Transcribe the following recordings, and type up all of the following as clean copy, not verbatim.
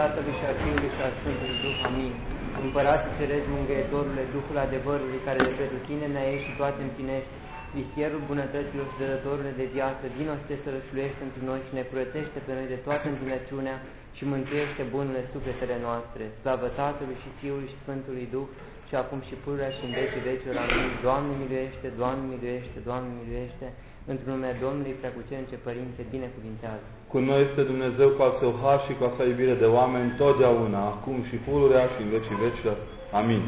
Tatălui și al Fiului și al Sfântului Duh. Amin. Împăratul Ceresc, Mângâietorule, Duhul adevărului, care de pentru tine ne-a ieșit și toate împlinești, vistierul bunătăților și dădătorule de viață, vino să te sărășluiești pentru noi și ne curățește pe noi de toată întinăciunea și mântuiește bunurile sufletele noastre. Slavă Tatălui și Fiului și Sfântului Duh, și acum și pururea și în vecii vecilor. Amin. Doamne miluiește, Doamne miluiește, Doamne miluiește, într-un nume Domnului Preacucernice Părinte, binecuvintează. Cu noi este Dumnezeu cu al său har și cu a sa iubire de oameni, totdeauna, acum și pururea și în vecii vecilor. Amin.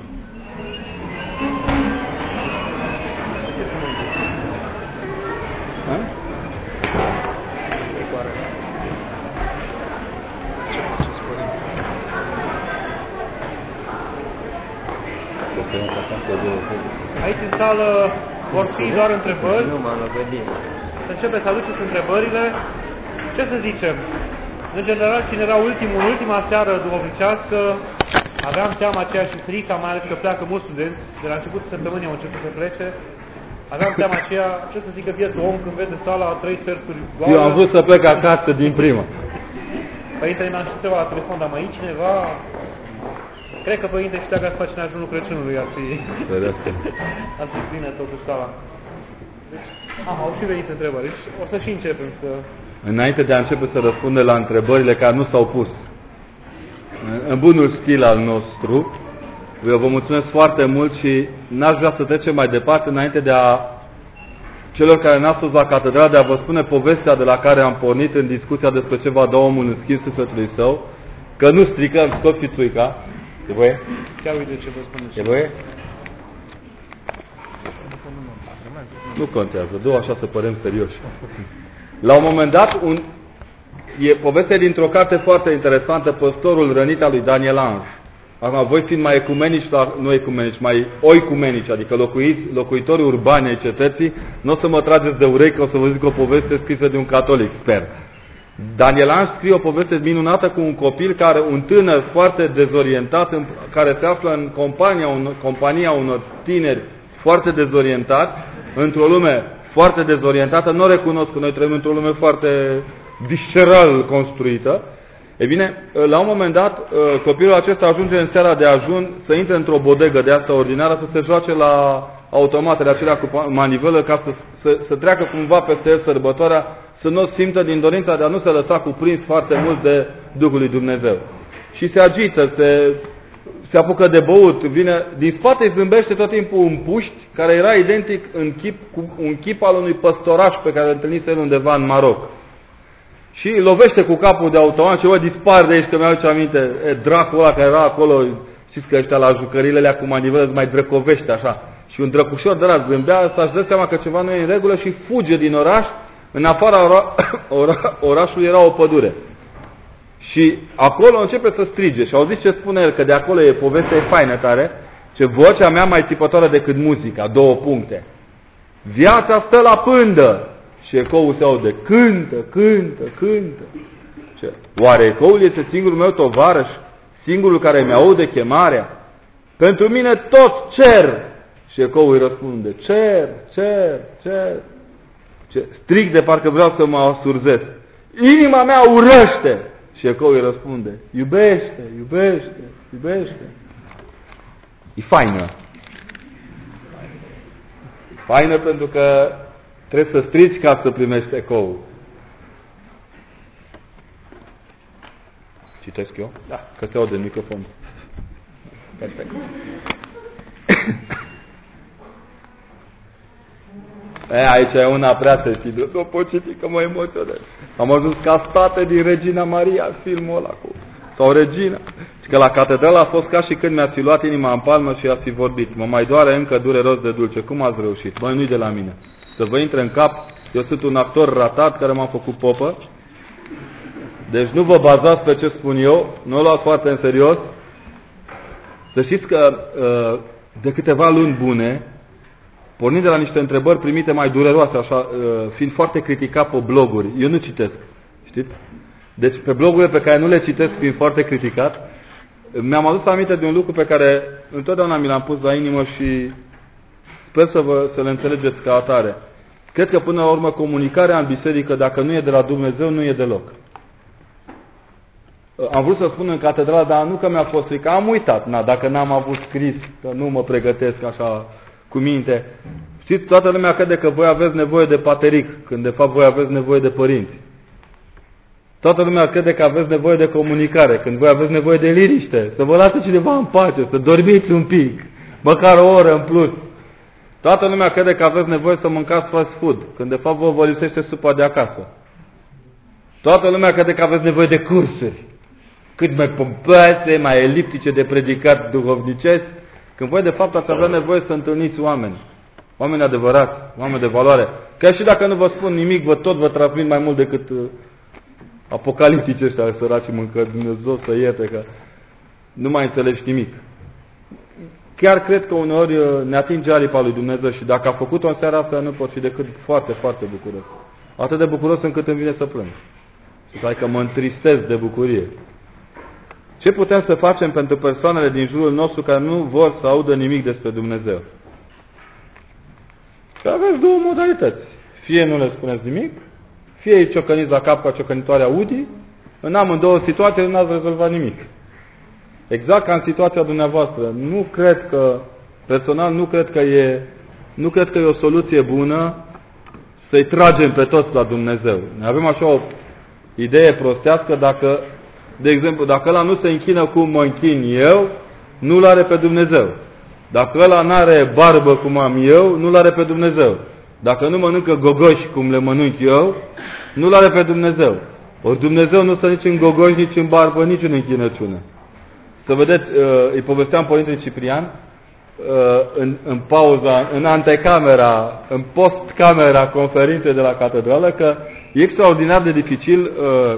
Aici în sală vor fi doar întrebări. Nu m-am lăgădit. Să începeți să aduceți întrebările. Ce să zicem? În general, cine era ultimul, în ultima seară duhovnicească, aveam teama aceea și frica, mai ales că pleacă mulți studenți. De la începutul săptămânii au început să plece. Aveam teama aceea, ce să zică bietul om când vede sala a 3 sferturi goală. Eu am vrut să plec acasă din prima. Părintele mi-a știut la telefon, dar mai e cineva? Cred că Părinte știa că ați face în ajunul Crăciunului, ar fi bine totuși sala. Deci, au și venit întrebări. O să și începem să... Înainte de a începe să răspunde la întrebările care nu s-au pus, în bunul stil al nostru, eu vă mulțumesc foarte mult și n-aș vrea să trecem mai departe înainte de a celor care n-au fost la catedrală, de a vă spune povestea de la care am pornit în discuția despre ce va da omul în schimb sufletului său, că nu stricăm, scot fițuica. E voie? Chiar uite ce vă spun. E voie? Nu contează, două așa să părem serioși. La un moment dat, e povestea dintr-o carte foarte interesantă, Păstorul rănit al lui Daniel Ange. Acum, voi fiind mai ecumenici, nu ecumenici, mai oicumenici, adică locuitori urbani ai cetății, nu o să mă trageți de urechi, o să vă zic o poveste scrisă de un catolic, sper. Daniel Ange scrie o poveste minunată cu un copil un tânăr foarte dezorientat, care se află în compania unor tineri foarte dezorientați, într-o lume foarte dezorientată. Nu o recunosc că noi trăim într-o lume foarte visceral construită. E bine, la un moment dat, copilul acesta ajunge în seara de ajun să intre într-o bodegă de asta ordinară, să se joace la automatele acelea cu manivelă, ca să treacă cumva peste el sărbătoarea, să nu simtă din dorința de a nu se lăsa cuprins foarte mult de Duhul lui Dumnezeu. Și se agită, se apucă de băut, vine, din spate îi zâmbește tot timpul un puști, care era identic cu un chip al unui păstoraș pe care îl întâlnise el undeva în Maroc. Și îl lovește cu capul de automat și dispar de aici, că mi-aduce aminte, dracul ăla care era acolo, știți că ăștia la jucările alea cu manivelă mai drăcovește așa. Și un drăcușor de ăla zâmbea, să-și dă seama că ceva nu e în regulă și fuge din oraș. În afara orașului era o pădure. Și acolo începe să strige. Și auziți ce spune el, că de acolo povestea e faină tare, ce vocea mea mai țipătoare decât muzica, 2 puncte. Viața stă la pândă. Și ecoul se aude, cântă, cântă, cântă. Ce? Oare ecoul este singurul meu tovarăș? Singurul care mi-aude chemarea? Pentru mine tot cer. Și ecoul îi răspunde, cer, cer, cer. Strig de parcă vreau să mă asurzesc. Inima mea urăște. Și ecoul îi răspunde, iubește, iubește, iubește. E faină. Faină pentru că trebuie să strigi ca să primești ecoul. Citesc eu? Da. Că se aude microfon. Perfect. Aici e una prea sensibilă. Nu pot citi că mă emoționez. Am ajuns ca state din Regina Maria, filmul ăla cu... Sau Regina. Și că la catedrală a fost ca și când mi-ați fi luat inima în palmă și ați fi vorbit. Mă mai doare încă dureros de dulce. Cum ați reușit? Băi, nu-i de la mine. Să vă intre în cap, eu sunt un actor ratat care m-a făcut popă. Deci nu vă bazați pe ce spun eu. Nu o luați foarte în serios. Să știți că de câteva luni bune, pornind de la niște întrebări primite mai dureroase, așa, fiind foarte criticat pe bloguri. Eu nu citesc, știți? Deci pe blogurile pe care nu le citesc, fiind foarte criticat, mi-am adus aminte de un lucru pe care întotdeauna mi l-am pus la inimă și sper să le înțelegeți ca atare. Cred că până la urmă comunicarea în biserică, dacă nu e de la Dumnezeu, nu e deloc. Am vrut să spun în catedrală, dar nu că mi-a fost frică, am uitat, dacă n-am avut scris, că nu mă pregătesc așa cu minte. Știți, toată lumea crede că voi aveți nevoie de pateric, când de fapt voi aveți nevoie de părinți. Toată lumea crede că aveți nevoie de comunicare, când voi aveți nevoie de liniște, să vă lase cineva în pace, să dormiți un pic, măcar o oră în plus. Toată lumea crede că aveți nevoie să mâncați fast food, când de fapt vă lipsește supa de acasă. Toată lumea crede că aveți nevoie de cursuri, cât mai pompoase, mai eliptice de predicat duhovnicesc, când voi de fapt ați avea nevoie să întâlniți oameni. Oameni adevărați, oameni de valoare. Chiar și dacă nu vă spun nimic, vă transmit mai mult decât apocaliptici ăștia, săracii mâncă, Dumnezeu să ierte, că nu mai înțelegi nimic. Chiar cred că uneori ne atinge aripa lui Dumnezeu și dacă a făcut-o în seara asta, nu pot fi decât foarte, foarte bucuros. Atât de bucuros încât îmi vine să plâng. Și că mă întristez de bucurie. Ce putem să facem pentru persoanele din jurul nostru care nu vor să audă nimic despre Dumnezeu? Și aveți două modalități. Fie nu le spuneți nimic, fie îi ciocăniți la cap ca ciocănitoarea Udi, în amândouă situații nu ați rezolvat nimic. Exact ca în situația dumneavoastră. Nu cred că, personal, nu cred că e o soluție bună să-i tragem pe toți la Dumnezeu. Ne avem așa o idee prostească, dacă, de exemplu, dacă ăla nu se închină cum mă închin eu, nu-l are pe Dumnezeu. Dacă ăla n-are barbă cum am eu, nu-l are pe Dumnezeu. Dacă nu mănâncă gogoși cum le mănânc eu, nu-l are pe Dumnezeu. Ori Dumnezeu nu stă nici în gogoși, nici în barbă, nici în închinăciune. Să vedeți, îi povesteam Părintele Ciprian, în pauza, în antecamera, în postcamera conferinței de la catedrală, că e extraordinar de dificil.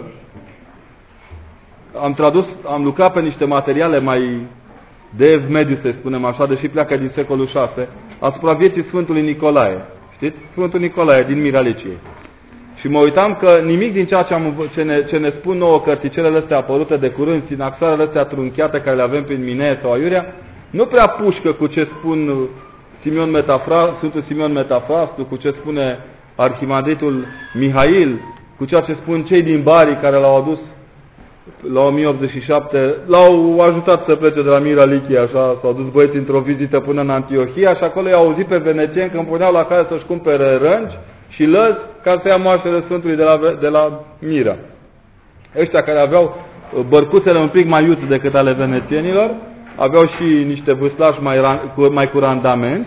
Am lucrat pe niște materiale mai de ev mediu, să spunem așa, deși pleacă din secolul 6, asupra vieții Sfântului Nicolae. Știți? Sfântul Nicolae din Miraliciei. Și mă uitam că nimic din ceea ce ne spun nouă cărticelele astea apărute de curând, sinaxarele astea trunchiate care le avem prin Minee sau Aiurea, nu prea pușcă cu ce spun Sfântul Simeon Metafrastu, cu ce spune Arhimandritul Mihail, cu ceea ce spun cei din Bari care l-au adus la 1087, l-au ajutat să plece de la Miralichia, așa, s-au dus băieți într-o vizită până în Antiohia și acolo i-au auzit pe venețieni că împuneau la care să-și cumpere rângi și lăzi ca să ia moaștele Sfântului de la Mira. Ăștia care aveau bărcuțele un pic mai iute decât ale venețienilor, aveau și niște vâslași mai cu randament.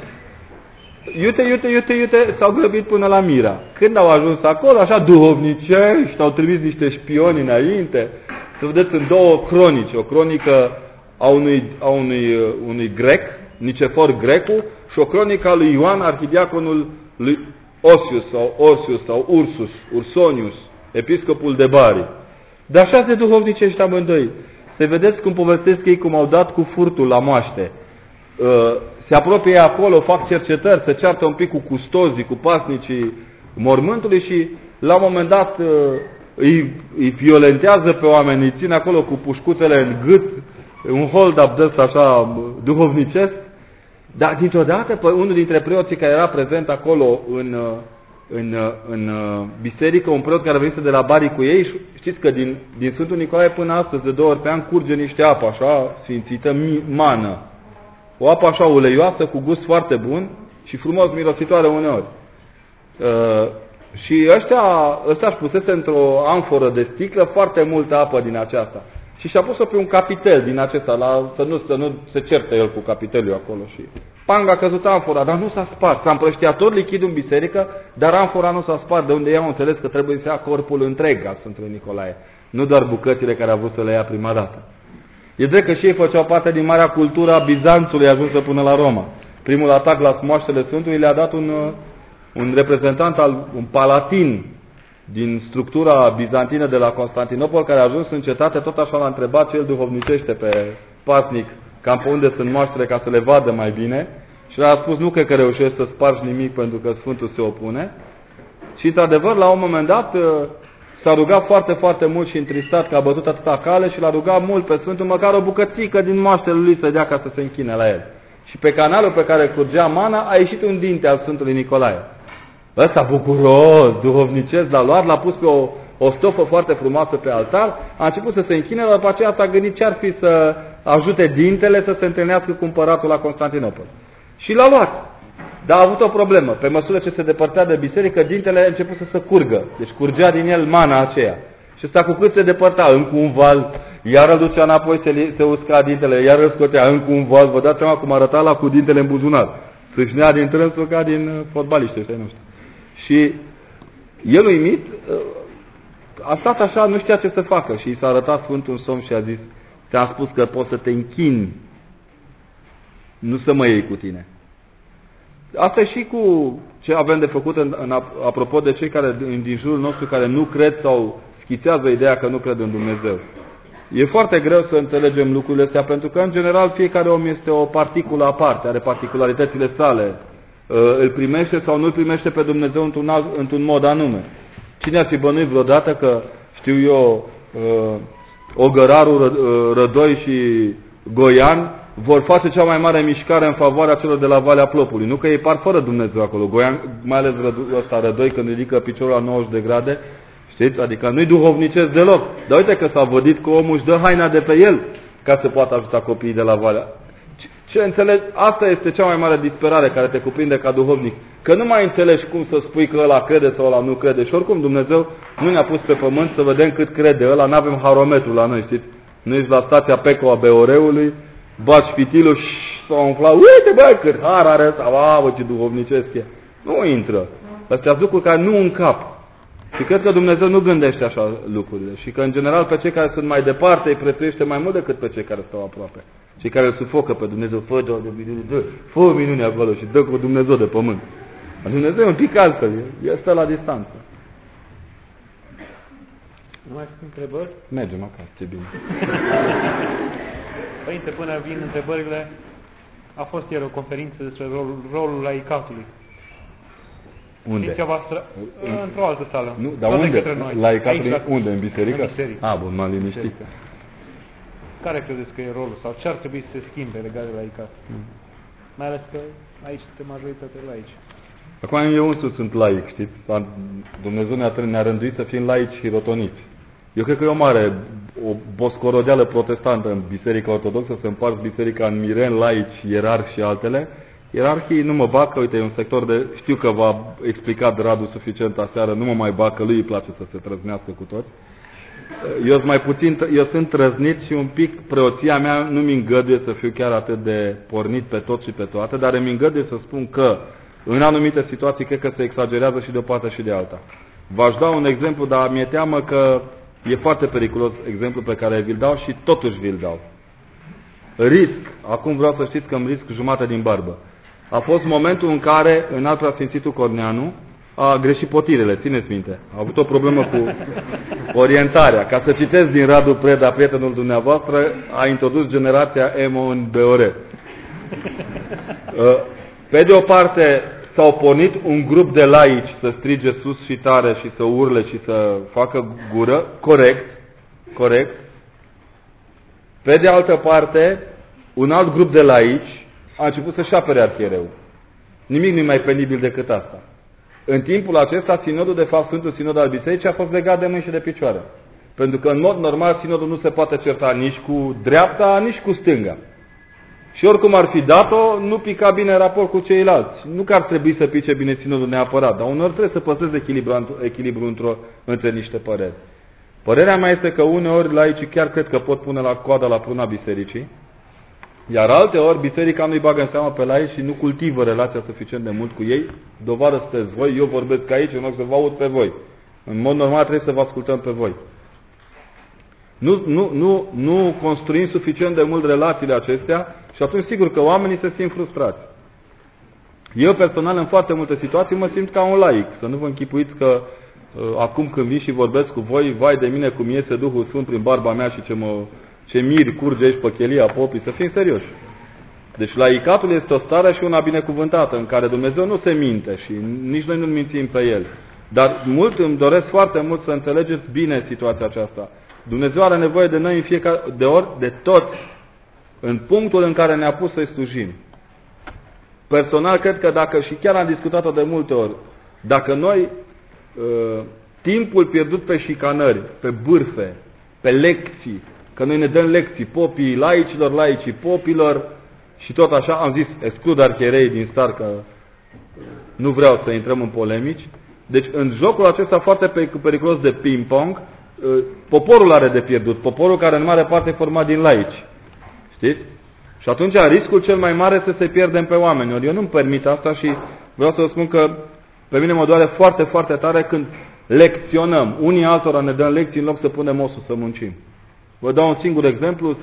Iute, s-au grăbit până la Mira. Când au ajuns acolo, așa duhovnicești, au trimis niște șpioni înainte. Să vedeți în două cronici, o cronică a unui grec, Nicefor Grecu, și o cronică a lui Ioan, arhidiaconul lui Orsius sau Ursonius, episcopul de Bari. De așa se duhovnicești amândoi. Să vedeți cum povestesc ei cum au dat cu furtul la moaște. Se apropie acolo, fac cercetări, se ceartă un pic cu custozii, cu pasnicii mormântului și la un moment dat îi violentează pe oameni, îi țin acolo cu pușcuțele în gât, un hold-up de ăsta așa duhovnicesc. Dar dintr-o dată, unul dintre preoții care era prezent acolo în biserică, un preot care venise de la Bari cu ei, știți că din Sfântul Nicolae până astăzi, de 2 ori pe an, curge niște apă așa, sfințită, mană. O apă așa uleioasă, cu gust foarte bun și frumos mirositoare uneori. Și ăștia își pusese într-o amforă de sticlă foarte multă apă din aceasta. Și și-a pus-o pe un capitel din acesta, să nu se certe el cu capitelul acolo. Și pang, a căzut amfora, dar nu s-a spart. S-a împrăștiat tot lichidul în biserică, dar amfora nu s-a spart, de unde i-au înțeles că trebuie să ia corpul întreg al Sfântului Nicolae, nu doar bucățile care a vrut să le ia prima dată. E drept că și ei făceau parte din marea cultură a Bizanțului ajunsă până la Roma. Primul atac la moaștele Sfântului le-a dat un reprezentant, un palatin din structura bizantină de la Constantinopol, care a ajuns în cetate, tot așa l-a întrebat ce el duhovnicește pe pasnic, cam pe unde sunt moaștele, ca să le vadă mai bine. Și a spus, nu cred că reușești să spargi nimic pentru că Sfântul se opune. Și într-adevăr, la un moment dat, s-a rugat foarte, foarte mult și întristat că a bătut atâta cale și l-a rugat mult pe Sfântul, măcar o bucățică din moaștele lui să dea ca să se închine la el. Și pe canalul pe care curgea mana a ieșit un dinte al Sfântului Nicolae. Ăsta bucuros, duhovnicesc, l-a luat, l-a pus o stofă foarte frumoasă pe altar, a început să se închine, dar după aceea s-a gândit ce ar fi să ajute dintele să se întâlnească cu împăratul la Constantinopol. Și l-a luat. Dar a avut o problemă. Pe măsură ce se depărtea de biserică, dintele a început să se curgă. Deci curgea din el mana aceea. Și ăsta cu cât se depărta, încă un val, iar îl ducea înapoi, se usca dintele, iar îl scotea, încă un val. Vă dați seama cum arăta la cu dintele în buzunar. Sâșnea din trânsul ca din fotbaliști ăștia, nu știu. Și el uimit a stat așa, nu știa ce să facă. Și i s-a arătat Sfântul în somn și a zis: ți-am spus că poți să te închini, nu să mă iei cu tine. Asta e și cu ce avem de făcut apropo de cei care din jurul nostru care nu cred sau schițează ideea că nu cred în Dumnezeu. E foarte greu să înțelegem lucrurile astea, pentru că în general fiecare om este o particulă aparte, are particularitățile sale, îl primește sau nu îl primește pe Dumnezeu într-un mod anume. Cine ar fi bănuit vreodată că, știu eu, Ogărarul, Rădoi și Goian vor face cea mai mare mișcare în favoarea celor de la Valea Plopului? Nu că ei par fără Dumnezeu acolo. Goian, mai ales Rădoi, când ridică piciorul la 90 de grade, știți? Adică nu-i duhovnicesc deloc. Dar uite că s-a vădit că omul își dă haina de pe el ca să poată ajuta copiii de la Valea. Ce înțelegi? Asta este cea mai mare disperare care te cuprinde ca duhovnic. Că nu mai înțelegi cum să spui că ăla crede sau ăla nu crede. Și oricum Dumnezeu nu ne-a pus pe pământ să vedem cât crede ăla. N-avem harometru la noi, știți? Nu ești la stația Peco a BOR-ului, baci fitilul și s-a umflat. Uite băi, cât har are ăsta, bă, ce duhovnicesc e. Nu intră. Astea lucruri care nu încap. Și cred că Dumnezeu nu gândește așa lucrurile. Și că în general pe cei care sunt mai departe îi prețuiește mai mult decât pe cei care stau aproape. Cei care îl sufocă pe Dumnezeu, fă minune acolo și dă cu Dumnezeu de pământ. Dumnezeu e un pic altfel, el stă la distanță. Nu mai sunt întrebări? Mergem acasă, ce bine. Părinte, până vin întrebările, a fost ieri o conferință despre rolul laicatului. Unde? Într-o altă sală. Nu, dar unde? Laicatului unde? În biserică? În biserică. Ah, bun, m-am liniștit. Care credeți că e rolul? Sau ce ar trebui să se schimbe legat de laicat? Mai ales că aici este majoritatea laici. Acum eu însuși sunt laic, știți? Dumnezeu ne-a rânduit să fim laici și rotoniți. Eu cred că e o boscorodeală protestantă în Biserica Ortodoxă, să împarți biserica în mireni, laici, ierarhi și altele. Ierarhii nu mă bag, că uite, e un sector de... Știu că v-a explicat Radu suficient aseară, nu mă mai bag, că lui îi place să se trăznească cu toți. Eu sunt trăznit și un pic preoția mea nu mi îngăduie să fiu chiar atât de pornit pe tot și pe toate, dar îmi îngăduie să spun că în anumite situații cred că se exagerează și de o parte și de alta. V-aș da un exemplu, dar mi-e teamă că e foarte periculos exemplu pe care vi-l dau și totuși vi-l dau. Risc, acum vreau să știți că îmi risc jumătate din barbă. A fost momentul în care Înalt Preasfințitul Corneanu a greșit potirele, țineți minte. A avut o problemă cu orientarea. Ca să citesc din Radu Preda, prietenul dumneavoastră, a introdus generația EMO în BOR. Pe de o parte s-au pornit un grup de laici să strige sus și tare și să urle și să facă gură, corect. Pe de altă parte, un alt grup de laici a început să-și apere arhiereu. Nimic nu e mai penibil decât asta. În timpul acesta, sinodul, de fapt, Sfântul Sinod al Bisericii, a fost legat de mâini și de picioare. Pentru că, în mod normal, sinodul nu se poate certa nici cu dreapta, nici cu stânga. Și oricum ar fi dat-o, nu pica bine în raport cu ceilalți. Nu că ar trebui să pice bine sinodul neapărat, dar uneori trebuie să păstreze echilibru între niște păreri. Părerea mea este că uneori laicii chiar cred că pot pune la coada la pruna bisericii, iar alteori biserica nu-i bagă în seamă pe laici și nu cultivă relația suficient de mult cu ei. Dovadă sunteți voi, eu vorbesc aici, în loc să vă aud pe voi. În mod normal trebuie să vă ascultăm pe voi. Nu construim suficient de mult relațiile acestea și atunci sigur că oamenii se simt frustrați. Eu personal în foarte multe situații mă simt ca un laic. Să nu vă închipuiți că acum când vin și vorbesc cu voi, vai de mine cum iese Duhul Sfânt prin barba mea și ce miri curge aici pe chelia popii, să fim serioși. Deci laicatul este o stare și una binecuvântată în care Dumnezeu nu se minte și nici noi nu mințim pe El. Dar îmi doresc foarte mult să înțelegeți bine situația aceasta. Dumnezeu are nevoie de noi în fiecare de toți, în punctul în care ne-a pus să-i slujim. Personal cred că dacă, și chiar am discutat-o de multe ori, dacă noi timpul pierdut pe șicanări, pe bârfe, pe lecții, că noi ne dăm lecții popii laicilor, laicii popilor și tot așa, am zis, exclud arhierei din start, că nu vreau să intrăm în polemici. Deci în jocul acesta foarte periculos de ping-pong, poporul are de pierdut, poporul care în mare parte e format din laici. Știți? Și atunci riscul cel mai mare este să se pierdem pe oameni. Ori eu nu-mi permit asta și vreau să vă spun că pe mine mă doare foarte, foarte tare când lecționăm. Unii altora ne dăm lecții în loc să punem osul să muncim. Vă dau un singur exemplu.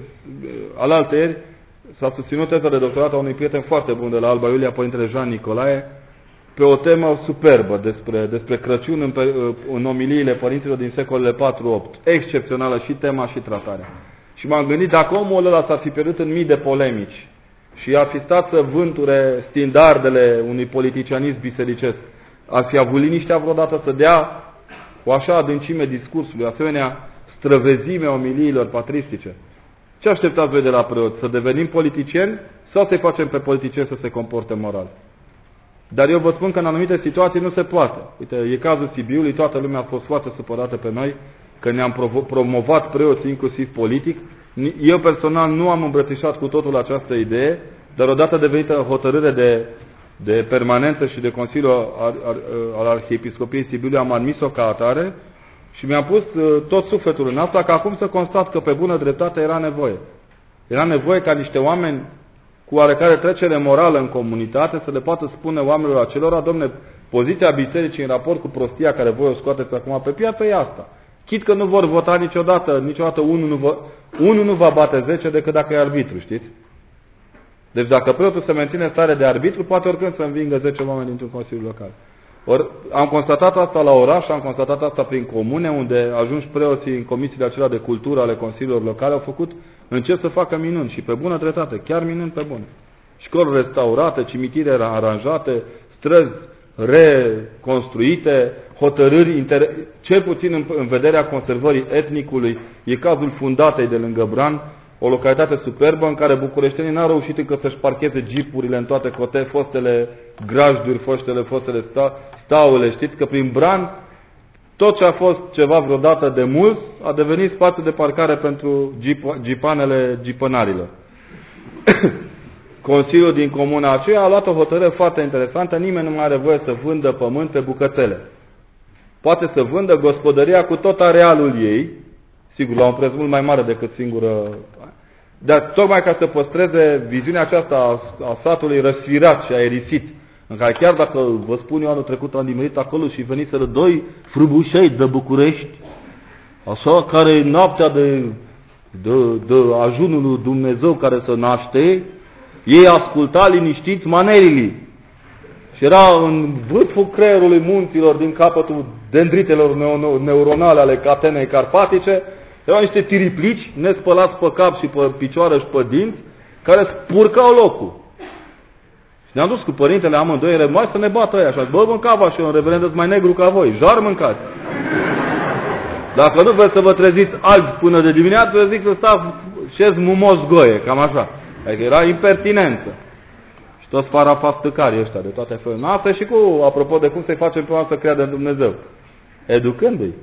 Alaltăieri s-a susținut teza de doctorat a unui prieten foarte bun de la Alba Iulia, Părintele Jean Nicolae, pe o temă superbă despre Crăciun în omiliile părinților din secolele 4-8. Excepțională și tema și tratarea. Și m-am gândit, dacă omul ăla s-ar fi pierdut în mii de polemici și ar fi stat să vânture standardele unui politicianism bisericesc, ar fi avut liniștea vreodată să dea o așa adâncime discursului, asemenea străvezime omiliilor patristice? Ce așteptați voi de la preoți? Să devenim politicieni sau să-i facem pe politicieni să se comporte moral? Dar eu vă spun că în anumite situații nu se poate. Uite, e cazul Sibiului, toată lumea a fost foarte supărată pe noi că ne-am promovat preoții inclusiv politic. Eu personal nu am îmbrățișat cu totul această idee, dar odată devenită hotărâre de permanență și de Consiliu al Arhiepiscopiei Sibiului, am admis-o ca atare și mi-am pus tot sufletul în asta, că acum să constat că pe bună dreptate era nevoie. Era nevoie ca niște oameni cu oarecare trecere morală în comunitate să le poată spune oamenilor acelora: domne, poziția bisericii în raport cu prostia care voi o scoateți acum pe piață e asta. Chit că nu vor vota niciodată unul nu va bate 10 decât dacă e arbitru, știți? Deci dacă preotul se menține stare de arbitru, poate oricând să învingă 10 oameni dintr-un consiliu local. Ori am constatat asta la oraș, am constatat asta prin comune, unde ajungi preoții în comisiile acelea de cultură ale consiliilor locale, au făcut, încep să facă minuni și pe bună dreptate, chiar minuni pe bune. Școli restaurate, cimitire aranjate, străzi reconstruite, hotărâri, cel puțin în vederea conservării etnicului. E cazul Fundatei de lângă Bran, o localitate superbă în care bucureștenii n-au reușit încă să-și parcheze jeepurile în toate fostele grajduri, fostele staule. Știți că prin Bran tot ce a fost ceva vreodată de mult a devenit spațiu de parcare pentru jeepanele jeepănarilor. Consiliul din comuna aceea a luat o hotărâre foarte interesantă: nimeni nu mai are voie să vândă pământ pe bucățele. Poate să vândă gospodăria cu tot arealul ei, sigur, la un preț mult mai mare decât singură, dar tocmai ca să păstreze viziunea aceasta a satului răsfirat și aerisit, în care chiar dacă, vă spun eu, anul trecut am nimerit acolo și veniseră 2 frăbușei de București, așa, care noaptea de ajunul lui Dumnezeu care se naște, ei asculta liniștiți manerii. Și era în vârful creierului munților, din capătul dendritelor neuronale ale catenei carpatice, erau niște tiriplici nespălați pe cap și pe picioare și pe dinți, care spurcau locul. Și ne-am dus cu părintele amândoi, rămai să ne bată ăia așa: bă, mâncava și eu, un reverend mai negru ca voi, jar mâncați. Dacă nu vreți să vă treziți albi până de dimineață, zic să stați șez mumos goie, cam așa. Adică era impertinență. Și toți parafastăcarii ăștia de toate felurile. Asta și cu, apropo de cum să-i facem pe oameni să creadă în Dumnezeu. Educându-i.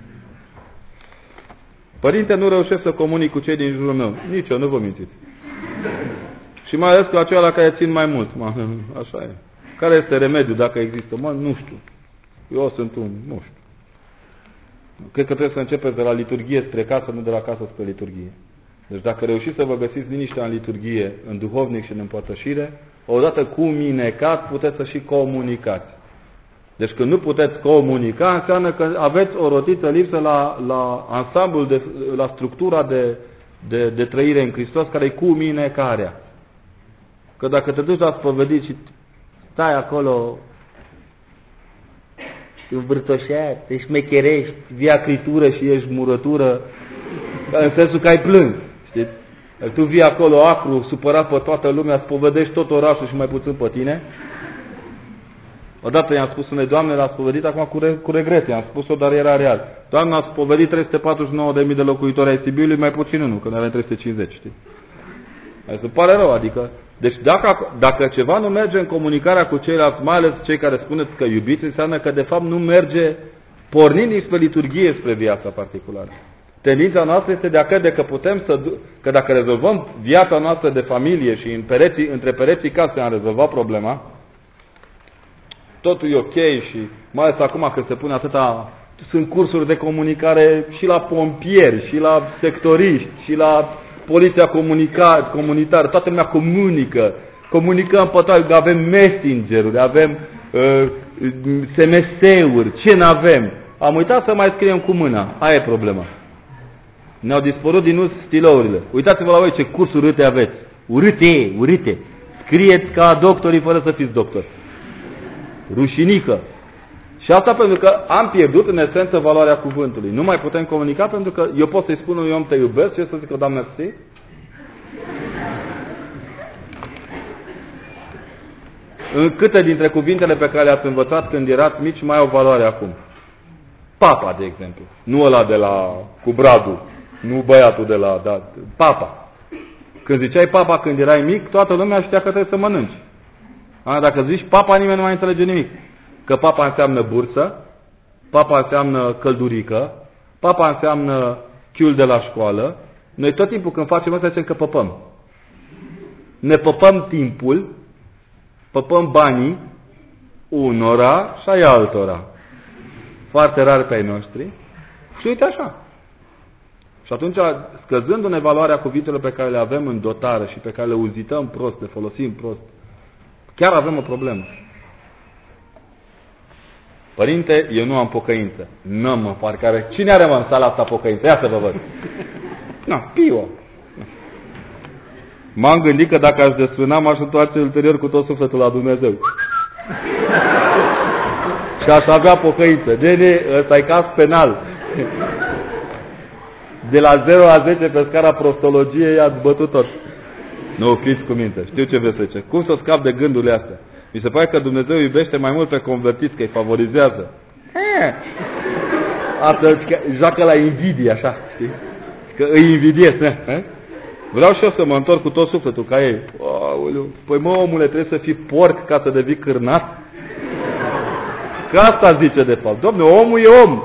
Părinte, nu reușesc să comunic cu cei din jurul meu. Nici eu, nu vă mințiți. Și mai ales cu aceia la care țin mai mult. Așa e. Care este remediul dacă există? Nu știu. Eu sunt nu știu. Cred că trebuie să începeți de la liturghie spre casă, nu de la casă spre liturghie. Deci dacă reușiți să vă găsiți liniștea în liturghie, în duhovnic și în împărtășire, odată cu minecat puteți să și comunicați. Deci când nu puteți comunica, înseamnă că aveți o rotiță lipsă la ansamblul, la structura de trăire în Hristos, care e cuminecarea. Că dacă te duci la spovedit și stai acolo învârtoșeat, te șmecherești, vii acritură și ești murătură, în sensul că ai plâns, știți? Tu vii acolo acru, supărat pe toată lumea, spovedești tot orașul și mai puțin pe tine. Odată i-am spus unei doamne, l-a spovedit, acum cu regret i-am spus-o, dar era real. Doamna a spovedit 349.000 de locuitori ai Sibiului, mai puțin unul, când avem 350, știi? Se pare rău, adică... Deci dacă ceva nu merge în comunicarea cu ceilalți, mai ales cei care spuneți că iubiți, înseamnă că de fapt nu merge pornind dinspre liturghie spre viața particulară. Tendința noastră este de a crede că că dacă rezolvăm viața noastră de familie și între pereții casei am rezolvat problema, totul e ok și mai ales acum când se pune atâta... Sunt cursuri de comunicare și la pompieri, și la sectoriști, și la poliția comunitară. Toată lumea comunică. Comunicăm pe toate. Avem messenger-uri, avem SMS-uri. Ce n-avem? Am uitat să mai scriem cu mâna. Aia e problema. Ne-au dispărut din us stilourile. Uitați-vă la voi ce cursuri urâte aveți. Urâte. Scrieți ca doctorii fără să fiți doctori. Rușinică. Și asta pentru că am pierdut în esență valoarea cuvântului. Nu mai putem comunica pentru că eu pot să-i spun unui om te iubesc și eu să zic da, mersi. În câte dintre cuvintele pe care le-ați învățat când erați mici mai au valoare acum? Papa, de exemplu. Nu ăla de la cu bradul. Nu băiatul de la... Da, papa. Când ziceai papa când erai mic, toată lumea știa că trebuie să mănânci. Dacă zici papa, nimeni nu mai înțelege nimic. Că papa înseamnă bursă, papa înseamnă căldurică, papa înseamnă chiul de la școală. Noi tot timpul când facem asta zicem că păpăm. Ne păpăm timpul, păpăm banii unora și ai altora. Foarte rar pe ai noștri. Și uite așa. Și atunci, scăzându-ne valoarea cuvintelor pe care le avem în dotare și pe care le uzităm prost, le folosim prost, chiar avem o problemă. Părinte, eu nu am pocăință. Nu mă, parcă are... Cine are mă în sala asta pocăință? Ia să vă văd. Pio. M-am gândit că dacă aș desfâna, m-aș întoarce ulterior cu tot sufletul la Dumnezeu. Și aș avea pocăință. Ăsta e caz penal. De la 0 la 10 pe scara prostologiei ați bătut tot. Nu, fiți cu minte. Știu ce vreți să zice. Cum să scap de gândurile astea? Mi se pare că Dumnezeu iubește mai mult pe convertiți, că îi favorizează. Asta joacă la invidie, așa, știi? Că îi invidiez. Vreau și eu să mă întorc cu tot sufletul ca ei. Aoleu, păi mă, omule, trebuie să fii porc ca să devii cârnat? Că asta zice de fapt. Dom'le, omul e om.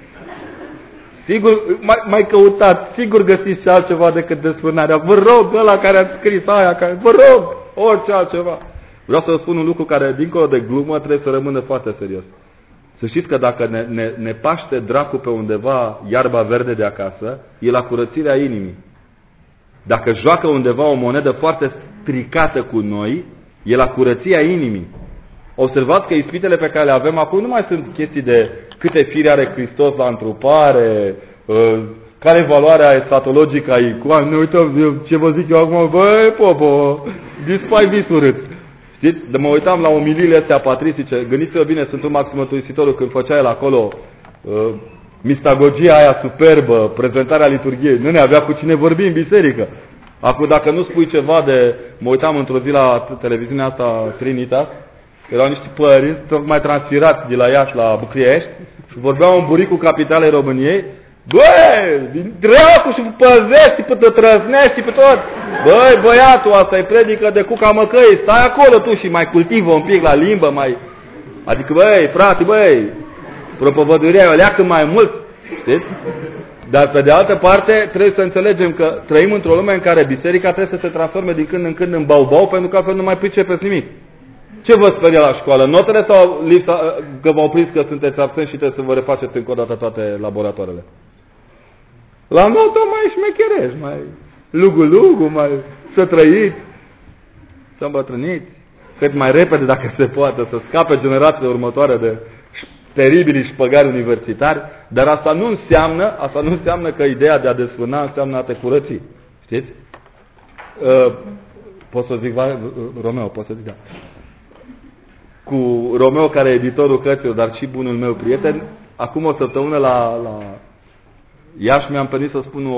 Sigur, mai căutați, sigur găsiți și altceva decât desfânarea. Vă rog, ăla care a scris aia, vă rog, orice altceva. Vreau să vă spun un lucru care, dincolo de glumă, trebuie să rămână foarte serios. Să știți că dacă ne paște dracu pe undeva iarba verde de acasă, e la curățirea inimii. Dacă joacă undeva o monedă foarte stricată cu noi, e la curăția inimii. Observați că ispitele pe care le avem acum nu mai sunt chestii de câte fire are Hristos la întrupare, care e valoarea escatologică a icoanei. Ne uităm, ce vă zic eu acum, băi, popo, dispai visurât. Știți? De mă uitam la omiliile astea patristice, gândiți-vă bine, Sfântul Maxim Mărturisitorul când făcea el acolo mistagogia aia superbă, prezentarea liturghiei, nu ne avea cu cine vorbi în biserică. Acum dacă nu spui ceva de... Mă uitam într-o zi la televiziunea asta Trinitas, erau niște părinți tocmai transferați de la Iași la București și vorbeau în buricul capitalei României. Băi, din dracu și păzești pe te trăznești pe tot. Băi, băiatul, asta e predică de cuca măcăi, stai acolo tu și mai cultivă un pic la limbă, mai... Adică, băi, frate, băi, propovăduirea e o leacă mai mult, știți? Dar pe de altă parte trebuie să înțelegem că trăim într-o lume în care biserica trebuie să se transforme din când în când în bau-bau, pentru că altfel nu mai pricepeți nimic. Ce vă sperie la școală? Notele sau lipsa, că v-au prins că sunteți absenți și trebuie să vă refaceți încă o dată toate laboratoarele? La notă mai șmecherești, mai lugu-lugu, mai să trăiți, să îmbătrâniți, cât mai repede dacă se poate, să scape generațiile următoare de teribili șpăgari universitari, dar asta nu înseamnă că ideea de a desfâna înseamnă a te curăți. Știți? Pot să zic, Romeo, pot să zic, da. Cu Romeo, care e editorul cărților, dar și bunul meu prieten, acum o săptămână la Iași mi-am permis să spun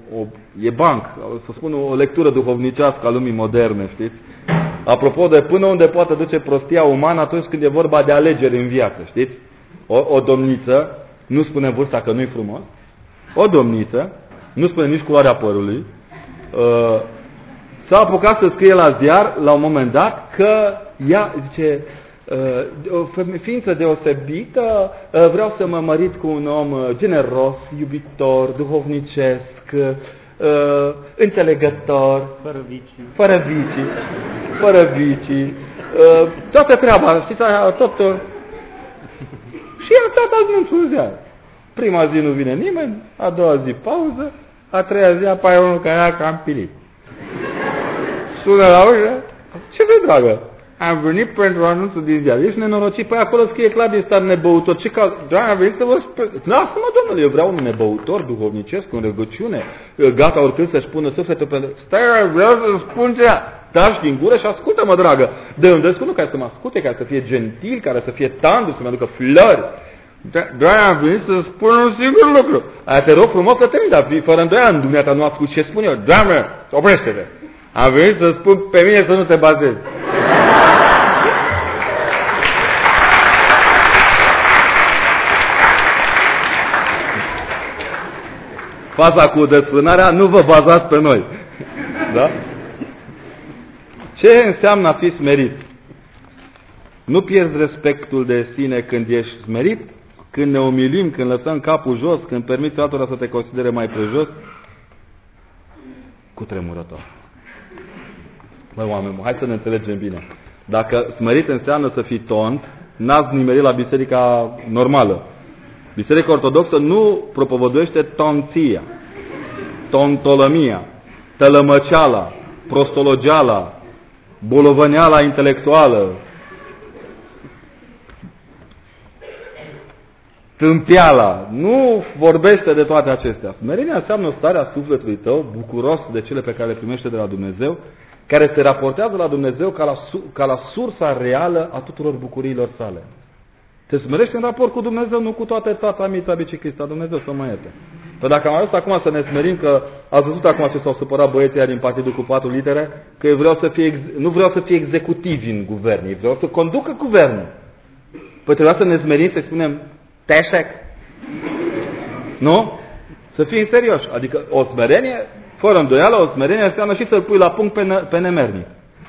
să spun o lectură duhovnicească a lumii moderne, știți? Apropo de până unde poate duce prostia umană atunci când e vorba de alegeri în viață, știți? O domniță, nu spune vârsta că nu-i frumos, o domniță, nu spune nici culoarea părului, s-a apucat să scrie la ziar, la un moment dat, că ea, zice, o ființă deosebită, vreau să mă mărit cu un om generos, iubitor, duhovnicesc, înțelegător, fără vicii, toată treaba, știți, tot. Și a stat anunțul ziar. Prima zi nu vine nimeni, a doua zi pauză, a treia zi apare unul care era cam pilit. Sună la ușă, ce vrei, dragă? Am venit pentru anunțul din ziar. Ești nenorocit? Păi acolo scrie clar din start nebăutor. Ce ca... Doamne, am venit să vă spun. Lasă-mă, domnule, eu vreau un nebăutor, duhovnicesc, în rugăciune, gata oricând să-și pună sufletul pe... Stai, vreau să spun ce... Taci din gură și ascultă-mă, dragă. De unde spun care să mă asculte, care să fie gentil, care să fie tandru, să-mi aducă flori. Doamne, am venit să spun un singur lucru. Aia te rog frumos să termin, dar fără îndoială, în dumneata nu ascult ce spun eu. Doamne, oprește-te. Am venit să spun pe mine să nu te bazezi. Faza cu desfrânarea, nu vă bazați pe noi. Da? Ce înseamnă a fi smerit? Nu pierzi respectul de sine când ești smerit? Când ne umilim, când lăsăm capul jos, când permiți altora să te considere mai prejos? Cu tremurător. Băi, oameni, hai să ne înțelegem bine. Dacă smerit înseamnă să fii tont, n-ați nimerit la biserica normală. Biserica ortodoxă nu propovăduiește tonția, tontolămia, tălămăceala, prostologeala, bolovăneala intelectuală, tâmpiala. Nu vorbește de toate acestea. Smerenia înseamnă starea sufletului tău, bucuros de cele pe care le primește de la Dumnezeu, care se raportează la Dumnezeu ca la sursa reală a tuturor bucuriilor sale. Te smerești în raport cu Dumnezeu, nu cu toate tata, mița, biciclista. Dumnezeu să mă ierte. Păi dacă am ajuns acum să ne smerim, că ați văzut acum ce s-au supărat băieții din partidul cu 4 litere, că eu nu vreau să fie executivi în guvern, eu vreau să conducă guvernul. Păi trebuia să ne smerim, să spunem teșec. Nu? Să fim serioși. Adică o smerenie, fără îndoială, o smerenie înseamnă și să-l pui la punct pe nemernic.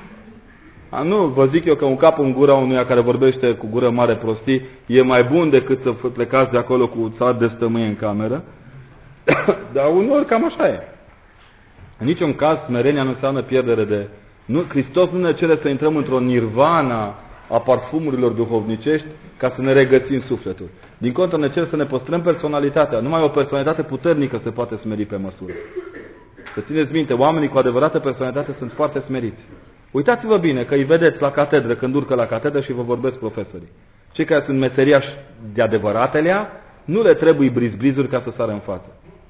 Nu, vă zic eu că un cap în gura unuia care vorbește cu gură mare prostii e mai bun decât să plecați de acolo cu țar de stămâie în cameră. Dar uneori cam așa e. În niciun caz, smerenia nu înseamnă pierdere de... Hristos nu ne cere să intrăm într-o nirvana a parfumurilor duhovnicești ca să ne regăsim sufletul. Din contră, ne cere să ne păstrăm personalitatea. Numai o personalitate puternică se poate smeri pe măsură. Să țineți minte, oamenii cu adevărată personalitate sunt foarte smeriți. Uitați-vă bine că îi vedeți la catedră, când urcă la catedră și vă vorbesc profesorii. Cei care sunt meseriași de adevăratelea, nu le trebuie brizbrizuri ca să sară în față.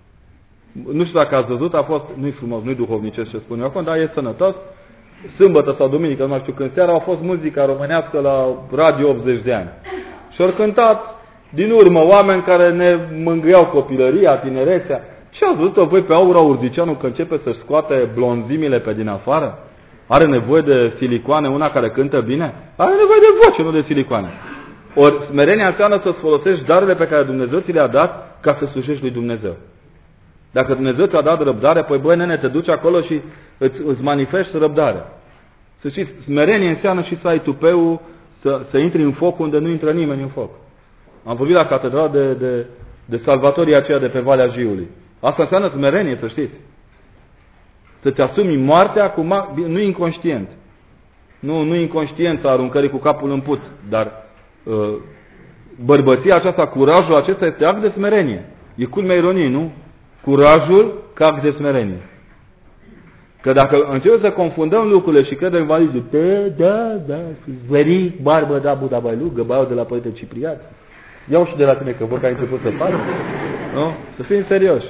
Nu știu dacă ați văzut, a fost, nu-i frumos, nu-i duhovnicesc ce spun eu acum, dar e sănătos. Sâmbătă sau duminică, nu știu când seara, a fost muzica românească la Radio 80 de ani. Și au cântat din urmă oameni care ne mângâiau copilăria, tinerețea. Ce ați văzut-o voi pe Aura Urzicianu că începe să-și scoate blonzimile pe din afară? Are nevoie de silicoane, una care cântă bine? Are nevoie de voce, nu de silicoane. Ori smerenia înseamnă să-ți folosești darurile pe care Dumnezeu ți le-a dat ca să slujești lui Dumnezeu. Dacă Dumnezeu ți-a dat răbdare, păi băi nene, te duci acolo și îți manifesti răbdare. Să știți, smerenie înseamnă și să ai tupeul să intri în foc unde nu intră nimeni în foc. Am vorbit la catedral de salvatorii aceia de pe Valea Jiului. Asta înseamnă smerenie, să știți. Să-ți asumi moartea nu inconștient. Nu inconștiența aruncării cu capul în put, dar bărbăția aceasta, curajul acesta este act de smerenie. E culmea ironiei, nu? Curajul ca act de smerenie. Că dacă începem să confundăm lucrurile și credem validul, da, zveri, barbă, da, budabailu, găbaiul de la Părinte Ciprian, iau și de la tine că văd că ai început să faci. Nu? Să fim serioși.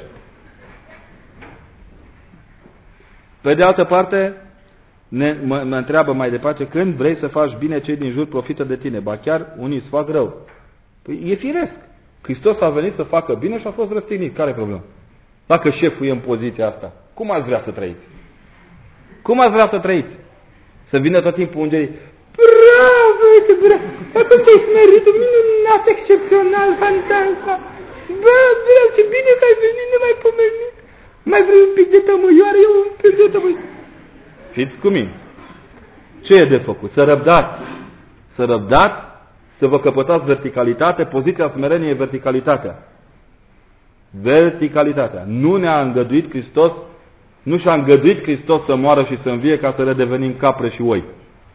Pe de altă parte, mă întreabă mai departe, când vrei să faci bine, cei din jur profită de tine, ba chiar unii îți fac rău. Păi e firesc. Hristos a venit să facă bine și a fost răstignit. Care e problema? Dacă șeful e în poziția asta, cum ați vrea să trăiți? Cum ați vrea să trăiți? Să vină tot timpul ungerii, bravo, ce bravo, acum te-ai smerit, minunat, excepțional, fantastic. Bă, vreau, ce bine că ai venit, nemaipomenit. Mai vrei un pic de tămâioară? Eu un pic de tămâioară. Fiți cu mine. Ce e de făcut? Să răbdați. să răbdați, să vă căpătați verticalitate. Poziția smereniei e verticalitatea. Verticalitatea. Nu ne-a îngăduit Hristos, nu și-a îngăduit Hristos să moară și să învie ca să redevenim capre și oi.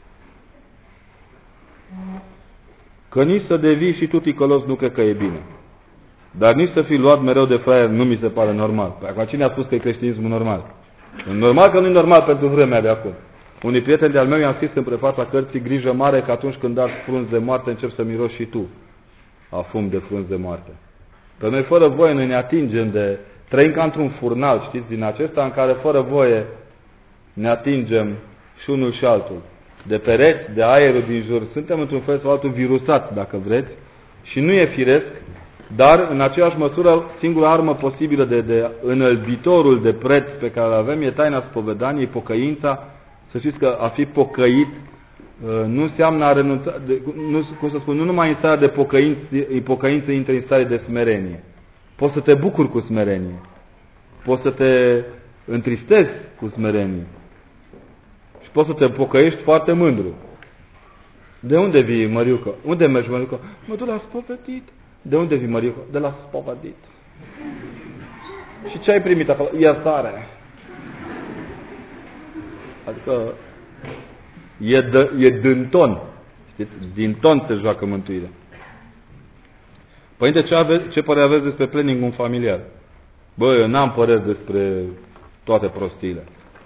Că nici să devii și tu ticălos nu cred că e bine. Dar nici să fii luat mereu de fraier nu mi se pare normal. Acum cine a spus că e creștinismul normal? E normal că nu e normal pentru vremea de acum. Unii prieteni de-al meu i-am scris în prefața cărții: grijă mare că atunci când dați frunzi de moarte încep să miroși și tu a fum de frunzi de moarte. Pe noi fără voie noi ne atingem de... Trăim ca într-un furnal, știți, din acesta în care fără voie ne atingem și unul și altul. De pereți, de aerul din jur. Suntem într-un fel sau altul virusați, dacă vreți, și nu e firesc, dar în aceeași măsură singura armă posibilă de înălbitorul de preț pe care îl avem e taina spovedaniei, pocăința. Să știți că a fi pocăit nu înseamnă a renunța, nu numai în starea de pocăință intră în stare de smerenie. Poți să te bucuri cu smerenie. Poți să te întristezi cu smerenie. Și poți să te pocăiești foarte mândru. De unde vii, Măriucă? Unde mergi, Măriucă? Mă duc la spovedit. De unde vii, Măriucă? De la spovedit. Și ce ai primit acolo? Iertare. Adică e din ton. Știți? Din ton se joacă mântuirea. Părinte, ce părere aveți despre planning-ul familiar? Bă, eu n-am păreri despre toate prostiile.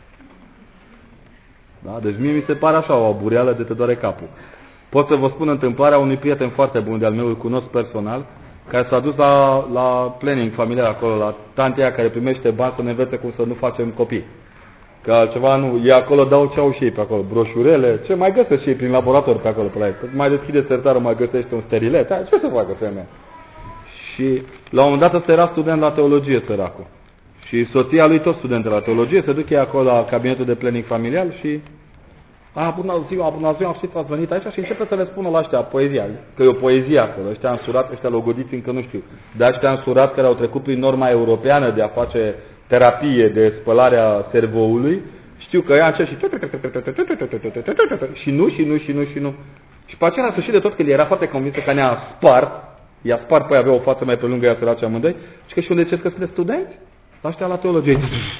Da? Deci mie mi se pare așa o abureală de te doare capul. Pot să vă spun întâmplarea unui prieten foarte bun de-al meu, îl cunosc personal, care s-a dus la planning familiar acolo, la tantea care primește bani să ne învețe cum să nu facem copii. Că altceva nu, ei acolo dau ce au și ei pe acolo, broșurele, ce mai găsesc și ei prin laborator pe acolo, pe la ei. Cât mai deschide sertarul, mai găsește un sterilet, ce să facă femeia? Și la un moment dat ăsta era student la teologie, săracul. Și soția lui tot student la teologie, se duc ei acolo la cabinetul de planning familial și bună ziua, știți, ați venit aici și începe să le spună la ăștia poezia, că e o poezie acolo, ăștia însurat, ăștia logodiți încă nu știu, dar ăștia însurat care au trecut prin norma europeană de a face terapie de spălarea cervoului, știu că ea încep și nu. Și pe aceea, la sfârșit de tot, că el era foarte convinsă că i-a spart, păi avea o față mai pe lungă, ea sărace amândoi, și că și unde ziceți că sunteți studenți? La ăștia la teologie.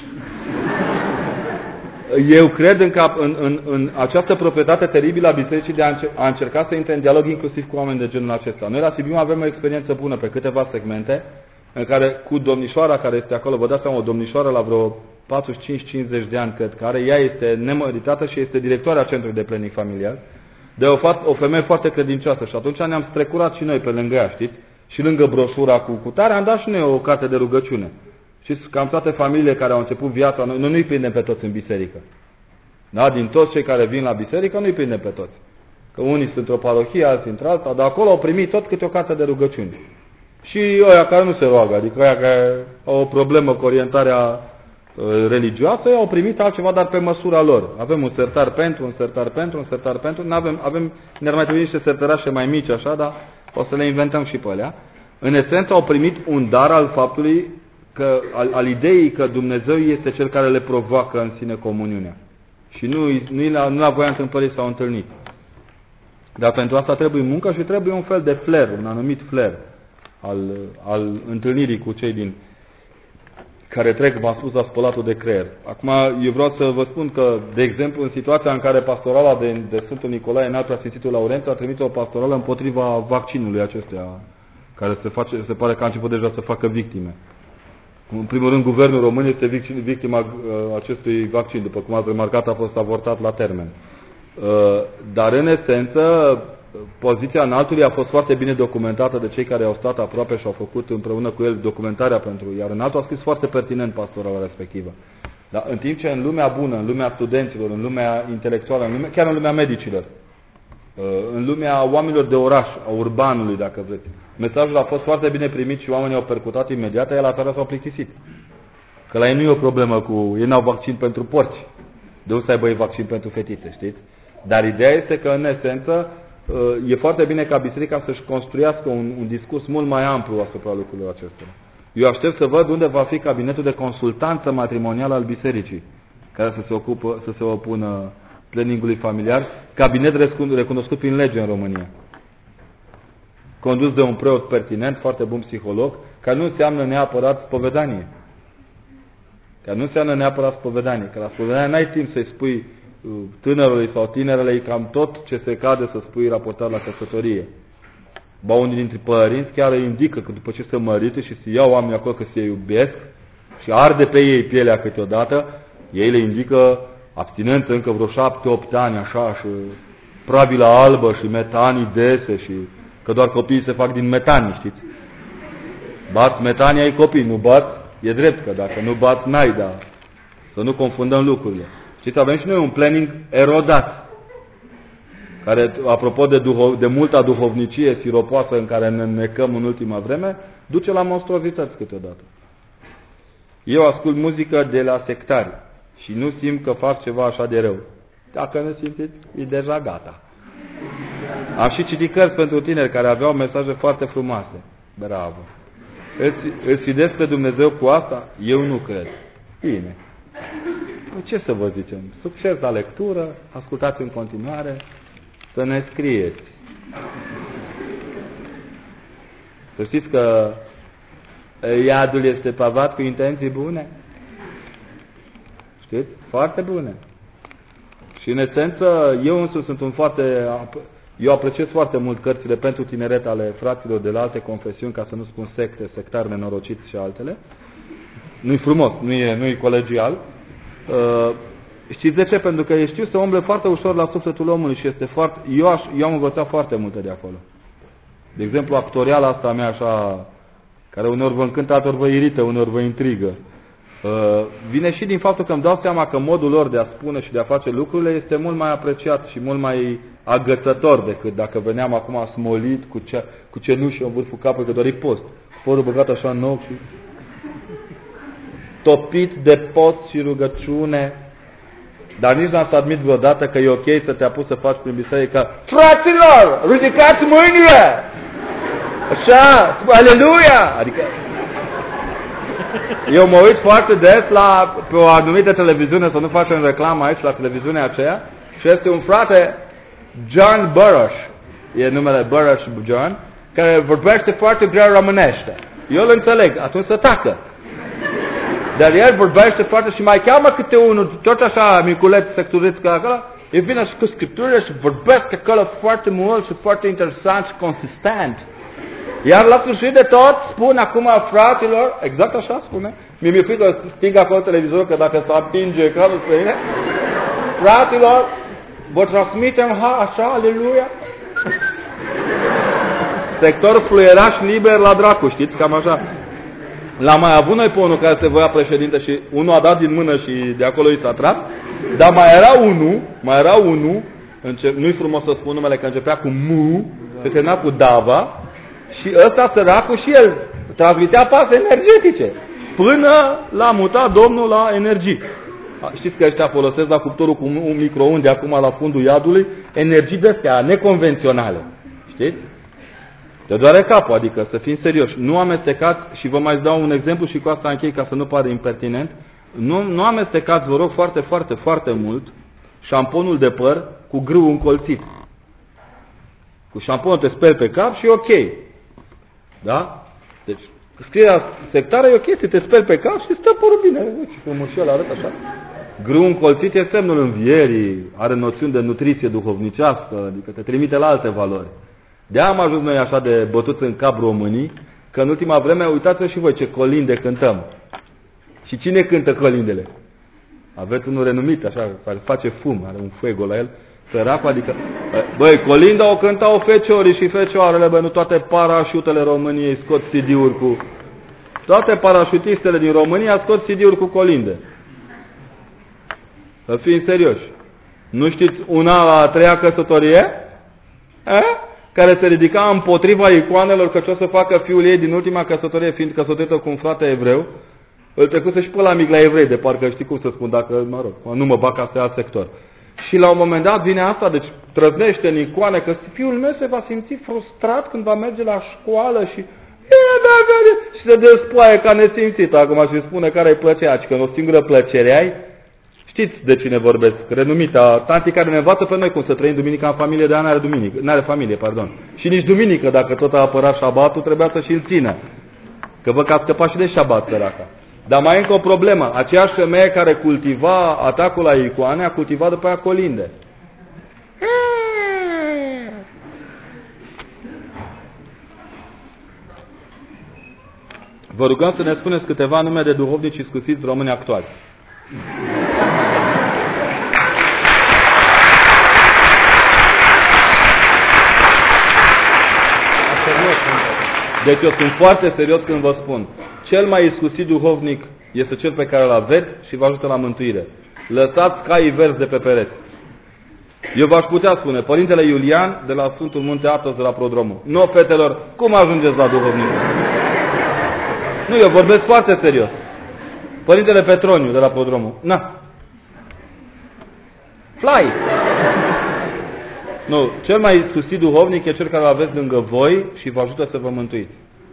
Eu cred în această proprietate teribilă a bisericii de a încerca să intre în dialog inclusiv cu oameni de genul acesta. Noi la Sibiu avem o experiență bună pe câteva segmente, în care cu domnișoara care este acolo, vă dați seama, o domnișoară la vreo 45-50 de ani, cred că are, ea este nemăritată și este directoarea centrului de planning familial, de o femeie foarte credincioasă. Și atunci ne-am strecurat și noi pe lângă ea, știți? Și lângă broșura cu tare am dat și noi o carte de rugăciune. Știți, cam toate familiile care au început viața, noi nu-i prindem pe toți în biserică. Da? Din toți cei care vin la biserică, nu-i prindem pe toți. Că unii sunt într-o parohie, alții într-alta, dar acolo au primit tot câte o carte de rugăciuni. Și ăia care nu se roagă, adică ăia care au o problemă cu orientarea religioasă, au primit altceva, dar pe măsura lor. Avem un sertar pentru, un sertar pentru, un sertar pentru, ne-ar mai trebui niște sertărașe mai mici așa, dar o să le inventăm și pe alea. În esență au primit un dar al faptului, al ideii că Dumnezeu este Cel care le provoacă în sine comuniunea. Și nu la voia întâmplării s-au întâlnit. Dar pentru asta trebuie muncă și trebuie un fel de flair, un anumit flair al întâlnirii cu cei care trec, v-am spus, la spălatul de creier. Acum, eu vreau să vă spun că, de exemplu, în situația în care pastorala de Sfântul Nicolae, înalt preasfințitul Laurențiu, a trimis o pastorală împotriva vaccinului acestuia, care se pare că a început deja să facă victime. În primul rând, guvernul român este victima acestui vaccin, după cum ați remarcat, a fost avortat la termen. Dar, în esență, poziția înaltului a fost foarte bine documentată de cei care au stat aproape și au făcut împreună cu el documentarea pentru, iar înaltul a scris foarte pertinent pastorala respectivă. Dar în timp ce în lumea bună, în lumea studenților, în lumea intelectuală, chiar în lumea medicilor, în lumea oamenilor de oraș, a urbanului, dacă vreți, mesajul a fost foarte bine primit și oamenii au percutat imediat, iar la țară s-au plictisit. Că la ei nu e o problemă cu, ei n-au vaccin pentru porci. De unde să aibă ei vaccin pentru fetițe, știți? Dar ideea este că, în esență, e foarte bine ca biserica să-și construiască un discurs mult mai amplu asupra lucrurilor acestora. Eu aștept să văd unde va fi cabinetul de consultanță matrimonială al bisericii, care să se opună planningului familiar cabinet recunoscut prin lege în România. Condus de un preot pertinent, foarte bun psiholog, care nu înseamnă neapărat spovedanie. Că la spovedanie n-ai timp să-i spui tânărului sau tinerele cam tot ce se cade să spui raportat la căsătorie. Ba unii dintre părinți chiar îi indică că după ce se mărite și se iau oamenii acolo că se iubesc și arde pe ei pielea câteodată, ei le indică abstinență încă vreo 7-8 ani așa și pravilă albă și metanii dese și că doar copiii se fac din metanii, știți? Bat metanii ai copii, nu bat, e drept că dacă nu bat n-ai, dar să nu confundăm lucrurile. Știți, avem și noi un planning erodat, care, apropo de multa duhovnicie siropoasă în care ne necăm în ultima vreme, duce la monstruozități câteodată. Eu ascult muzică de la sectari și nu simt că fac ceva așa de rău. Dacă nu simțiți, e deja gata. Am și citit cărți pentru tineri care aveau mesaje foarte frumoase. Bravo! Îl sfidesc pe Dumnezeu cu asta? Eu nu cred. Bine. Ce să vă zicem? Succes la lectură, ascultați în continuare, să ne scrieți. Să știți că iadul este pavat cu intenții bune. Știți? Foarte bune. Și în esență, eu însuși sunt eu apreciez foarte mult cărțile pentru tineret ale fraților de la alte confesiuni, ca să nu spun secte, sectari nenorociți și altele. Nu-i frumos, nu-i colegial. Știți de ce? Pentru că știu să umble foarte ușor la sufletul omului și este foarte... Eu am învățat foarte multe de acolo. De exemplu, actoriala asta mea așa, care uneori vă încântă, altor vă irită, uneori vă intrigă. Vine și din faptul că îmi dau seama că modul lor de a spune și de a face lucrurile este mult mai apreciat și mult mai agățător decât dacă veneam acum smolit cu cenușă în vârful capului, că doar-i post. Părul băgat așa în ochi și topit de post și rugăciune. Dar nici n-am să admit vreodată că e ok să te apuci să faci prin biserică: fraților, ridicați mâinile! Așa, aleluia! Adică eu mă uit foarte des pe o anumită televiziune, să nu facem reclamă aici, la televiziunea aceea, și este un frate, John Burrush, e numele Burrush John, care vorbește foarte greu românește. Eu îl înțeleg, atunci să tacă. Dar el vorbește foarte și mai cheamă câte unul, tot așa miculeț, secturiț ca acolo, îi vine și cu scripturile și vorbesc acolo foarte mult și foarte interesant și consistent. Iar la sfârșit de tot, spun acum fraților, exact așa spune, mi-e frică să sting acolo televizorul, că dacă se apinge cadrul pe mine, fraților, vă transmitem așa, aleluia. Sector fluieraș liber la dracu, știți, cam așa. L-am mai avut noi pe unul care se voia președinte și unul a dat din mână și de acolo i s-a tras, dar mai era unul, nu-i frumos să spun numele, că începea cu mu, se termina cu dava, și ăsta săracul și el transmitea pase energetice până l-a mutat Domnul la energii. Știți că ăștia folosesc la cuptorul cu un microunde acum la fundul iadului energii de-astea neconvenționale. Știți? Te doare capul, adică să fim serioși. Nu amestecați, și vă mai dau un exemplu și cu asta închei ca să nu pare impertinent, nu amestecați, vă rog, foarte, foarte, foarte mult șamponul de păr cu grâu încolțit. Cu șamponul te speli pe cap și e ok. Da? Deci, scrierea sectară e ok, te speli pe cap și stă părul bine. Și frumușel arăt așa. Grâu încolțit e semnul învierii, are noțiuni de nutriție duhovnicească, adică te trimite la alte valori. De-aia am ajuns noi așa de bătuți în cap românii, că în ultima vreme, uitați-vă și voi ce colinde cântăm. Și cine cântă colindele? Aveți unul renumit, așa, care face fum, are un fuego la el, săracul, adică, băi, colinda o cântau feciorii și fecioarele, băi, nu toate parașutele României scot CD-uri cu... Toate parașutistele din România scot CD-uri cu colinde. Să fim serioși. Nu știți una la a treia căsătorie? Care se ridica împotriva icoanelor că ce o să facă fiul ei din ultima căsătorie, fiind căsătorită cu un frate evreu, îl trecuse și pe la mic la evrei, de parcă știi cum să spun, dacă, mă rog, nu mă bag, asta e alt sector. Și la un moment dat vine asta, deci trăznește în icoane, că fiul meu se va simți frustrat când va merge la școală și se desploaie ca nesimțit acum și spune care-i plăcerea, și că o singură plăcere ai. Știți de cine vorbesc, renumita tanti care ne învață pe noi cum să trăim duminica în familie, de n-are familie, pardon. Și nici duminică, dacă tot a apărat șabatul, trebuia să și-l țină. Că văd că a scăpat și de șabat, săraca. Dar mai e încă o problemă. Aceeași femeie care cultiva atacul la icoane, a cultivat după aia colinde. Vă rugăm să ne spuneți câteva nume de duhovnici iscusiți români actuali. Deci eu sunt foarte serios când vă spun. Cel mai iscusit duhovnic este cel pe care îl aveți și vă ajută la mântuire. Lăsați caii verzi de pe pereți. Eu v-aș putea spune, Părintele Iulian de la Sfântul Munte Atos de la Prodromul. Nu, fetelor, cum ajungeți la duhovnic? Nu, eu vorbesc foarte serios. Părintele Petroniu de la Prodromul. Na. Fly! Nu, cel mai iscusit duhovnic e cel care îl aveți lângă voi și vă ajută să vă mântuiți.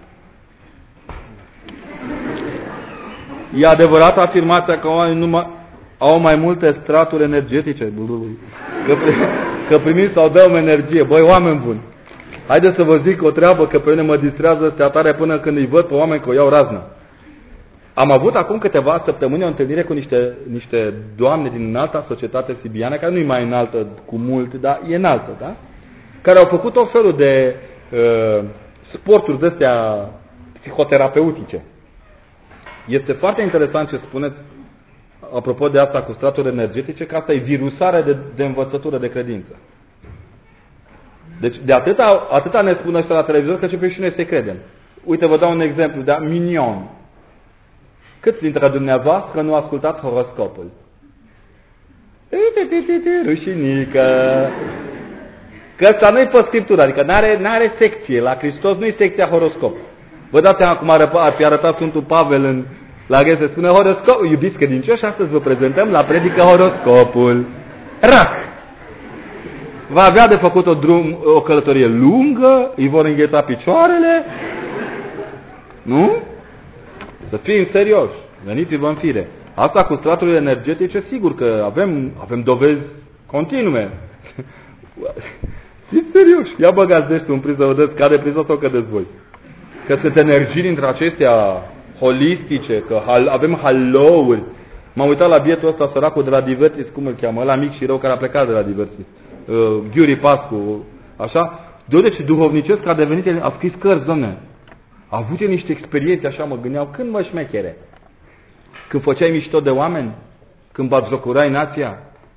E adevărată afirmația că oamenii au mai multe straturi energetice? Că primim sau dăm energie. Băi, oameni buni, haideți să vă zic o treabă, că pe mine mă distrează astea tare până când îi văd pe oameni că o iau raznă. Am avut acum câteva săptămâni o întâlnire cu niște doamne din înalta societate sibiană, care nu e mai înaltă cu mult, dar e înaltă, da? Care au făcut o felul de sporturi de-astea psihoterapeutice. Este foarte interesant ce spuneți apropo de asta cu straturi energetice, că asta e virusare de învățătură de credință. Deci de atâta ne spun ăștia la televizor că începem și noi să credem. Uite, vă dau un exemplu, da? Mignon. Cât dintre dumneavoastră nu ascultați horoscopul? Rușinică. Că ăsta nu-i pe Scriptură, adică n-are secție. La Hristos nu-i secția horoscop. Vă dați seama cum ar fi arătat Sfântul Pavel la Ghe, se spune horoscop. Iubiți credincioși, astăzi vă prezentăm la predică horoscopul. Rac! Va avea de făcut o călătorie lungă, îi vor îngheta picioarele. Nu? Să fim serioși, veniți-vă în fire. Asta cu straturile energetice, sigur că avem dovezi continue. Fiți serioși, ia băgați dești un priz să vedeți, cade priza sau cădeți voi. Că sunt energii dintre acestea holistice, că avem halouri. M-am uitat la bietul ăsta săracul de la Divertis, cum îl cheamă, ăla mic și rău care a plecat de la Divertis. Ghiuri Pascu, așa. Deci duhovnicesc a devenit, a scris cărți, domne. A avut niște experiențe, așa mă gândeau, când mă șmechere? Când făceai mișto de oameni? Când batjocurai nația?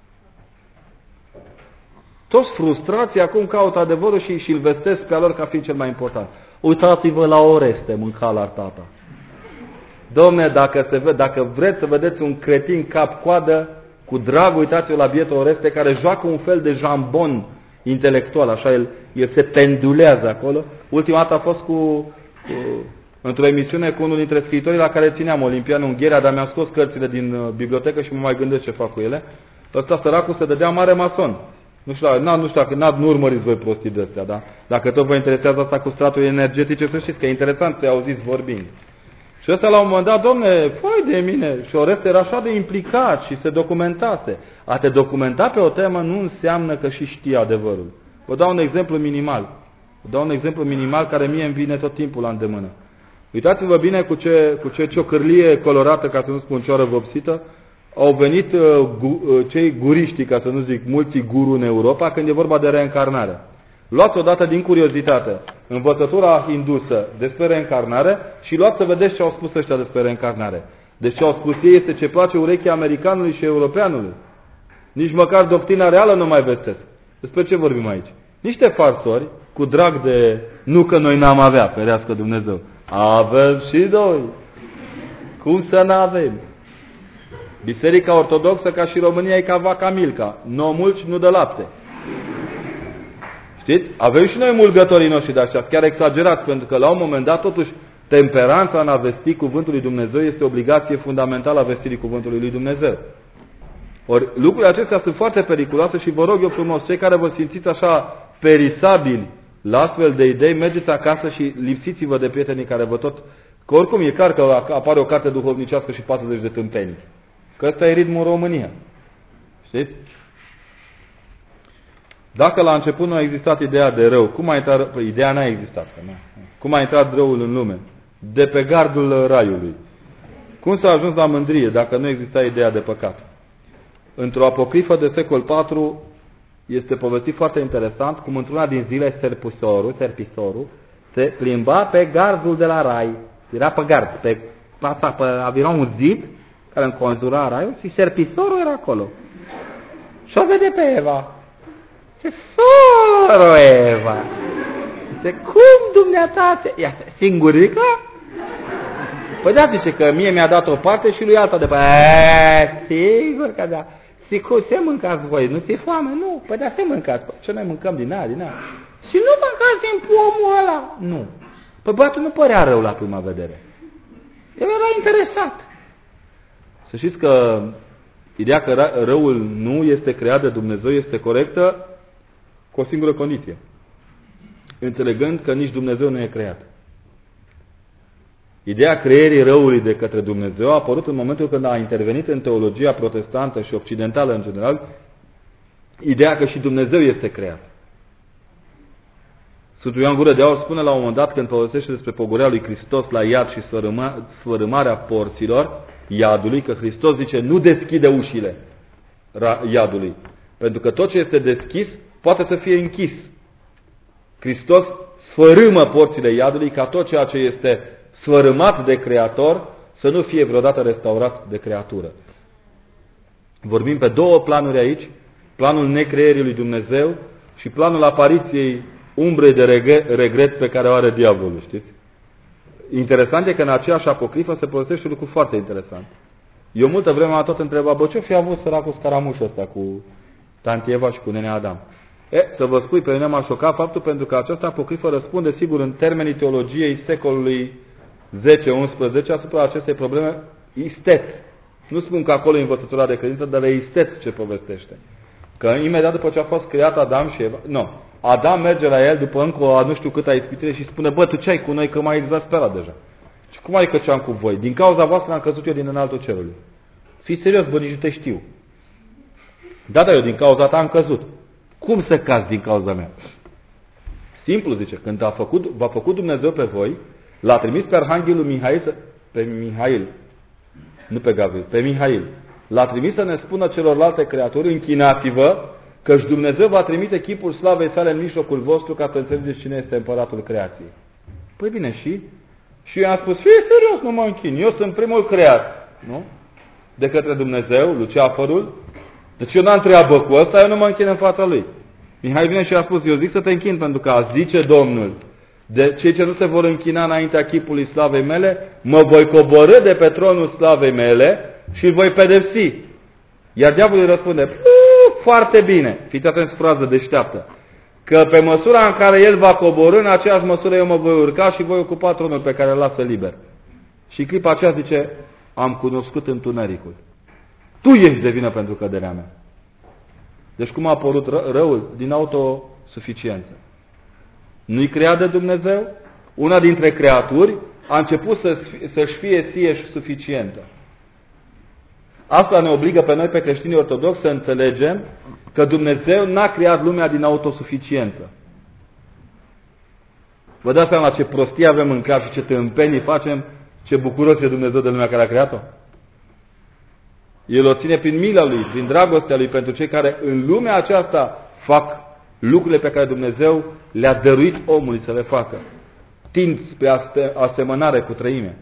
Toți frustrații acum caută adevărul și îl vestesc pe lor ca fiind cel mai important. Uitați-vă la Oreste, mâncalar tata. Domne, dacă vreți să vedeți un cretin cap-coadă, cu drag uitați-vă la bietul Oreste, care joacă un fel de jambon intelectual, așa el se pendulează acolo. Ultima dată a fost într-o emisiune cu unul dintre scriitorii la care țineam, Olimpianul Ungheria, dar mi-am scos cărțile din bibliotecă și mă mai gândesc ce fac cu ele. Ăsta săracul se dădea mare mason. Nu știu dacă nu urmăriți voi prostii de astea, da? Dacă tot vă interesează asta cu straturi energetice, să știți că e interesant să-i auziți vorbind. Și ăsta la un moment dat, domne, fai de mine, și Oreste era așa de implicat și se documentase. A te documenta pe o temă nu înseamnă că și știi adevărul. Vă dau un exemplu minimal care mie îmi vine tot timpul la îndemână. Uitați-vă bine cu ce ciocârlie colorată, ca să nu spun cioară vopsită, au venit cei guriștii, ca să nu zic mulți guru în Europa, când e vorba de reîncarnare. Luați odată din curiozitate învățătura hindusă despre reîncarnare și luați să vedeți ce au spus ăștia despre reîncarnare. Deci ce au spus ei este ce place urechii americanului și europeanului. Nici măcar doctrina reală nu mai vestesc. Despre ce vorbim aici? Niște farsori cu drag de nu că noi n-am avea, ferească Dumnezeu. Avem și noi. Cum să n-avem? Biserica Ortodoxă, ca și România, e ca vaca Milca. Nu mulci, nu dă lapte. Știți? Avem și noi mulgătorii noștri de așa, chiar exagerați, pentru că la un moment dat, totuși, temperanța în a vesti cuvântul lui Dumnezeu este obligație fundamentală a vestirii cuvântului lui Dumnezeu. Ori lucrurile acestea sunt foarte periculoase și vă rog eu frumos, cei care vă simțiți așa perisabili la astfel de idei, mergeți acasă și lipsiți-vă de prietenii care vă tot... Că oricum e clar că apare o carte duhovnicească și 40 de tâmpenii. Că ăsta e ritmul în România. Știți? Dacă la început nu a existat ideea de rău, cum a intrat, păi, ideea n-a existat, nu? Cum a intrat răul în lume? De pe gardul raiului. Cum s-a ajuns la mândrie dacă nu exista ideea de păcat? Într-o apocrifă de secol 4 este povestit foarte interesant cum într-una din zile serpisorul se plimba pe gardul de la rai. Era pe gard, avea un zid care înconjura raiul și serpisorul era acolo. Și o vede pe Eva. Ce soră, Eva! Zice, cum dumneata? Ia, singurică? Păi da, zice că mie mi-a dat o parte și lui alta de pe... Sigur că da. Sigur, ce mâncați voi? Nu ți-e foame? Nu. Păi da, ce mâncați? Ce noi mâncăm din aia, din aia. Și nu mâncați din pomul ăla? Nu. Păi băiatul nu părea rău la prima vedere. El era interesat. Să știți că ideea că răul nu este creat de Dumnezeu este corectă cu o singură condiție. Înțelegând că nici Dumnezeu nu e creat. Ideea creierii răului de către Dumnezeu a apărut în momentul când a intervenit în teologia protestantă și occidentală în general ideea că și Dumnezeu este creat. Sfântul Ioan Gură de Aur spune la un moment dat, când povestește despre pogorârea lui Hristos la iad și sfărâmarea porților iadului, că Hristos zice nu deschide ușile iadului, pentru că tot ce este deschis poate să fie închis. Hristos sfărâmă porțile iadului ca tot ceea ce este sfărâmat de Creator să nu fie vreodată restaurat de creatură. Vorbim pe două planuri aici, planul necreierii lui Dumnezeu și planul apariției umbrei de regret pe care o are diavolul, știți? Interesant e că în aceeași apocrifă se povestește un lucru foarte interesant. Eu multă vreme m-am tot întrebat, bă, ce-o fi avut săracul scaramușul ăsta cu tanti Eva și cu nene Adam? Să vă spui, pe mine m-a șocat faptul pentru că această apocrifă răspunde sigur în termenii teologiei secolului 10-11 asupra acestei probleme istet. Nu spun că acolo e învățătura de credință, dar e istet ce povestește. Că imediat după ce a fost creat Adam și Eva, Adam merge la el după încă o nu știu câta ispitire și spune, bă, tu ce ai cu noi că m-ai exasperat deja? Și cum ai că ce am cu voi? Din cauza voastră am căzut eu din înaltul cerului. Fii serios, bă, nici nu te știu. Da, eu din cauza ta am căzut. Cum să cazi din cauza mea? Simplu, zice, când v-a făcut Dumnezeu pe voi, l-a trimis pe Arhanghelul Mihail, pe Mihail. L-a trimis să ne spună celorlalte creaturi, închinați-vă, căci Dumnezeu va trimite chipul slavei sale în mijlocul vostru ca să înțelegeți cine este împăratul creației. Păi bine, și? Și eu am spus, fii serios, nu mă închin, eu sunt primul creat, nu? De către Dumnezeu, Luceafărul. Deci eu n-am treabă cu ăsta, eu nu mă închin în fața lui. Mihai vine și a spus, eu zic să te închin pentru că zice Domnul, de cei ce nu se vor închina înaintea chipului slavei mele, mă voi coborî de pe tronul slavei mele și îl voi pedepsi. Iar diavolul îi răspunde, foarte bine, fiți atenți, frază deșteaptă, că pe măsura în care el va coborî, în aceeași măsură eu mă voi urca și voi ocupa tronul pe care îl lasă liber. Și clipa aceea zice, am cunoscut întunericul. Tu ești de vină pentru căderea mea. Deci cum a apărut răul? Din autosuficiență. Nu-i creat de Dumnezeu? Una dintre creaturi a început să-și fie ție suficientă. Asta ne obligă pe noi, pe creștinii ortodoxi, să înțelegem că Dumnezeu n-a creat lumea din autosuficiență. Vă dați seama ce prostie avem în cap și ce tâmpenii facem, ce bucuros e Dumnezeu de lumea care a creat-o? El o ține prin mila Lui, prin dragostea Lui pentru cei care în lumea aceasta fac lucrurile pe care Dumnezeu le-a dăruit omului să le facă. Tind pe asemănare cu trăimea.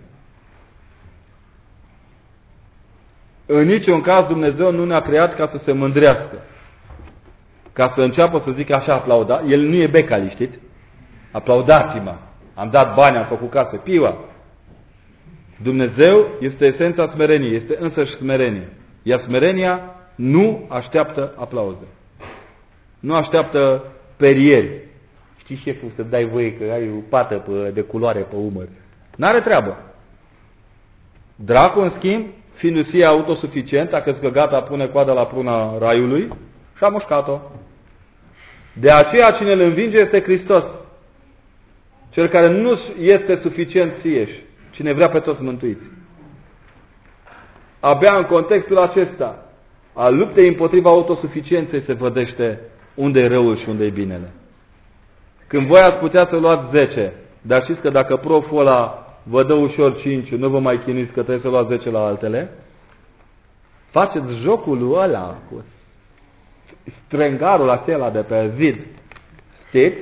În niciun caz Dumnezeu nu ne-a creat ca să se mândrească. Ca să înceapă să zică așa aplauda. El nu e Becali, știți? Aplaudați-mă. Am dat bani, am făcut case. Piua. Dumnezeu este esența smereniei, este însăși smerenie. Iar smerenia nu așteaptă aplauze. Nu așteaptă perieri. Știi, șeful, să dai voie că ai o pată de culoare pe umăr. N-are treabă. Dracul, în schimb, fiindu-se autosuficient, a crezut că gata, pune coada la pruna raiului și a mușcat-o. De aceea cine îl învinge este Hristos. Cel care nu este suficient sieși. Cine vrea pe toți mântuiți. Abia în contextul acesta, a luptei împotriva autosuficienței se vădește unde e răul și unde e binele. Când voi ați putea să luați 10, dar știți că dacă proful ăla vă dă ușor 5, nu vă mai chinuiți că trebuie să luați 10 la altele, faceți jocul ăla cu strengarul acela de pe zid. Știți?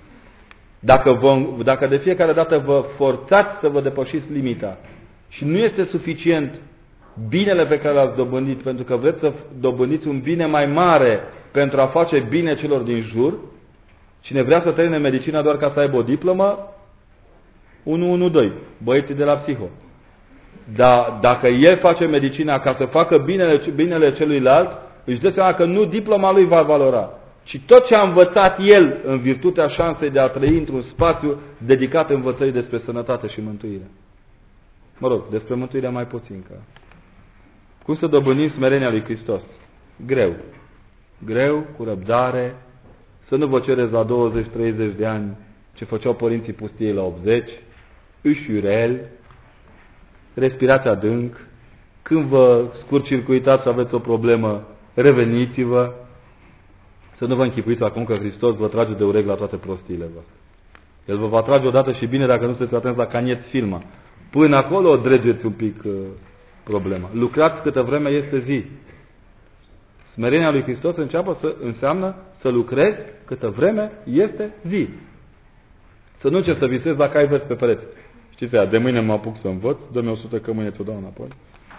Dacă de fiecare dată vă forțați să vă depășiți limita și nu este suficient binele pe care l-ați dobândit, pentru că vreți să dobândiți un bine mai mare pentru a face bine celor din jur, cine vrea să termine medicina doar ca să aibă o diplomă, 112, băieții de la psiho. Dar dacă el face medicina ca să facă binele celuilalt, își dă seama că nu diploma lui va valora, ci tot ce a învățat el în virtutea șansei de a trăi într-un spațiu dedicat învățării despre sănătate și mântuire. Mă rog, despre mântuirea mai puțin. Cum să dobândim smerenia lui Hristos? Greu. Greu, cu răbdare, să nu vă cereți la 20-30 de ani ce făceau părinții pustiei la 80, ușurel, respirați adânc, când vă scurt-circuitați să aveți o problemă, reveniți-vă, să nu vă închipuiți acum că Hristos vă trage de urechi la toate prostiile voastre. El vă va trage odată și bine dacă nu sunteți atenți la Caniet Filma. Până acolo o dregeți un pic problema. Lucrați câtă vreme este zi. Smerenia lui Hristos înseamnă să lucrezi câtă vreme este zi. Să nu încerci să visezi dacă ai vers pe pereți. Știți aia, de mâine mă apuc să învăț, dă-mi 100 că mâine ți-o dau înapoi.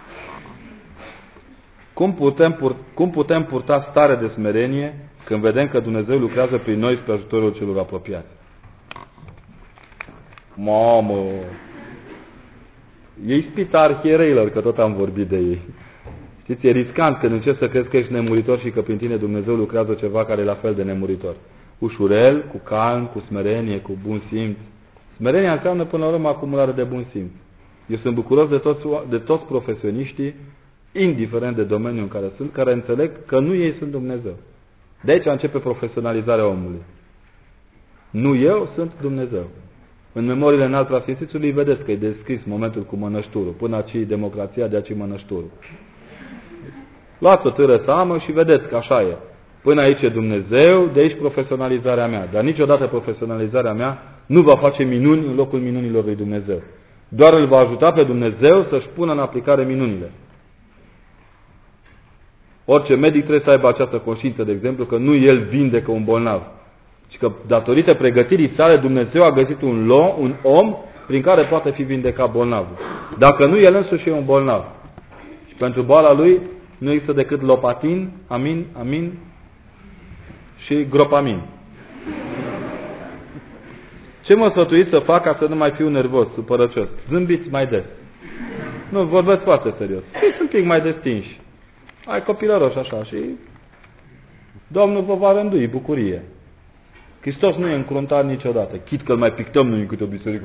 Cum putem purta stare de smerenie când vedem că Dumnezeu lucrează prin noi spre ajutorul celor apropiați? Mamă! E ispita arhiereilor, că tot am vorbit de ei. Știți, e riscant când încerci să crezi că ești nemuritor și că prin tine Dumnezeu lucrează ceva care e la fel de nemuritor. Ușurel, cu calm, cu smerenie, cu bun simț. Smerenia înseamnă până la urmă acumulare de bun simț. Eu sunt bucuros de toți profesioniștii, indiferent de domeniul în care sunt, care înțeleg că nu ei sunt Dumnezeu. De aici începe profesionalizarea omului. Nu eu sunt Dumnezeu. În memoriile înalt preasfințițului vedeți că e descris momentul cu mănășturul. Până aici democrația, de aici mănășturul. Luați o târă seamă și vedeți că așa e. Până aici e Dumnezeu, de aici profesionalizarea mea. Dar niciodată profesionalizarea mea nu va face minuni în locul minunilor lui Dumnezeu. Doar îl va ajuta pe Dumnezeu să-și pună în aplicare minunile. Orice medic trebuie să aibă această conștiință, de exemplu, că nu el vindecă un bolnav, ci că datorită pregătirii sale Dumnezeu a găsit un om prin care poate fi vindecat bolnavul. Dacă nu, el însuși e un bolnav. Și pentru boala lui nu există decât lopatin, amin, și gropamin. Ce mă sfătuiți să fac ca să nu mai fiu nervos, supărăcios? Zâmbiți mai des. Nu, vorbesc foarte serios. Fiți un pic mai destinși. Ai copilăroș așa și Domnul vă va rândui bucurie. Hristos nu e încruntat niciodată. Chit că îl mai pictăm noi în câte o biserică.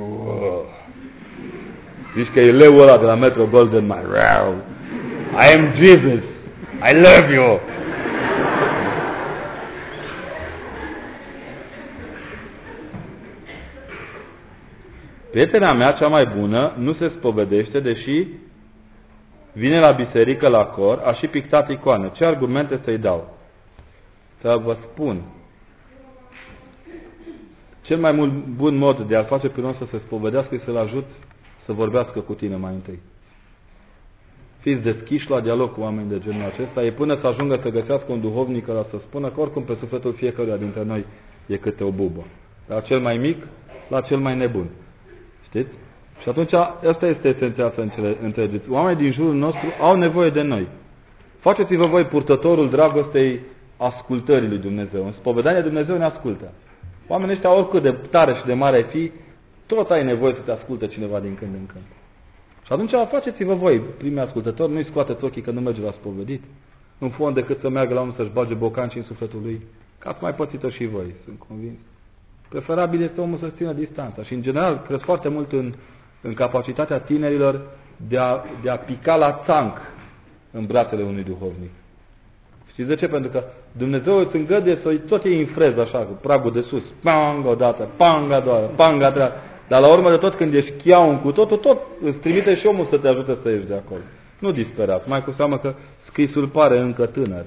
Zici că e leul ăla de la Metro Golden Mile. I am Jesus. I love you. Prietena mea cea mai bună nu se spovedește, deși vine la biserică, la cor, a și pictat icoane. Ce argumente să-i dau? Să vă spun. Cel mai bun mod de a-l face pe un om să se spovedească e să-l ajut să vorbească cu tine mai întâi. Fiți deschiși la dialog cu oameni de genul acesta. E până să ajungă să găsească un duhovnic care să spună că oricum pe sufletul fiecăruia dintre noi e câte o bubă. La cel mai mic, la cel mai nebun. Știți? Și atunci, asta este esențial să înțelegeți. Oamenii din jurul nostru au nevoie de noi. Faceți-vă voi purtătorul dragostei ascultării lui Dumnezeu. În spovedanie Dumnezeu ne ascultă. Oamenii ăștia, oricât de tare și de mare ai fi, tot ai nevoie să te asculte cineva din când în când. Și atunci faceți-vă voi, primii ascultători, nu-i scoateți ochii că nu merge la spovedit, în fond decât să meargă la unul să-și bage bocanci în sufletul lui. Că ați mai pățit-o și voi, sunt convins. Preferabil este omul să-și țină distanța. Și în general, cred foarte mult în capacitatea tinerilor de a pica la țanc în brațele unui duhovnic. Știți de ce? Pentru că Dumnezeu îți îngăduie să tot iei în freză așa, cu pragul de sus. Pang odată, pang a doua, pang a treia. Dar la urmă de tot, când ești chiaun cu totul, tot îți trimite și omul să te ajute să ieși de acolo. Nu disperați, mai cu seamă că Scrisul pare încă tânăr.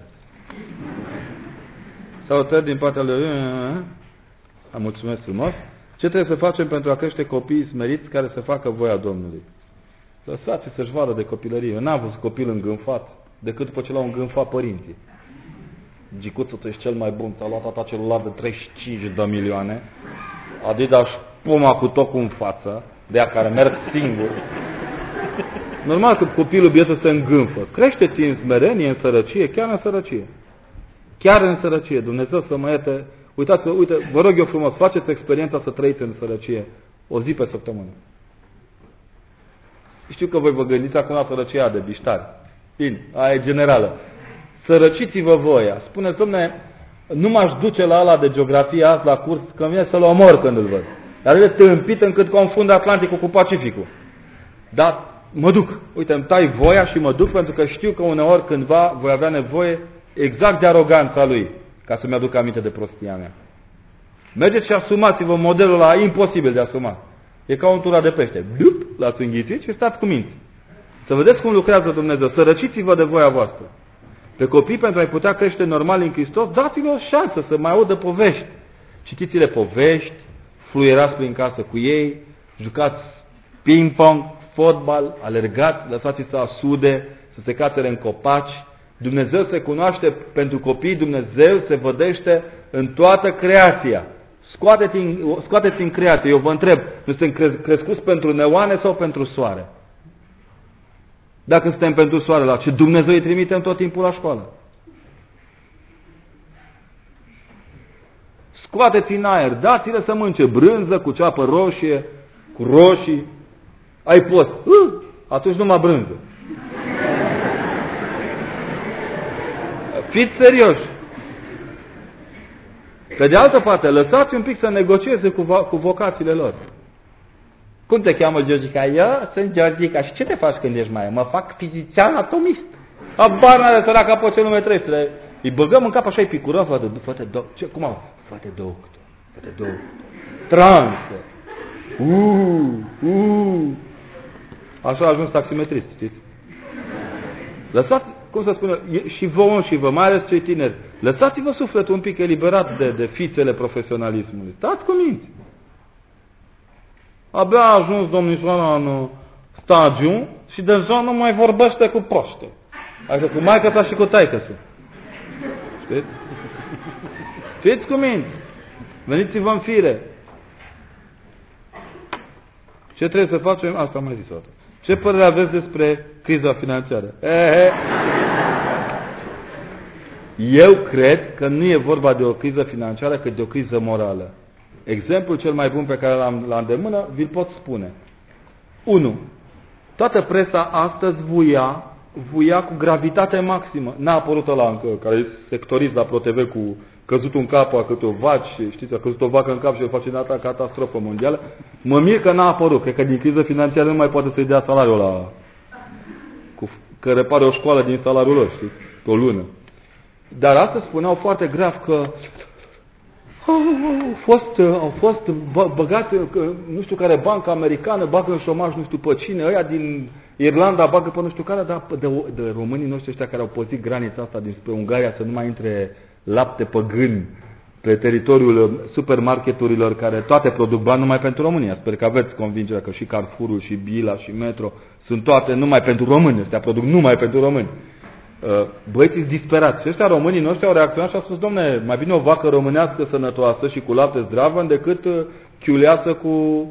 Salutări din partea lui... Mulțumesc frumos. Ce trebuie să facem pentru a crește copiii smeriți care să facă voia Domnului? Lăsați să-și vadă de copilărie. Eu n-am văzut copil îngânfat decât după ce l-au îngânfat părinții. Gicuțul, tu ești cel mai bun, ți-a luat tata celular de 35 de milioane, Adidas Puma cu tocul în față, de aia care merg singur. Normal că copilul bine să se îngânfă. Crește-ți în smerenie, în sărăcie, chiar în sărăcie. Chiar în sărăcie. Dumnezeu să mă ierte. Uitați-vă, uite, vă rog eu frumos, faceți experiența să trăiți în sărăcie o zi pe săptămână. Știu că voi vă gândiți acum la sărăcia de biștari. Bine, aia e generală. Sărăciți-vă voia. Spuneți, dom'le, nu m-aș duce la ala de geografie azi la curs, că vine să-l omor când îl văd. Dar e tâmpit încât confund Atlanticul cu Pacificul. Dar mă duc. Uite, îmi tai voia și mă duc pentru că știu că uneori cândva voi avea nevoie exact de aroganța lui ca să-mi aduc aminte de prostia mea. Mergeți și asumați-vă modelul ăla imposibil de asumat. E ca un tura de pește. Dup, l-ați înghițit și stați cu minți. Să vedeți cum lucrează Dumnezeu. Sărăciți-vă de voia voastră. Pe copii, pentru a-i putea crește normal în Hristos, dați-le o șansă să mai audă povești. Citiți-le povești, fluierați prin casă cu ei, jucați ping-pong, fotbal, alergați, lăsați-i să asude, să se cațere în copaci. Dumnezeu se cunoaște pentru copii, Dumnezeu se vădește în toată creația. Scoateți în creație. Eu vă întreb, nu suntem crescuți pentru neoane sau pentru soare? Dacă suntem pentru soare, la ce Dumnezeu îi trimitem tot timpul la școală? Scoateți în aer, dați-le să mănânce brânză cu ceapă roșie, cu roșii. Ai post. Atunci numai brânză. Fiți serioși. Pe de altă parte, lăsați un pic să negocieze cu vocațiile lor. Cum te cheamă, Georgica? Eu sunt Georgica. Și ce te faci când ești mai? Mă fac fizițian atomist. Abar n-are săraca pe ce lume trăiește. Îi băgăm în cap așa, îi picurăm, fă-te doctor. Cum am? Fă-te doctor. Transă. Așa a ajuns taximetrist, știți? Lăsați, cum să spun, și vă, mai ales cei tineri, lăsați-vă sufletul un pic eliberat de fițele profesionalismului. Stați cu minți. Abia a ajuns domnișoara în stagiu și deja nu mai vorbește cu proște. Adică cu maică-ta și cu taică-su. Știți? Fiți cu minți. Veniți-vă în fire. Ce trebuie să facem? Asta am mai zis o dată. Ce părere aveți despre criza financiară? Eu cred că nu e vorba de o criză financiară, cât de o criză morală. Exemplul cel mai bun pe care l-am la îndemână, vi-l pot spune. 1. Toată presa astăzi vuia cu gravitate maximă. N-a apărut ăla încă, care e sectorist la ProTV cu căzut un cap a câte o vaci, știți, a căzut o vacă în cap și o face data catastrofă mondială. Mă mir că n-a apărut. Cred că din criză financiară nu mai poate să-i dea salariul ăla. Că repare o școală din salariul lor, știți, pe o lună. Dar astăzi spuneau foarte grav că au fost băgați, nu știu care bancă americană, bagă în șomaj nu știu pe cine, ăia din Irlanda bagă pe nu știu care, dar de românii noștri ăștia care au păzit granița asta dinspre Ungaria să nu mai intre lapte pe gâni pe teritoriul supermarketurilor care toate produc bani numai pentru România. Sper că aveți convingerea că și Carrefour-ul, și Bila, și Metro sunt toate numai pentru români. Ăstea produc numai pentru români. Băieții disperați. Și ăștia românii noștri au reacționat și au spus, domne, mai bine o vacă românească sănătoasă și cu lapte zdravă decât chiuleasă cu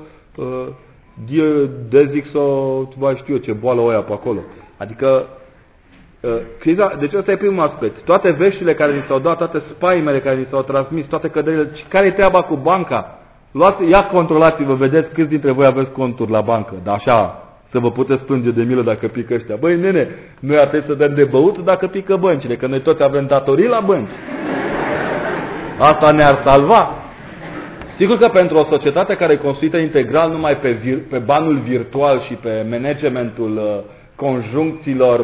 Dezic sau mai știu eu ce boală o ia pe acolo. Adică criza, deci ăsta e primul aspect. Toate veștile care ni s-au dat, toate spaimele care ni s-au transmis, toate căderile. Care e treaba cu banca? Ia controlați-vă, vedeți câți dintre voi aveți conturi la bancă. Dar așa, să vă puteți plânge de milă dacă pică ăștia. Băi, nene, noi ar trebui să dăm de băut dacă pică băncile, că noi toți avem datorii la bănci. Asta ne-ar salva. Sigur că pentru o societate care e construită integral numai pe banul virtual și pe managementul conjuncțiilor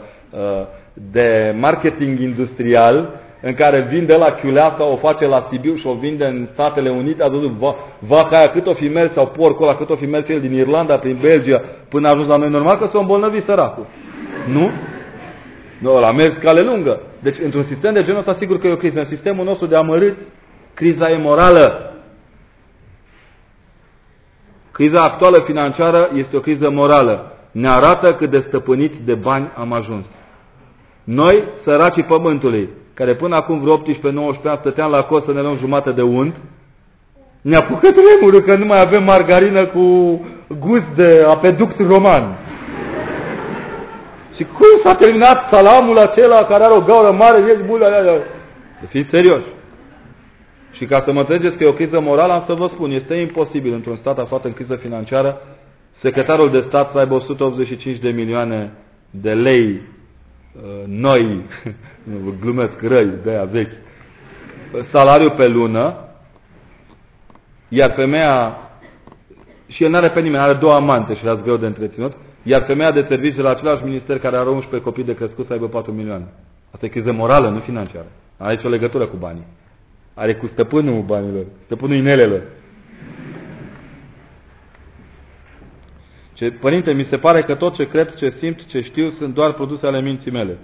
de marketing industrial, în care vinde la chiuleasa, o face la Sibiu și o vinde în Statele Unite, a văzut vaca aia cât o fi mers, sau porcul ăla cât o fi mers el din Irlanda, prin Belgia, până a ajuns la noi. Normal că s-o îmbolnăvi săracul. Nu? Nu, la mers cale lungă. Deci, într-un sistem de genul ăsta, sigur că e o criză. În sistemul nostru de amărât, criza e morală. Criza actuală financiară este o criză morală. Ne arată cât de stăpâniți de bani am ajuns. Noi, săracii pământului, care până acum vreo 18-19 ani stăteam la cost să ne luăm jumătate de unt, ne apucă tremurul că nu mai avem margarină cu gust de apeduct roman. Și cum s-a terminat salamul acela care are o gaură mare, ești bun, să fiți serioși. Și ca să mă înțelegeți că e o criză morală, am să vă spun, este imposibil într-un stat aflat în criză financiară, secretarul de stat să aibă 185 de milioane de lei noi, glumesc răi, de-aia vechi, salariu pe lună, iar femeia, și el n-are pe nimeni, are 2 amante și le-ați greu de întreținut, iar femeia de serviciu de la același minister care are 11 copii de crescut să aibă 4 milioane. Asta e criză morală, nu financiară. Are o legătură cu banii. Are cu stăpânul banilor, stăpânul inelelor. Părinte, mi se pare că tot ce cred, ce simt, ce știu sunt doar produse ale minții mele.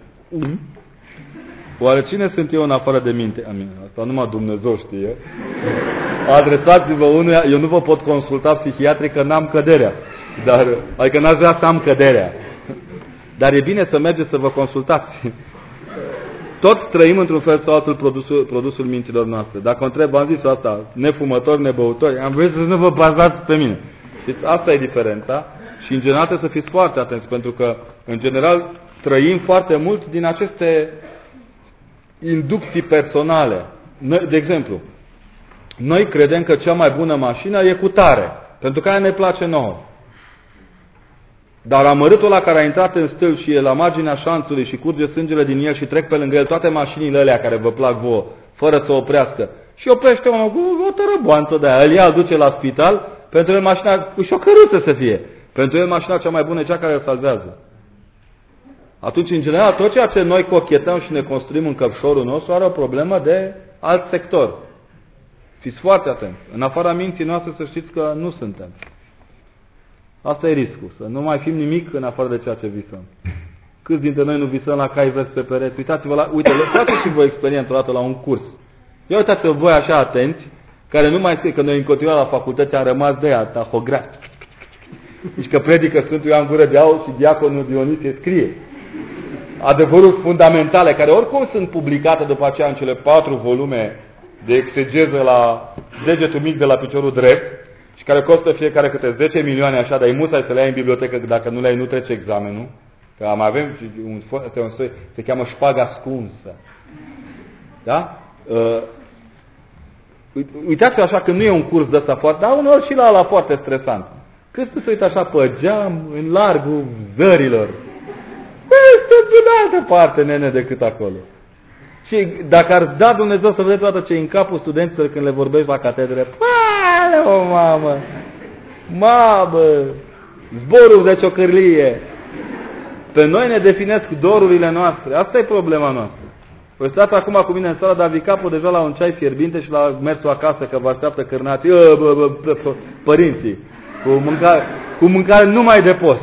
Oare cine sunt eu în afară de minte? Amin. Asta numai Dumnezeu știe. Adresați-vă unuia, eu nu vă pot consulta psihiatric că n-am căderea. Adică n-aș vrea să am căderea. Dar e bine să mergeți să vă consultați. Tot trăim într-un fel sau altul produsul minților noastre. Dacă o întreb, am zis asta, nefumători, nebăutori, am vrut să nu vă bazați pe mine. Știți, asta e diferența. Și în general trebuie să fiți foarte atenți, pentru că în general trăim foarte mult din aceste inducții personale. De exemplu, noi credem că cea mai bună mașină e cu tare, pentru că aia ne place nouă. Dar amărâtul ăla care a intrat în stâlp și e la marginea șanțului și curge sângele din el și trec pe lângă el toate mașinile alea care vă plac vouă, fără să oprească, și oprește unul cu o tărăboanță de aia, el ia, duce la spital, pentru el mașina, și o căruță să fie, pentru el mașina cea mai bună e cea care îl salvează. Atunci, în general, tot ceea ce noi cochetăm și ne construim în căpșorul nostru are o problemă de alt sector. Fiți foarte atenți. În afara minții noastre să știți că nu suntem. Asta e riscul, să nu mai fim nimic în afară de ceea ce visăm. Câți dintre noi nu visăm la cai verzi pe pereți? Uitați-vă la... Uite, faceți și voi experiență odată la un curs. Ia uitați-vă voi așa atenți, care nu mai scrie, că noi în continuare la facultate am rămas de aia, tahografi. Deci că predică Sfântul Ioan Gură de Aur și diaconul Dionisie scrie adevăruri fundamentale, care oricum sunt publicate după aceea în cele 4 volume de exegeză la degetul mic de la piciorul drept, și care costă fiecare câte 10 milioane așa, dar e mulți să le ai în bibliotecă, că dacă nu le ai nu trece examenul. Că mai avem un soi, se cheamă șpagă ascunsă. Da? Uitați-vă așa că nu e un curs de ăsta foarte, dar uneori și la ala foarte stresant. Cât să se uită așa pe geam, în largul zărilor. Este în altă parte, nene, decât acolo. Și dacă ar da Dumnezeu să vedeți toată ce în capul studenților când le vorbești la catedre, o mamă, zboruri de ciocârlie. Pe noi ne definesc dorurile noastre. Asta e problema noastră. Păi stați acum cu mine în sală, dar vi capul deja la un ceai fierbinte și la mersul acasă, că vă așteaptă cârnații, părinții, cu mâncare numai de post.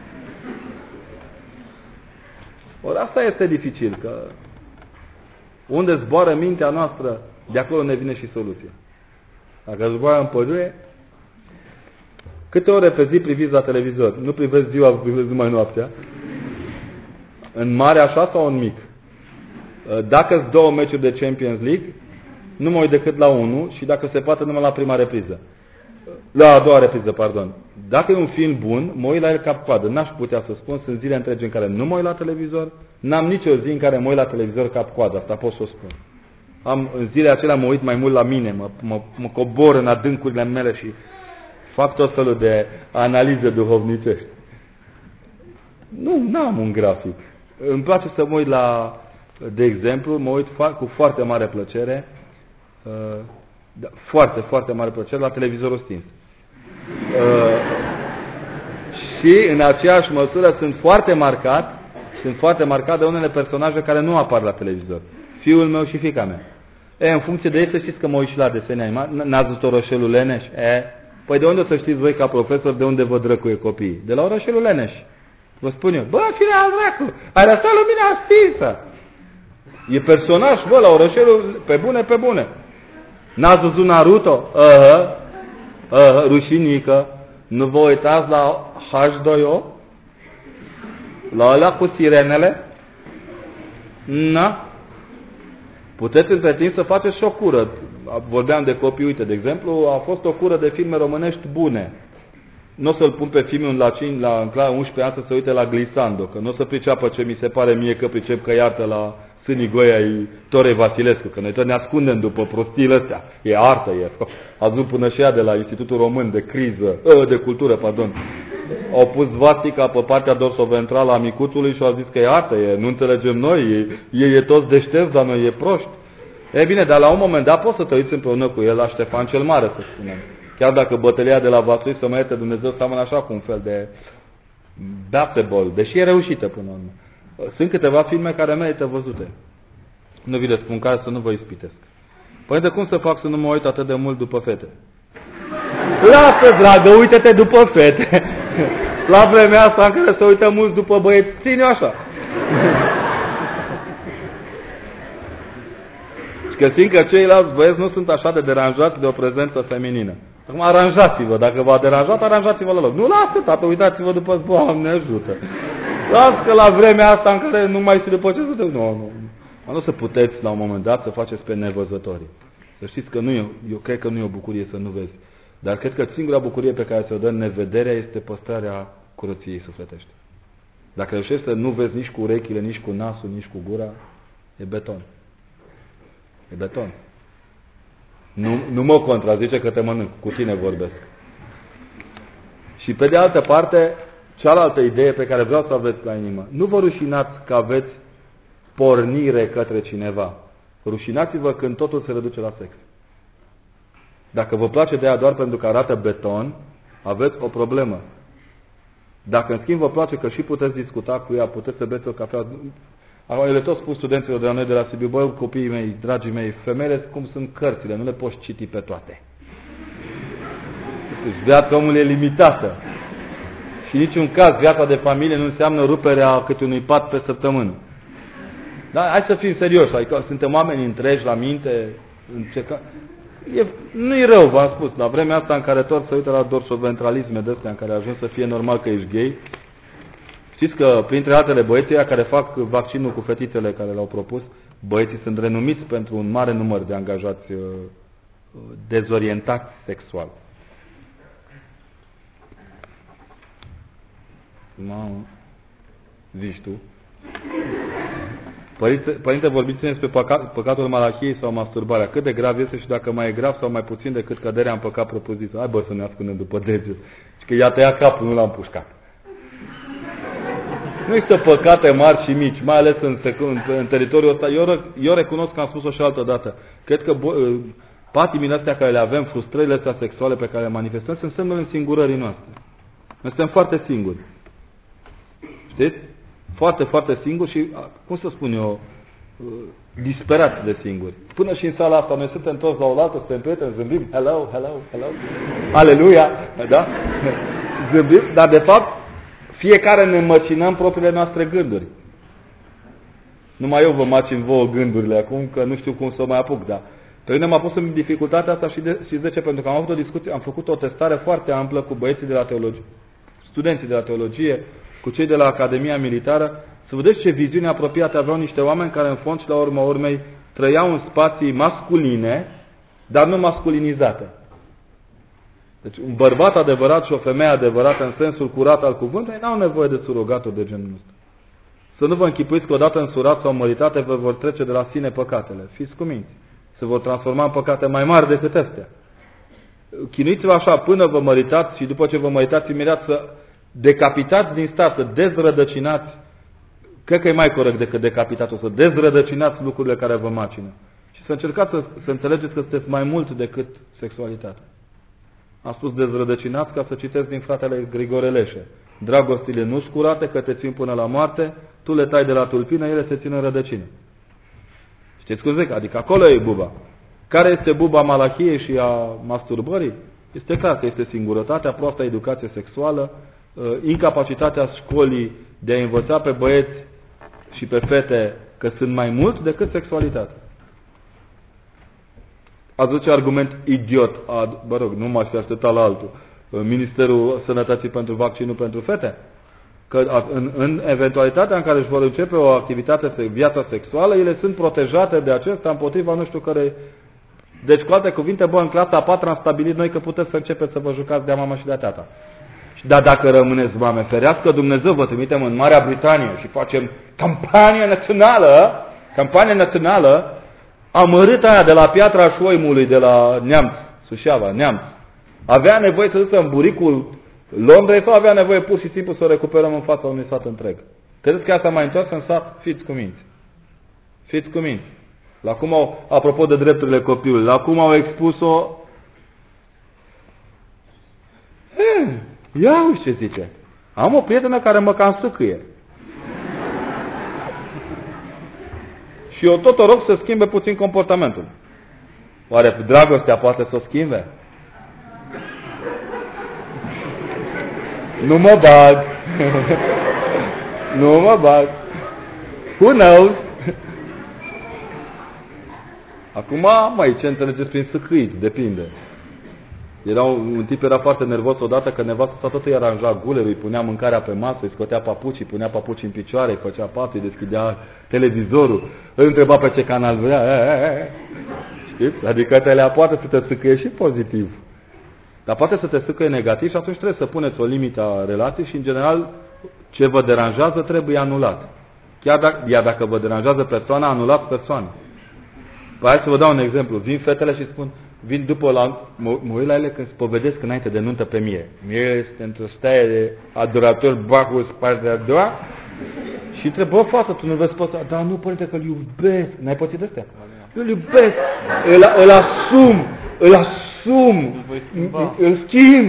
Ori asta este dificil, că unde zboară mintea noastră, de acolo ne vine și soluția. Dacă zboară în pădure, câte ore pe zi priviți la televizor? Nu privesc ziua, privesc numai noaptea. În mare așa sau în mic? Dacă-s 2 meciuri de Champions League, nu mă uit decât la 1 și dacă se poate numai la prima repriză. La a doua repriză, pardon. Dacă e un film bun, mă uit la el cap-coadă. N-aș putea să spun, sunt zile întregi în care nu mă uit la televizor, n-am nicio zi în care mă uit la televizor cap-coadă, asta pot să o spun. În zilele acelea mă uit mai mult la mine, mă cobor în adâncurile mele și fac tot felul de analize duhovnicești. Nu am un grafic. Îmi place să mă uit la, de exemplu, mă uit cu foarte mare plăcere, foarte, foarte mare plăcere la televizorul stins. Și în aceeași măsură sunt foarte marcat de unele personaje care nu apar la televizor. Fiul meu și fiica mea. În funcție de ei să știți că mă uit și la desene animate. N-ați văzut Orășelul Leneș? Păi de unde o să știți voi ca profesor de unde vă drăcuie copiii? De la Orășelul Leneș. Vă spun eu, bă, cine al dracu? Ai lăsat lumina stinsă. E personaj, bă, la orășelul, pe bune. N-ați văzut Naruto? Rușinică. Nu vă uitați la H2O? La ăla cu sirenele? Na? Puteți între timp să faceți și o cură. Vorbeam de copii, uite, de exemplu, a fost o cură de filme românești bune. Nu o să-l pun pe filmul în clar 11 ani să se uite la Glissando, că nu o să priceapă ce mi se pare mie că pricep că iartă la Sânii Goia Torei Vasilescu, că noi tot ne ascundem după prostiile astea. E artă, e. Ați văzut până și ea de la Institutul Român de Cultură, pardon. Au pus svastica pe partea dorsoventrală a micuțului și au zis că e artă, nu înțelegem noi, ei e toți deștepți, dar noi e proști. E bine, dar la un moment dat poți să te uiți împreună cu el la Ștefan cel Mare, să spunem. Chiar dacă bătălia de la Vaslui, să mă ierte Dumnezeu, seamănă așa cu un fel de basketball, deși e reușită până la urmă. Sunt câteva filme care merită văzute. Nu vi le spun care să nu vă ispitesc. Părinte, cum să fac să nu mă uit atât de mult după fete? Lasă, dragă, uite-te după fete. La vremea asta în care se uită mulți după băieți, ține așa. Și că simt că ceilalți băieți nu sunt așa de deranjați de o prezență feminină. Acum aranjați-vă, dacă v-a deranjat, aranjați-vă la loc. Nu lasă, tată, uitați-vă după, Doamne ajută. Lasă că la vremea asta în care nu mai știu după ce să te... Nu o să puteți la un moment dat să faceți pe nevăzătorii. Să știți că eu cred că nu e o bucurie să nu vezi. Dar cred că singura bucurie pe care ți-o dă nevederea este păstrarea curăției sufletești. Dacă reușești să nu vezi nici cu urechile, nici cu nasul, nici cu gura, e beton. E beton. Nu mă contrazice că te mănânc, cu tine vorbesc. Și pe de altă parte, cealaltă idee pe care vreau să aveți la inimă. Nu vă rușinați că aveți pornire către cineva. Rușinați-vă când totul se reduce la sex. Dacă vă place de ea doar pentru că arată beton, aveți o problemă. Dacă în schimb vă place că și puteți discuta cu ea, puteți să beți o cafea. Eu le tot spun studenților de la noi de la Sibiu, băi, copiii mei, dragii mei, femeile cum sunt cărțile, nu le poți citi pe toate. Deci viața omului e limitată. Și niciun caz, viața de familie nu înseamnă ruperea câte unui pat pe săptămână. Dar hai să fim serioși, adică suntem oameni întregi la minte, nu-i rău, v-am spus, la vremea asta în care tot se uită la dorsoventralisme de astea, în care ajung să fie normal că ești gay. Știți că, printre altele, băieții care fac vaccinul cu fetițele care l-au propus, băieții sunt renumiți pentru un mare număr de angajați dezorientați sexual. Mamă, zici tu? Părinte, vorbiți-ne despre păcatul malachiei sau masturbarea. Cât de grav este și dacă mai e grav sau mai puțin decât căderea în păcat propus-zis. Hai bă să ne ascundem după deget. Și că i-a tăiat capul, nu l-am pușcat. Nu există păcate mari și mici, mai ales în teritoriul ăsta. Eu recunosc că am spus-o și altă dată. Cred că patimile astea care le avem, frustrările astea sexuale pe care le manifestăm, sunt semnele însingurării noastre. Noi suntem foarte singuri. Știți? Foarte, foarte singuri și, cum să spun eu, disperați de singuri. Până și în sala asta, noi suntem toți la oaltă, suntem prieteni, zâmbim, hello, hello, hello, aleluia, da? Zâmbim, dar de fapt, fiecare ne măcinăm propriile noastre gânduri. Numai eu vă macin vouă gândurile acum, că nu știu cum să mai apuc, dar pe mine m-a pus în dificultatea asta și de ce? Pentru că am avut o discuție, am făcut o testare foarte amplă cu băieții de la teologie, studenții de la teologie, cu cei de la Academia Militară, să vedeți ce viziune apropiate aveau niște oameni care în fond și la urma urmei trăiau în spații masculine, dar nu masculinizate. Deci un bărbat adevărat și o femeie adevărată în sensul curat al cuvântului n-au nevoie de surogaturi de genul ăsta. Să nu vă închipuiți că odată însurat sau măritate vă vor trece de la sine păcatele. Fiți cuminți. Se vor transforma în păcate mai mari decât astea. Chinuiți-vă așa până vă măritați și după ce vă măritați imediat să decapitați din start, să dezrădăcinați, cred că e mai corect decât decapitatul, să dezrădăcinați lucrurile care vă macină. Și să încercați să înțelegeți că sunteți mai mult decât sexualitatea. Am spus dezrădăcinați ca să citesc din fratele Grigore Leșe. Dragostile nu-s curate, că te țin până la moarte, tu le tai de la tulpină, ele se țin în rădăcină. Știți cum zic? Adică acolo e buba. Care este buba malachiei și a masturbării? Este clar că este singurătatea, proasta educație sexuală, incapacitatea școlii de a învăța pe băieți și pe fete că sunt mai mult decât sexualitate. Ați văzut ce argument idiot, mă rog, nu m-aș fi așteptat la altul, Ministerul Sănătății pentru vaccinul pentru fete? Că în eventualitatea în care își vor începe o activitate, viața sexuală, ele sunt protejate de acesta împotriva nu știu care. Deci, cu alte cuvinte, în clasa a 4-a am stabilit noi că puteți să începeți să vă jucați de mama și de tata. Dar dacă rămâneți mame, ferească Dumnezeu, vă trimitem în Marea Britanie și facem campanie națională, amărâta aia de la Piatra Șoimului, de la Neamț, Suceava, Neamț. Avea nevoie să ducă în buricul Londrei sau avea nevoie pur și simplu să o recuperăm în fața unui sat întreg? Credeți că asta mai întors în sat? Fiți cu minți. Fiți cu minți. La cum au, apropo de drepturile copilului, la cum au expus-o... Ia uite ce zice. Am o prietenă care mă cam sâcâie. Și eu tot o rog să schimbe puțin comportamentul. Oare dragostea poate să o schimbe? Nu mă bag. Nu mă bag. Who knows? Acum, măi, ce înțelegeți prin sâcâit? Depinde. Un tip era foarte nervos odată că nevastă sa tot îi aranja gulerul, îi punea mâncarea pe masă, îi scotea papucii, punea papucii în picioare, îi făcea patul, îi deschidea televizorul, îl întreba pe ce canal vrea. Știți? Adică telea poate să te sâcâie și pozitiv. Dar poate să te sâcăie negativ și atunci trebuie să puneți o limită a relației și, în general, ce vă deranjează trebuie anulat. Iar dacă vă deranjează persoana, anulați persoana. Păi hai să vă dau un exemplu. Vin fetele și spun, vin după la... Mă uit la ele când spovedesc înainte de nuntă pe mie. Mie este într-o staie de adorator Bacchus partea a doua și întreb, bă, fată, tu nu vezi pe ăsta? Dar nu, părinte, că îl iubesc. N-ai pățit astea? Îl iubesc. Îl asum. Îl schimb.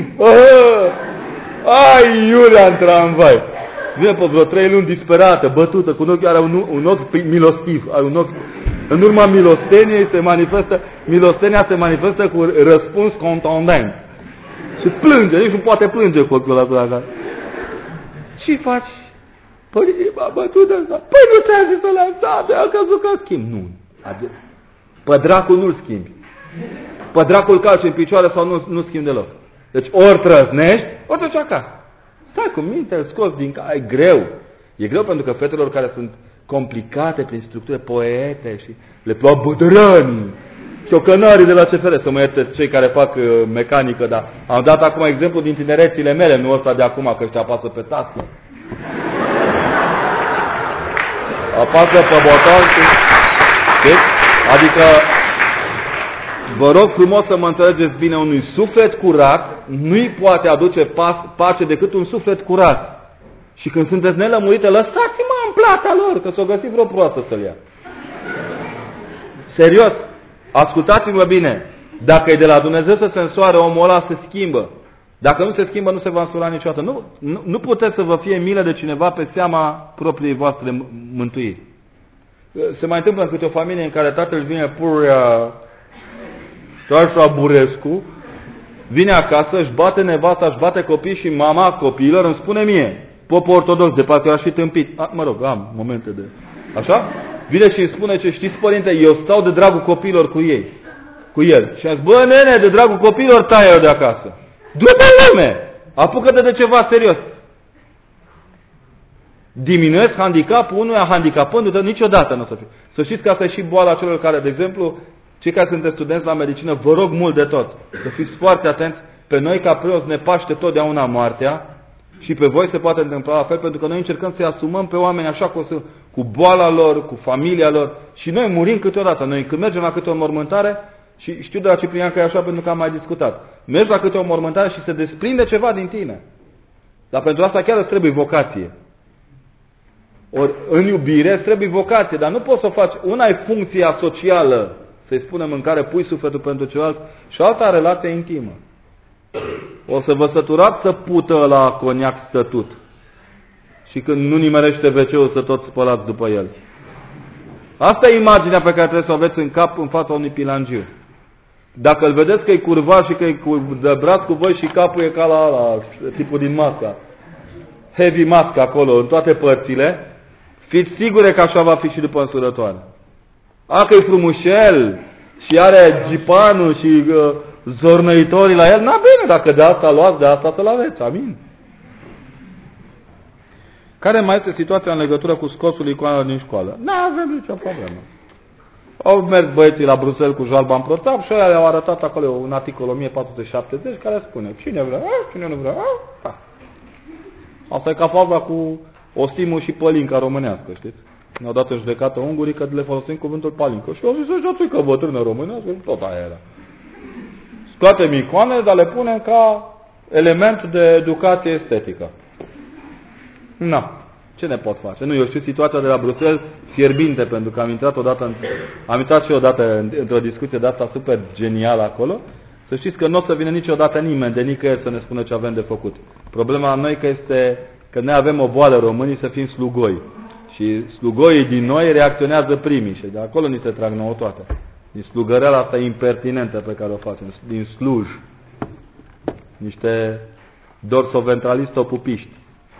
Ai, Iulia, în tramvai. Vine pe vreo 3 luni disperată, bătută, cu un ochi, are un ochi milostiv, are un ochi. În urma milostenia se manifestă cu răspuns contundent. Și plânge, nici nu poate plânge cu ochiul ăla. Ce faci? Păi m-a bătut ăsta. Păi nu ți-a zis să le-am dat, a căzut că schimb. Nu. Pe dracul nu-l schimbi. Pe dracul calci în picioare sau nu schimbi deloc. Deci ori trăznești, ori te duci acasă. Stai cu minte, îl scoți din casă. E greu. E greu pentru că fetelor care sunt complicate prin structură, poete și le plac bădărani, ciocănarii de la CFR, să mă ierte cei care fac mecanică, dar am dat acum exemplu din tinerețile mele, nu ăsta de acum, că ăștia apasă pe tască. Apasă pe boton și... Adică, vă rog frumos să mă înțelegeți bine, unui suflet curat nu-i poate aduce pace decât un suflet curat. Și când sunteți nelămurite, lăsați-mă în plata lor, că s-o găsit vreo proastă să-l ia. Serios, ascultați-mă bine. Dacă e de la Dumnezeu să se însoare, omul ăla se schimbă. Dacă nu se schimbă, nu se va însura niciodată. Nu puteți să vă fie milă de cineva pe seama propriei voastre mântuiri. Se mai întâmplă în câte o familie în care tatăl vine purea Toașa Burescu, vine acasă, își bate nevasta, își bate copii și mama copiilor îmi spune mie, pop ortodox, de parcă aș fi tâmpit. Mă rog, am momente de... Așa? Vine și îmi spune ce știți, părinte, eu stau de dragul copiilor cu el. Și a zis, bă, nene, de dragul copiilor taie-o de acasă. Du-te lume! Apucă-te de ceva serios. Diminuezi handicapul unuia, handicapându-te, niciodată nu o să fie. Să știți că asta e și boala celor care, de exemplu, cei care sunteți studenți la medicină, vă rog mult de tot, să fiți foarte atenți. Pe noi, ca preoți, ne paște totdeauna moartea și pe voi se poate întâmpla la fel, pentru că noi încercăm să-i asumăm pe oameni așa cu boala lor, cu familia lor și noi murim câteodată. Noi când mergem la câte o mormântare, și știu de la Ciprian că e așa pentru că am mai discutat, mergi la câte o mormântare și se desprinde ceva din tine. Dar pentru asta chiar îți trebuie vocație. Ori în iubire îți trebuie vocație, dar nu poți să o faci. Una e funcția socială, să-i spunem, în care pui sufletul pentru celălalt, și alta relație intimă. O să vă săturați să pută la coniac stătut. Și când nu nimerește WC-ul să tot spălați după el. Asta e imaginea pe care trebuie să o aveți în cap în fața unui pilangiu. Dacă îl vedeți că e curvat și că e de braț cu voi și capul e ca la tipul din masca. heavy mask acolo, în toate părțile, fiți sigure că așa va fi și după însurătoare. Că e frumușel și are gipanul și zornăitorii la el, bine, dacă de asta luați, de asta să-l aveți, amin. Care mai este situația în legătură cu scosul icoanelor din școală? Avem nicio problemă. Au mers băieții la Bruxelles cu jalba în protap și aia le-au arătat acolo un articol 1470 care spune cine vrea, cine nu vrea, Asta e ca fabula cu Osimu și Pălinca românească, știți? Ne-au dat în judecată ungurii că le folosim cuvântul Palincă. Și au zis așa că bătrână românească, tot aia era. Scoatem icoane, dar le punem ca element de educație estetică. Ce ne pot face? Eu știu situația de la Bruxelles fierbinte, pentru că am intrat și odată într-o discuție de asta super genială acolo. Să știți că nu o să vină niciodată nimeni de nicăieri să ne spună ce avem de făcut. Problema la noi este că noi avem o boală, românii, să fim slugoi. Și slugoii din noi reacționează primii și de acolo ni se trag nouă toate. Din slugăreala asta impertinentă pe care o facem, din sluj. Niște dorsoventralistopupiști.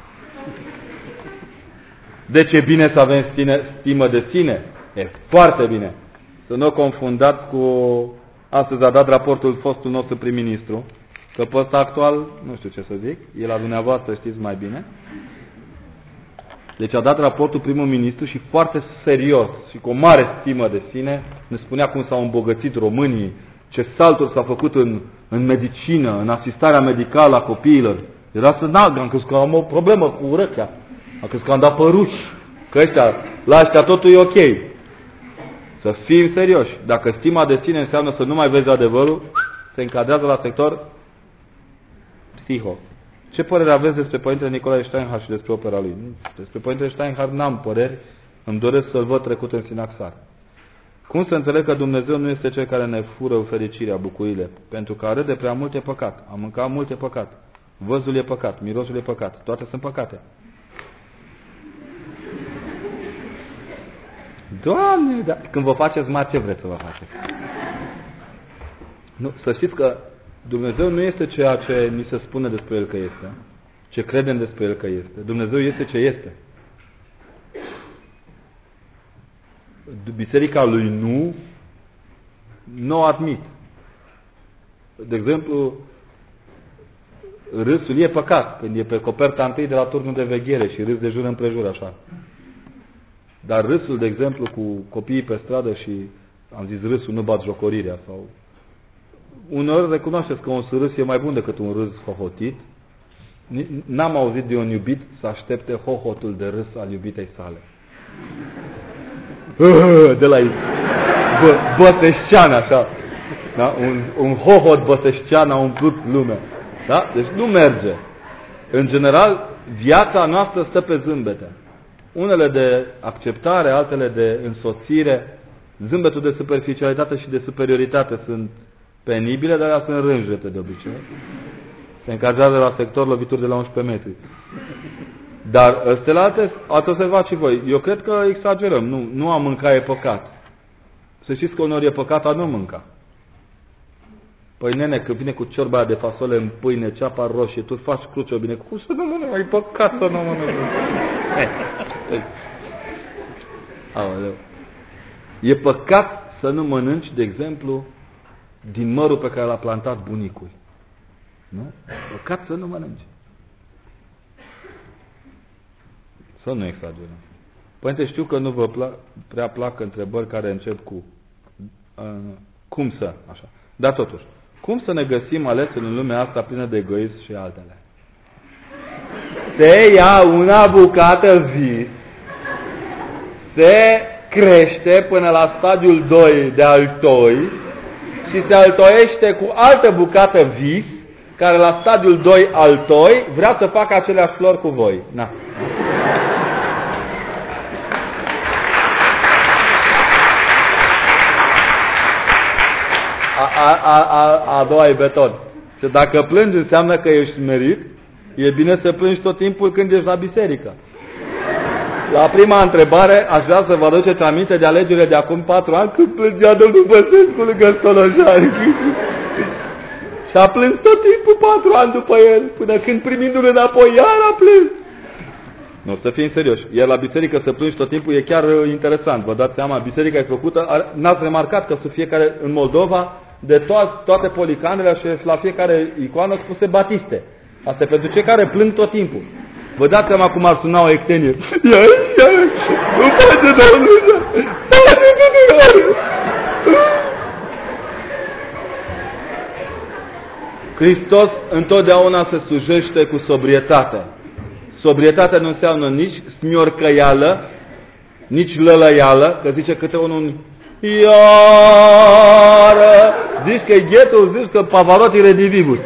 Deci e bine să avem stimă de sine? E foarte bine. Să nu o confundați cu... Astăzi a dat raportul fostul nostru prim-ministru, că pe ăsta actual, nu știu ce să zic, e la dumneavoastră, știți mai bine. Deci a dat raportul primul ministru și foarte serios și cu o mare stimă de sine ne spunea cum s-au îmbogățit românii, ce salturi s-au făcut în medicină, în asistarea medicală a copiilor. Era să nagă, am crezut că am o problemă cu urechea, am crezut că am dat păruși, că la ăștia totul e ok. Să fim serioși. Dacă stima de sine înseamnă să nu mai vezi adevărul, se încadrează la sector psiho. Ce părere aveți despre Părintele Nicolae Steinhardt și despre opera lui? Despre Părintele Steinhardt n-am păreri, îmi doresc să-l văd trecut în sinaxar. Cum să înțeleg că Dumnezeu nu este cel care ne fură fericirea, bucurile? Pentru că a râde prea mult e păcat, a mânca mult e păcat, văzul e păcat, mirosul e păcat, toate sunt păcate. Doamne, dar când vă faceți mari, ce vreți să vă faceți? Nu, să știți că Dumnezeu nu este ceea ce ni se spune despre El că este, ce credem despre El că este. Dumnezeu este ce este. Biserica lui nu o admit. De exemplu, râsul e păcat, când e pe coperta întâi de la turnul de veghere și râs de jur împrejur așa. Dar râsul, de exemplu, cu copiii pe stradă și, am zis râsul, nu bat jocorirea sau... Uneori recunoașteți că un râs e mai bun decât un râs hohotit. N-am auzit de un iubit să aștepte hohotul de râs al iubitei sale. De la băseșcean așa. Da? Un hohot băseșcean a umplut lumea. Da? Deci nu merge. În general, viața noastră stă pe zâmbete. Unele de acceptare, altele de însoțire. Zâmbetul de superficialitate și de superioritate sunt penibile, dar ele sunt rânjete de obicei. Se încadrează la sector lovituri de la 11 metri. Dar celelalte, ați observat și voi. Eu cred că exagerăm. Nu a mânca e păcat. Să știți că uneori e păcat a nu mânca. Păi nene, când vine cu ciorba de fasole în pâine, ceapa roșie, tu faci cruce bine. Cum să nu mănânci? E păcat să nu mănânci. Aoleu. E păcat să nu mănânci, de exemplu, din mărul pe care l-a plantat bunicul. Nu? Păcat să nu mănânci. Să nu exagerăm. Părinte, știu că nu vă prea plac întrebări care încep cu cum să, așa. Dar totuși, cum să ne găsim ales în lumea asta plină de egoism și altele? Se ia una bucată vis, se crește până la stadiul 2 de altoi și se altoiește cu altă bucată vis, care la stadiul 2 altoi vrea să facă aceleași flori cu voi. Na. A doua e beton. Și dacă plângi înseamnă că ești smerit, e bine să plângi tot timpul când ești la biserică. La prima întrebare aș vrea să vă aduceți aminte de alegerile de acum 4 ani când plângea domnul Băsescu lângă Stolojari. Și a plâns tot timpul 4 ani după el, până când primindu-l înapoi iar a plâns. Nu, să fim serioși. Iar la biserică să plângi tot timpul e chiar interesant. Vă dați seama, biserica e făcută, n-ați remarcat că fiecare, în Moldova, de toate policanele și la fiecare icoană spuse Batiste. Asta e pentru cei care plâng tot timpul. Vă dați seama cum ar suna o ectenie. Nu face, Doamne! Hristos întotdeauna se slujește cu sobrietate. Sobrietatea nu înseamnă nici smiorcăială, nici lălăială, că zice câte unul iară, zici că e ghetul, zici că Pavarotti redivivus.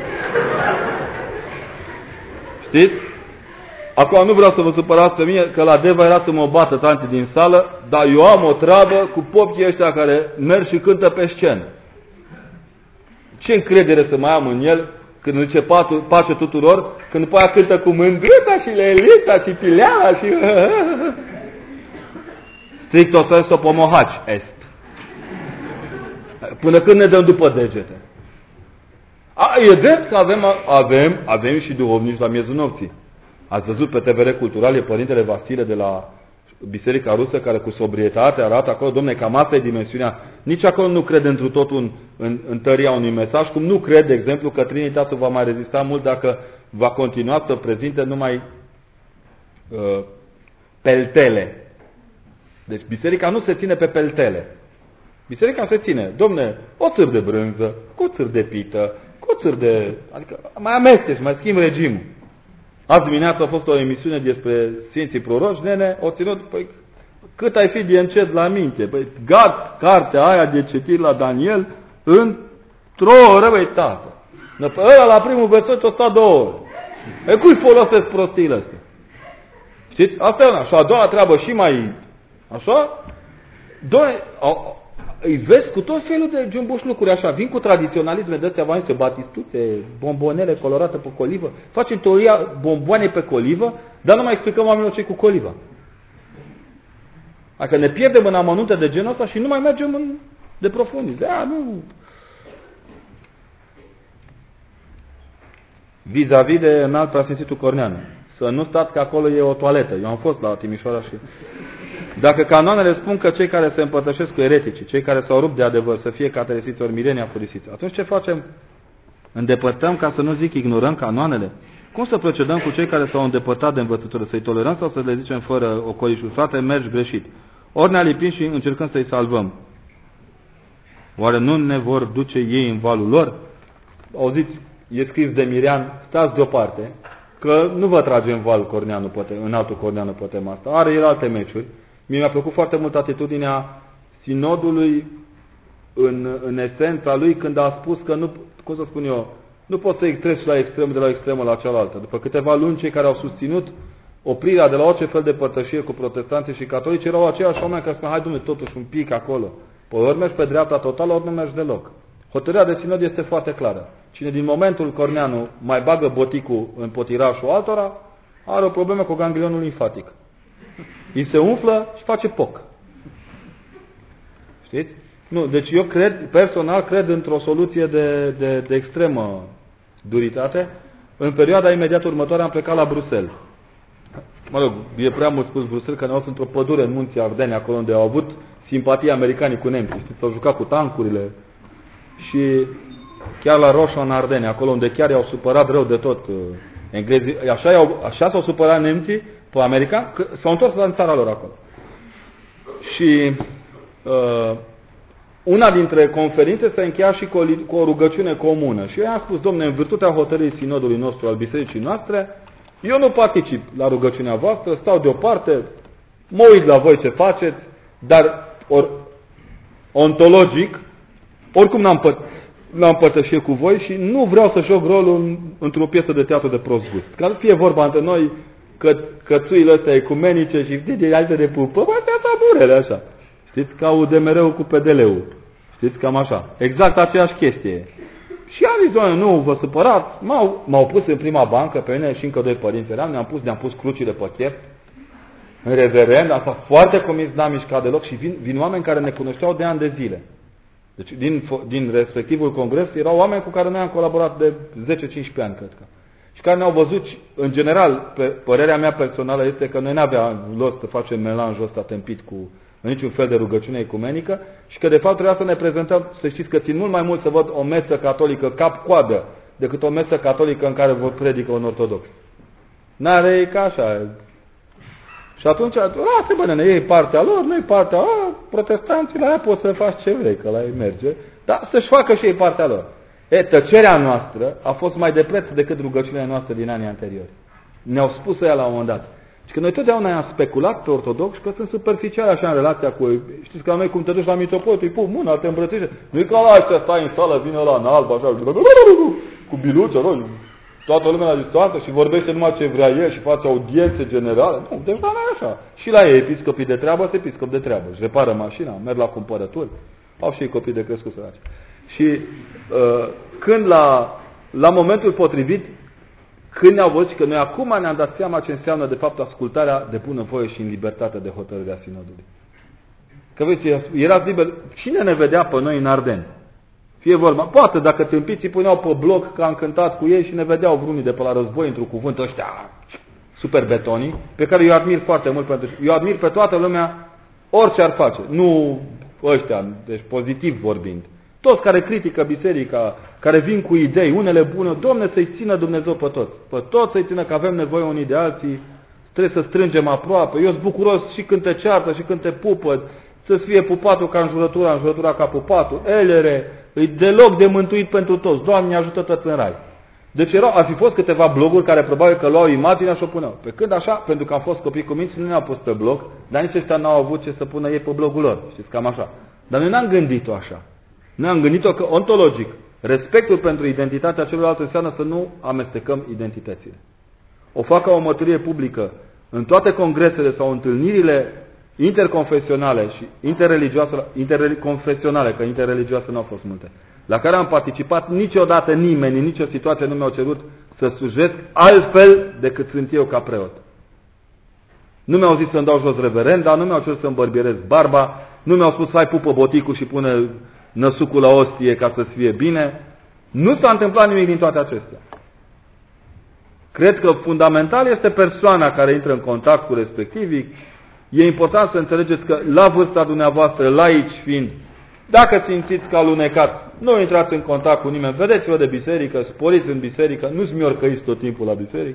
Știți? Acum nu vreau să vă supărați pe mine, că la Deva era să mă bată tanti din sală, dar eu am o treabă cu popii ăștia care merg și cântă pe scenă. Ce încredere să mai am în el când zice pace tuturor, când după aia cântă cu mândruța și lelita și pileala și... Stricto sensu pomohaci est. Până când ne dăm după degete. E drept că avem și duhovnici la miezul nopții. Ați văzut pe TVR Cultural, e Părintele Vasile de la Biserica Rusă, care cu sobrietate arată acolo, domne, cam asta e dimensiunea. Nici acolo nu cred întru totul în tăria unui mesaj, cum nu cred, de exemplu, că Trinitatea va mai rezista mult dacă va continua să prezinte numai peltele. Deci biserica nu se ține pe peltele. Biserica se ține, domne, o țâr de brânză, cu o țâr de pită, cu o țâr de... Adică mai amesteci, mai schimb regimul. Azi dimineața a fost o emisiune despre Sfinții Proroși, nene, o ținut, păi, cât ai fi de încet la minte? Păi, cartea aia de citit la Daniel într-o oră, băi, tată. Ăla la primul verset o sta 2 ore. E cui folosesc prostiile astea? Știți? Asta e una. Și a doua treabă și mai... Așa? Îi vezi cu tot felul de jumbuș lucruri așa. Vin cu tradiționalisme de astea, v-am zis, batistuțe, bombonele colorate pe colivă. Facem teoria bomboane pe colivă, dar nu mai explicăm oamenilor ce cu coliva. Adică ne pierdem în amănunte de genul ăsta și nu mai mergem de profundiți. Nu. Vis-a-vis de înalt preasfințitul Corneanu. Să nu stați că acolo e o toaletă. Eu am fost la Timișoara și... Dacă canoanele spun că cei care se împărtășesc cu ereticii, cei care s-au rupt de adevăr, să fie cateresiți ori mireni afurisiți, atunci ce facem? Îndepărtăm, ca să nu zic ignorăm canoanele? Cum să procedăm cu cei care s-au îndepărtat de învățătură? Să-i tolerăm sau să le zicem fără ocolișul? Frate, mergi greșit. Ori ne lipim și încercăm să-i salvăm. Oare nu ne vor duce ei în valul lor? Auziți, e scris de Mirian, stați deoparte, că nu vă trage în val Corneanu, în altul Corneanu pe tema asta. Are el alte meciuri. Mie mi-a plăcut foarte mult atitudinea sinodului în esența lui când a spus că nu, cum să spun eu, nu poți să treci la extrem de la extremă la cealaltă. După câteva luni, cei care au susținut oprirea de la orice fel de părtășie cu protestanții și catolici erau aceiași oameni care spuneau, hai Dumnezeu, totuși un pic acolo. Păi ori mergi pe dreapta totală, ori nu mergi deloc. Hotărârea de sinod este foarte clară. Cine din momentul Corneanu mai bagă boticul în potirașul altora, are o problemă cu ganglionul limfatic. Îi se umflă și face poc. Știți? Nu, deci eu personal cred într-o soluție de extremă duritate. În perioada imediat următoare am plecat la Bruxelles. Mă rog, e prea mult spus Bruxelles, că ne-au fost într-o pădure în munții Ardeni, acolo unde au avut simpatie americanii cu nemții. Știți, s-au jucat cu tancurile și chiar la Roșa în Ardeni, acolo unde chiar i-au supărat rău de tot englezii. Așa s-au supărat nemții pe America, că s-au întors în țara lor acolo. Și una dintre conferințe se încheia și cu o rugăciune comună. Și eu i-am spus, domne, în virtutea hotărârii sinodului nostru al bisericii noastre, eu nu particip la rugăciunea voastră, stau deoparte, mă uit la voi ce faceți, dar ontologic, oricum n-am părtășie cu voi și nu vreau să joc rolul într-o piesă de teatru de prost gust. Ca să fie vorba între noi cățuile astea ecumenice și de alte de pupă, bă, astea taburele așa. Știți, ca UDMR-ul cu PDL-ul. Știți, cam așa. Exact aceeași chestie. Și am zis, doamne, nu vă supărați. M-au pus în prima bancă, pe mine și încă 2 părinți eram, ne-am pus crucile pe chef, în reverend, asta foarte comis, n-am mișcat deloc și vin oameni care ne cunoșteau de ani de zile. Deci din respectivul congres erau oameni cu care noi am colaborat de 10-15 ani, cred că. și care ne-au văzut, în general, părerea mea personală este că noi n-aveam rost să facem melanjul ăsta tâmpit cu niciun fel de rugăciune ecumenică și că de fapt trebuia să ne prezentăm, să știți că țin mult mai mult să văd o mesă catolică cap-coadă decât o mesă catolică în care vă predică un ortodox. N-are ca așa. Și atunci, lasă bă, nene, ei partea lor, noi partea lor, protestanții la ea poți să faci ce vrei, că la ei merge, dar să-și facă și ei partea lor. Tăcerea noastră a fost mai de preț decât rugăciunile noastre din anii anteriori. Ne-au spus ea la un moment dat. Și că noi totdeauna am speculat pe ortodox că sunt superficiali așa în relația cu ei. Știți că la noi cum te duci la mitropol, îi pui mâna, te îmbrățișe. Nu-i ca la să stai în sală, vine ăla în alb, așa, cu biluță, roi. Toată lumea la distanță și vorbește numai ce vrea el și face audiențe generale. Nu, deci nu e așa. Și la ei episcopii de treabă, sunt episcop de treabă. Își repară mașina, merg la cumpărături. Au și ei copii de crescut săraci. Și când la momentul potrivit, când ne-au văzut că noi acum ne-am dat seama ce înseamnă de fapt ascultarea de bunăvoie și în libertate de hotărârea sinodului. Că vezi, erați liber. Cine ne vedea pe noi în Ardeni? Fie vorba, poate dacă tâmpiții puneau pe bloc că am cântat cu ei și ne vedeau vreunii de pe la război într-un cuvânt ăștia super betonii, pe care eu admir foarte mult, pentru că eu admir pe toată lumea orice ar face, nu ăștia, deci pozitiv vorbind. Toți care critică biserica, care vin cu idei, unele bune, Domne, să-i țină Dumnezeu pe toți. Pe toți să-i țină, că avem nevoie unii de alții, trebuie să strângem aproape. Eu sunt bucuros și când te ceartă și când te pupă, să-ți fie pupatul ca înjurătura ca pupatul. Elere, e deloc de mântuit pentru toți. Doamne, ajută toți în rai. Deci ar fi fost câteva bloguri care probabil că luau imaginea și o puneau. Pe când așa, pentru că am fost copii cu minți, nu ne-au pus pe blog, dar nici ăștia n-au avut ce să pună ei pe blogul lor. Știți, cam așa. Dar noi n-am gândit-o așa. Noi am gândit-o că ontologic, respectul pentru identitatea celorlalți înseamnă să nu amestecăm identitățile. O fac ca o mărturie publică în toate congresele sau întâlnirile interconfesionale și interconfesionale, că interreligioase nu au fost multe, la care am participat, niciodată nimeni, în nicio situație nu mi-au cerut să slujesc altfel decât sunt eu ca preot. Nu mi-au zis să-mi dau jos reverenda, nu mi-au cerut să-mi bărbierez barba, nu mi-au spus hai pupă boticul și pune năsucul la ostie ca să-ți fie bine. Nu s-a întâmplat nimic din toate acestea. Cred că fundamental este persoana care intră în contact cu respectivii. E important să înțelegeți că la vârsta dumneavoastră, laici fiind, dacă simțiți că alunecat, nu intrați în contact cu nimeni, vedeți-vă de biserică, sporiți în biserică, nu-ți miorcăiți tot timpul la biserică.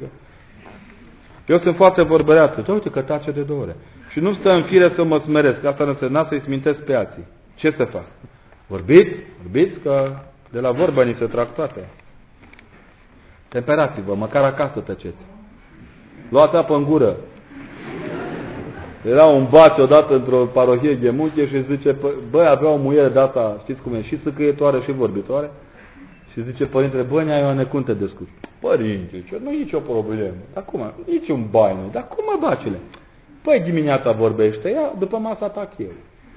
Eu sunt foarte vorbăreață, uite că tace de 2 ore. Și nu stă în fire să mă smeresc, asta nu însemna să-i smintesc pe alții. Ce să fac? Vorbiți că de la vorbă ni se trag toate. Temperați-vă, măcar acasă tăceți. Luați apă în gură. Era un baci odată într-o parohie Ghemuche și zice, băi, avea o muiere data, știți cum e, și sâcâietoare și vorbitoare. Și zice părintele, băi, nea Ioane, cum te descurci? Părinte, nu e nicio problemă. Dar cum? Nici un bai nu. Dar cum mă, bacile? Păi dimineața vorbește ea, după masa atac eu.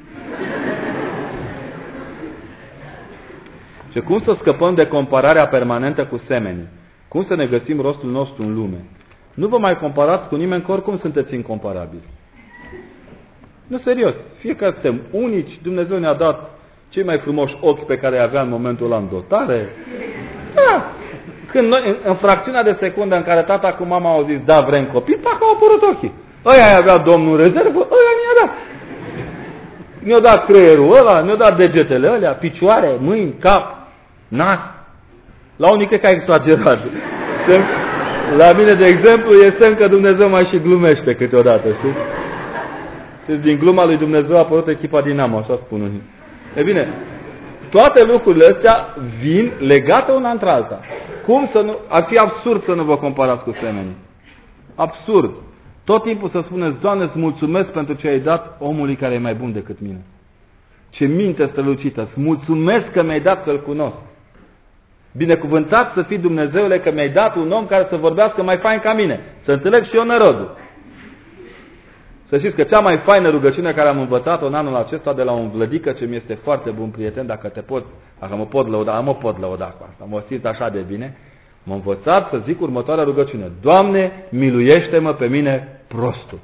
Și cum să scăpăm de compararea permanentă cu semenii? Cum să ne găsim rostul nostru în lume? Nu vă mai comparați cu nimeni, că oricum sunteți incomparabili. Nu, serios. Fiecare suntem unici. Dumnezeu ne-a dat cei mai frumoși ochi pe care îi avea în momentul ăla în dotare. Da. Când noi, în fracțiunea de secundă în care tata cu mama au zis, da, vrem copii, pac, au apărut ochii. Ăia avea Domnul în rezervă, ăia ne-a dat. Ne-a dat creierul ăla, ne-a dat degetele ălea, picioare, mâini, cap, nas. La unii cred că a exagerat. La mine, de exemplu, este că Dumnezeu mai și glumește câteodată, știți? Deci din gluma lui Dumnezeu a apărut echipa Dinamo, așa spun unii. E bine, toate lucrurile astea vin legate una între alta. Cum să nu... Ar fi absurd să nu vă comparați cu semenii. Absurd. Tot timpul să spuneți, Doamne, îți mulțumesc pentru ce ai dat omului care e mai bun decât mine. Ce minte strălucită. Îți mulțumesc că mi-ai dat să-l cunosc. Binecuvântat să fii, Dumnezeule, că mi-ai dat un om care să vorbească mai fain ca mine. Să înțeleg și eu nărodul. Să știți că cea mai faină rugăciune care am învățat-o în anul acesta de la un vlădică ce mi-este foarte bun prieten, dacă mă pot lăuda cu asta, mă simt așa de bine, m-a învățat să zic următoarea rugăciune. Doamne, miluiește-mă pe mine prostul.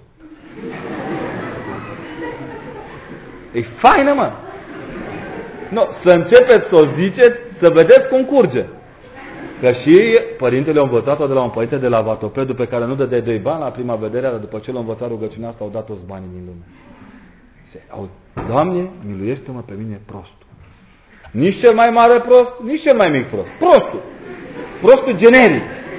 E faină, mă! No, să începeți să o ziceți, să vedeți cum curge. Că și părintele a învățat-o de la un părinte de la Vatopedul pe care nu dădea 2 bani la prima vedere, dar după ce l-a învățat rugăciunea asta, au dat toți banii din lume. Doamne, miluiește-mă pe mine prostul. Nici cel mai mare prost, nici cel mai mic prost. Prostul. Prostul generic.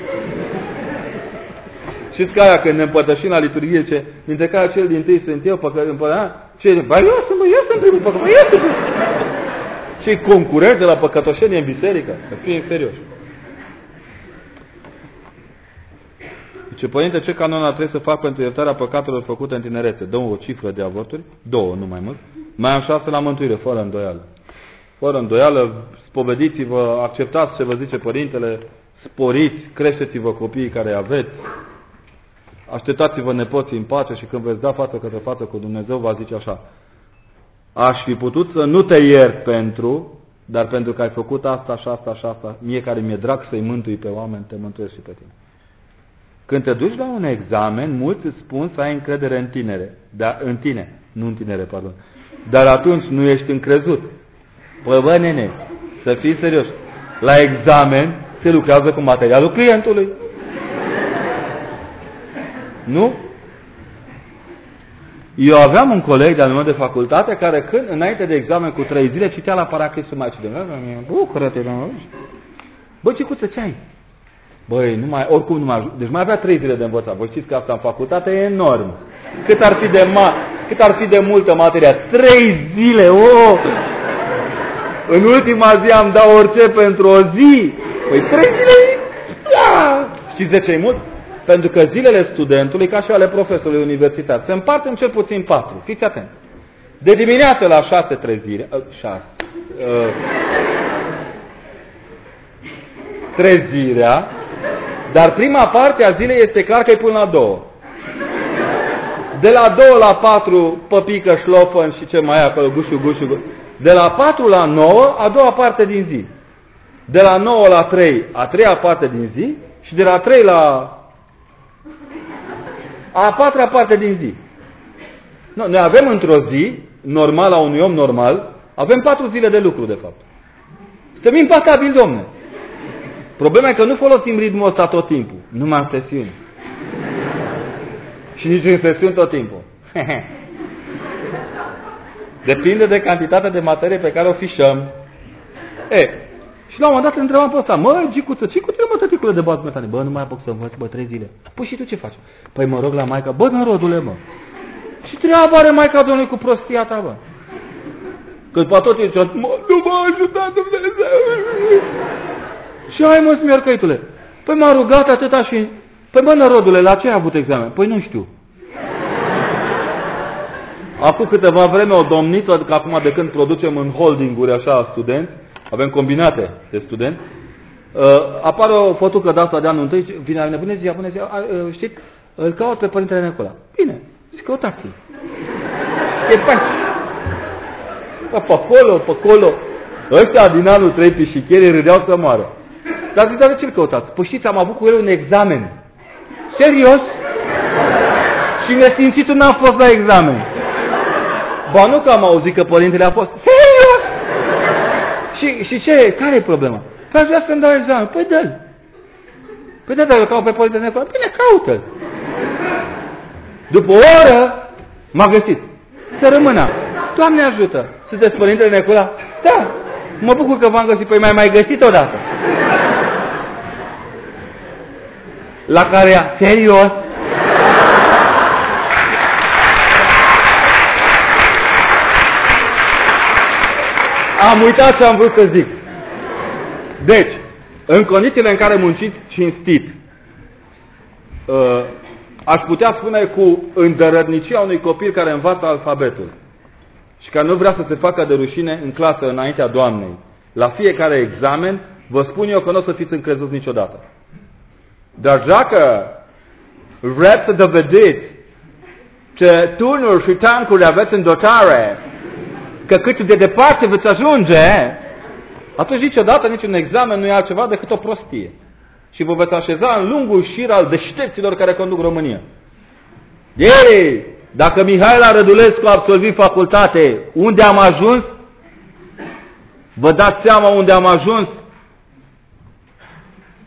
Știți că aia când ne împărtășim la liturghie, ce, dintre care cel din tâi sunt eu, eu sunt primul păcătos, eu sunt primul. Ce-i concurent de la păcătoșenie în biserică? Să fie serios. Zice, părinte, ce canon ar trebui să fac pentru iertarea păcatelor făcute în tinerețe? Dă o cifră de avorturi, 2, nu mai mult. Mai am 6 la mântuire, fără îndoială. Fără îndoială, spovediți-vă, acceptați ce vă zice părintele, sporiți, creșteți-vă copiii care aveți, așteptați-vă nepoții în pace și când veți da față către față cu Dumnezeu, va zice așa: aș fi putut să nu te iert dar pentru că ai făcut asta și asta și asta, mie care mi-e drag să-i mântui pe oameni, te mântuiesc și pe tine. Când te duci la un examen, mulți îți spun să ai încredere în tine, nu în tinere, pardon. Dar atunci nu ești încrezut. Păi bă, nene, să fii serios. La examen se lucrează cu materialul clientului. Nu? Eu aveam un coleg de-al meu de facultate care când, înainte de examen cu 3 zile, citea la Paracrisul Maicii de bucură-te, bă, Cicuță, ce ai? Băi, oricum nu mai ajung. Deci mai avea 3 zile de învățat. Voi știți că asta în facultate e enorm. Cât ar fi de multă materia? 3 zile, În ultima zi am dat orice pentru o zi. Păi 3 zile? Da! Știți de ce e mult? Pentru că zilele studentului, ca și ale profesorului universitar, se împart în cel puțin 4. Fiți atenți. De dimineață la 6 trezire. Trezirea. Dar prima parte a zilei este clar că e până la 2. De la 2 la 4 păpică, șlofăn și ce mai e acolo, gușu. De la 4 la 9 a doua parte din zi. De la 9 la 3 a treia parte din zi. Și de la 3 la a patra parte din zi. Noi avem într-o zi normală a unui om normal, avem 4 zile de lucru de fapt. Suntem impacabili, domne. Problema e că nu folosim ritmul ăsta tot timpul. Numai în sesiuni. Și nici în sesiuni tot timpul. Depinde de cantitatea de materie pe care o fișăm. Și la un moment dat îl întrebam pe ăsta: mă, Gicuță, ce cu tine, mă, tăticule de bază metane? Bă, nu mai apuc să învăț, 3 zile. Păi și tu ce faci? Păi mă rog la maica. Bă, nărodule, mă. Și treaba are maica Domnului cu prostia ta, bă. Că după tot e nu m-a ajutat Dumnezeu. Și hai, mă, smiorcăitule. Păi m-a rugat atâta și... Păi mă, nărodule, la ce ai avut examen? Păi nu știu. Acum câteva vreme o domnit, adică acum de când producem în holdinguri așa studenți, avem combinate de studenți, apare o fotucă de asta de anul întâi, vine la mine, bună ziua, știți, îl caut pe Părintele Nicola. Bine, și căutați-l. E fain. Pe acolo, ăștia din anul 3 pișicheri râdeau să moară. Dar zic, de ce-l căutați? Păi știți, am avut cu el un examen. Serios? Și nesimțitul n-a fost la examen. Ba nu că am auzit că Părintele a fost. Serios? Și ce? Care e problema? Păi aș vrea să-mi dau examen. Păi dă-l. Păi dă-l, eu caut pe Părintele Nicola. Bine, caută-l. După o oră m-a găsit. Să rămână. Doamne ajută. Sunteți Părintele Nicola? Da. Mă bucur că v-am găsit. Păi mai găsit odată. La care ea, serios? Am uitat ce am vrut să zic. Deci, în condițiile în care munciți cinstit, aș putea spune cu îndărătnicia unui copil care învață alfabetul și care nu vrea să se facă de rușine în clasă înaintea Doamnei, la fiecare examen, vă spun eu că nu o să fiți încrezuți niciodată. Dar dacă vreți să dovediți ce turnuri și tancuri aveți în dotare, că cât de departe veți ajunge, atunci niciodată niciun examen nu e altceva decât o prostie. Și vă veți așeza în lungul șir al deștepților care conduc România. Ei, dacă Mihaela Rădulescu a absolvit facultate, unde am ajuns? Vă dați seama unde am ajuns?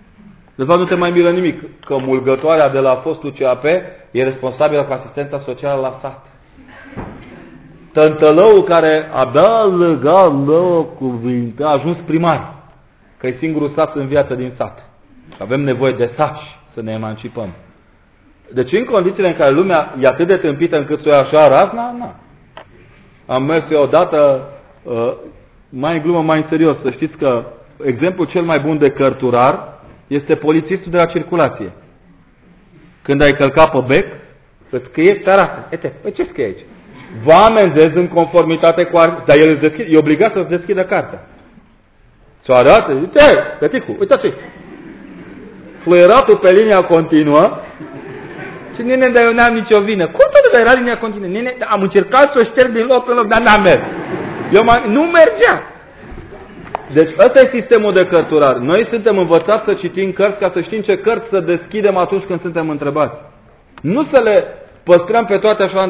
De fapt nu te mai miră nimic, că mulgătoarea de la fostul CAP e responsabilă cu asistența socială la sat. Tântălăul care abia legal cuvinte a ajuns primar, că e singurul sat în viață din sat. Avem nevoie de sași să ne emancipăm. Deci în condițiile în care lumea e atât de tâmpită încât să o ia așa razna, na. Am mers eu odată, mai în glumă, mai în serios, să știți că exemplul cel mai bun de cărturar este polițistul de la circulație. Când ai călcat pe bec, îți scrie, te arată. Păi ce scrie aici? Vă amenzez în conformitate cu... Dar el îți deschide, e obligat să-ți deschidă cartea. Ți-o arată, zice, tăticu, uitați-i. Fluieratul pe linia continuă și nene, dar eu n-am nicio vină. Cum tot era linia continuă? Nene, am încercat să o șterg din loc în loc, dar n-am mers. Nu mergea. Deci ăsta e sistemul de cărturar. Noi suntem învățați să citim cărți ca să știm ce cărți să deschidem atunci când suntem întrebați. Nu să le păstrăm pe toate așa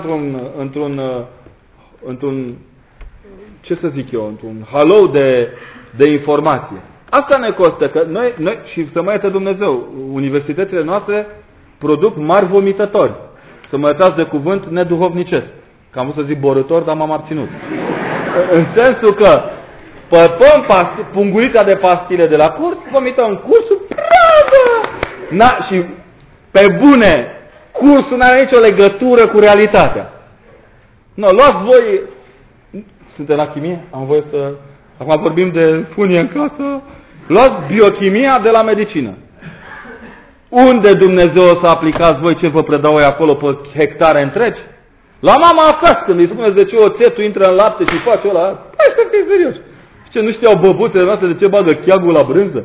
într-un ce să zic eu, într-un halou de informație. Asta ne costă, că noi și să mă ierte Dumnezeu, universitățile noastre produc mari vomitători. Să mă iertați de cuvânt neduhovnicesc. Că am vrut să zic borător, dar m-am abținut. În sensul că păpăm pungurița de pastile de la curs, vomităm cursul, bravo! Și pe bune, cursul n-are nicio legătură cu realitatea. Luați voi, suntem la chimie, am voie să... Acum vorbim de funie în casă. Luați biochimia de la medicină. Unde Dumnezeu o să aplicați voi ce vă predau voi acolo pe hectare întregi? La mama acasă, când îi spuneți de ce oțetul intră în lapte și face ăla, hai să fii serios. Ce nu știau băbuțele noastre de ce bagă cheagul la brânză?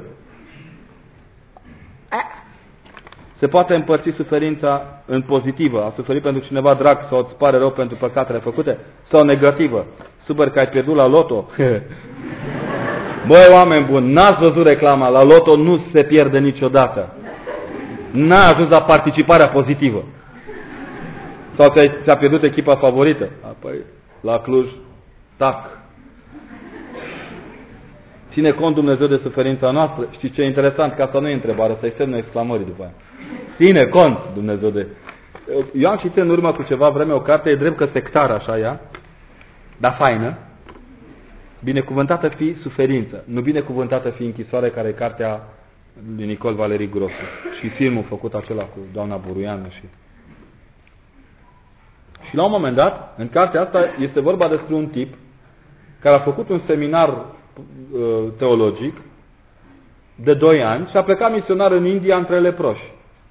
Se poate împărți suferința în pozitivă, a suferit pentru cineva drag sau îți pare rău pentru păcatele făcute, sau negativă, super că ai pierdut la loto. Băi, oameni buni, n-ați văzut reclama, la loto nu se pierde niciodată. N-a ajuns la participarea pozitivă. Sau ți-a pierdut echipa favorită. Apoi, la Cluj, tac. Ține cont Dumnezeu de suferința noastră. Știi ce e interesant? Că asta nu e întrebare, să-i semnă exclamării după aia. Ține cont Dumnezeu de... Eu am citit în urmă cu ceva vreme o carte, e drept că sectară așa ea, dar faină. Binecuvântată fi suferință, nu binecuvântată fi închisoare, care e cartea lui Nicol Valeric Grosu. Și filmul făcut acela cu doamna Buruianu. Și la un moment dat, în cartea asta, este vorba despre un tip care a făcut un seminar teologic de 2 ani și a plecat misionar în India între leproși.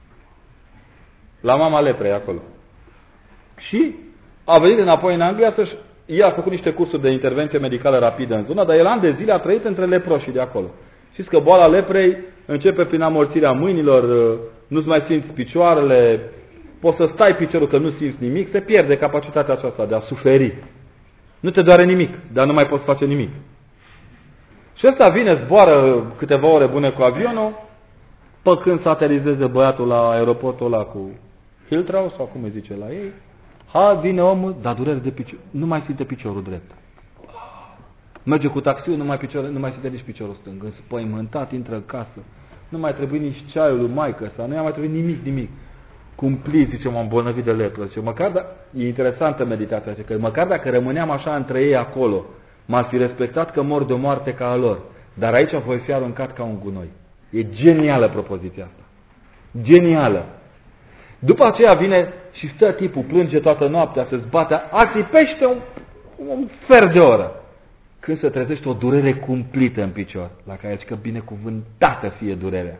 La Mama Leprei acolo. Și a venit înapoi în Anglia să-și... El a făcut niște cursuri de intervenție medicală rapidă în zonă, dar el ani de zile a trăit între leproșii de acolo. Știți că boala leprei începe prin amorțirea mâinilor, nu-ți mai simți picioarele, poți să stai piciorul că nu simți nimic, se pierde capacitatea aceasta de a suferi. Nu te doare nimic, dar nu mai poți face nimic. Și ăsta vine, zboară câteva ore bune cu avionul, pe când să aterizeze băiatul la aeroportul ăla cu Heathrow, sau cum îi zice la ei, vine omul, dar durere de picior, nu mai simte piciorul drept. Merge cu taxiul, nu mai simte nici piciorul stâng, înspăimântat, intră în casă. Nu mai trebuie nici ceaiul lui maică sa, nu i-a mai trebuit nimic. Cumplit, zice, m-am îmbolnăvit de lepră. Zice, e interesantă meditația, zice, că măcar dacă rămâneam așa între ei acolo, m-ar fi respectat că mor de o moarte ca a lor. Dar aici voi fi aruncat ca un gunoi. E genială propoziția asta. Genială. După aceea vine și stă tipul, plânge toată noaptea, se zbate, asipește un fer de oră. Când se trezește o durere cumplită în picior, la care zice că binecuvântată fie durerea.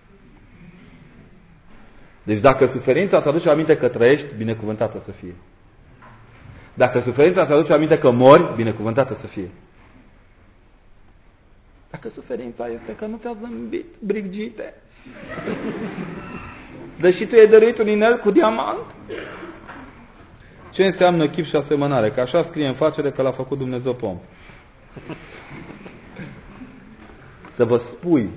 Deci dacă suferința îți aduce aminte că trăiești, binecuvântată să fie. Dacă suferința îți aduce aminte că mori, binecuvântată să fie. Dacă suferința este că nu ți-a zâmbit, Brigite, deși tu ai dăruit un inel cu diamant. Ce înseamnă chip și asemănare? Că așa scrie în facere că l-a făcut Dumnezeu pe om. Să vă spui,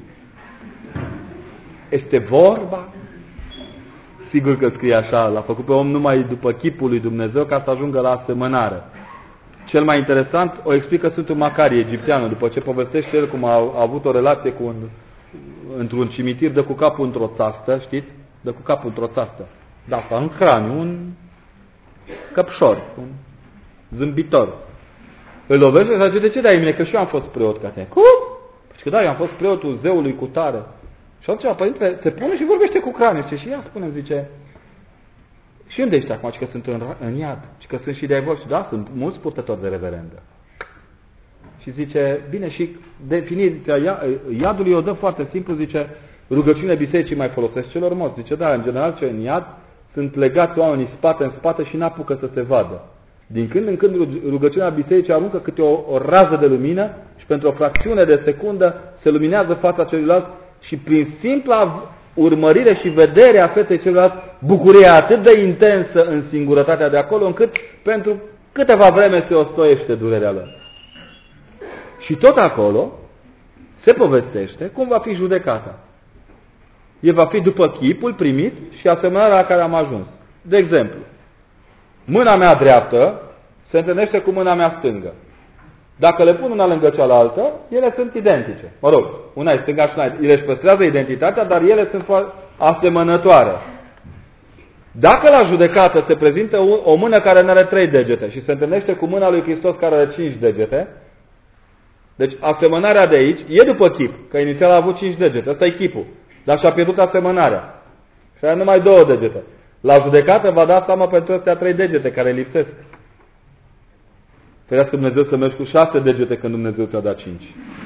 este vorba? Sigur că scrie așa, l-a făcut pe om numai după chipul lui Dumnezeu ca să ajungă la asemănare. Cel mai interesant o explică Sfântul Macarie, egipteanul, după ce povestește el cum a avut o relație cu într-un cimitir, dă cu capul într-o țastă, știți? Dă cu capul într-o țastă. Da, asta în craniu, un căpșor, un zâmbitor. Îl lovește și zice, de ce dai mine? Că și eu am fost preot ca tine. Cum? Și că da, eu am fost preotul zeului cu tare. Și atunci părintele se pune și vorbește cu craniu. Și ea spune, zice, și unde ești acum? Și că sunt în iad. Și că sunt și de-ai voștri. Da, sunt mulți purtători de reverendă. Și zice, bine, și definiția iadului o dă foarte simplu, zice, rugăciunea bisericii mai folosesc celor morți. Zice, da, în general ce în iad sunt legați oamenii spate în spate și n-apucă să se vadă. Din când în când rugăciunea bisericii aruncă câte o rază de lumină și pentru o fracțiune de secundă se luminează fața celuilalt și prin simpla urmărire și vedere a feței celuilalt, bucuria atât de intensă în singurătatea de acolo, încât pentru câteva vreme se ostoiește durerea lor. Și tot acolo se povestește cum va fi judecata. El va fi după chipul primit și asemănarea la care am ajuns. De exemplu, mâna mea dreaptă se întâlnește cu mâna mea stângă. Dacă le pun una lângă cealaltă, ele sunt identice. Mă rog, una e stânga și una e. Ele își păstrează identitatea, dar ele sunt asemănătoare. Dacă la judecată se prezintă o mână care nu are 3 degete și se întâlnește cu mâna lui Hristos care are 5 degete, deci asemănarea de aici e după chip, că inițial a avut 5 degete, ăsta e chipul, dar și-a pierdut asemănarea. Și are numai 2 degete. La judecată va da seama pentru astea 3 degete care lipsesc. Ferească Dumnezeu să mergi cu 6 degete când Dumnezeu ți-a dat 5.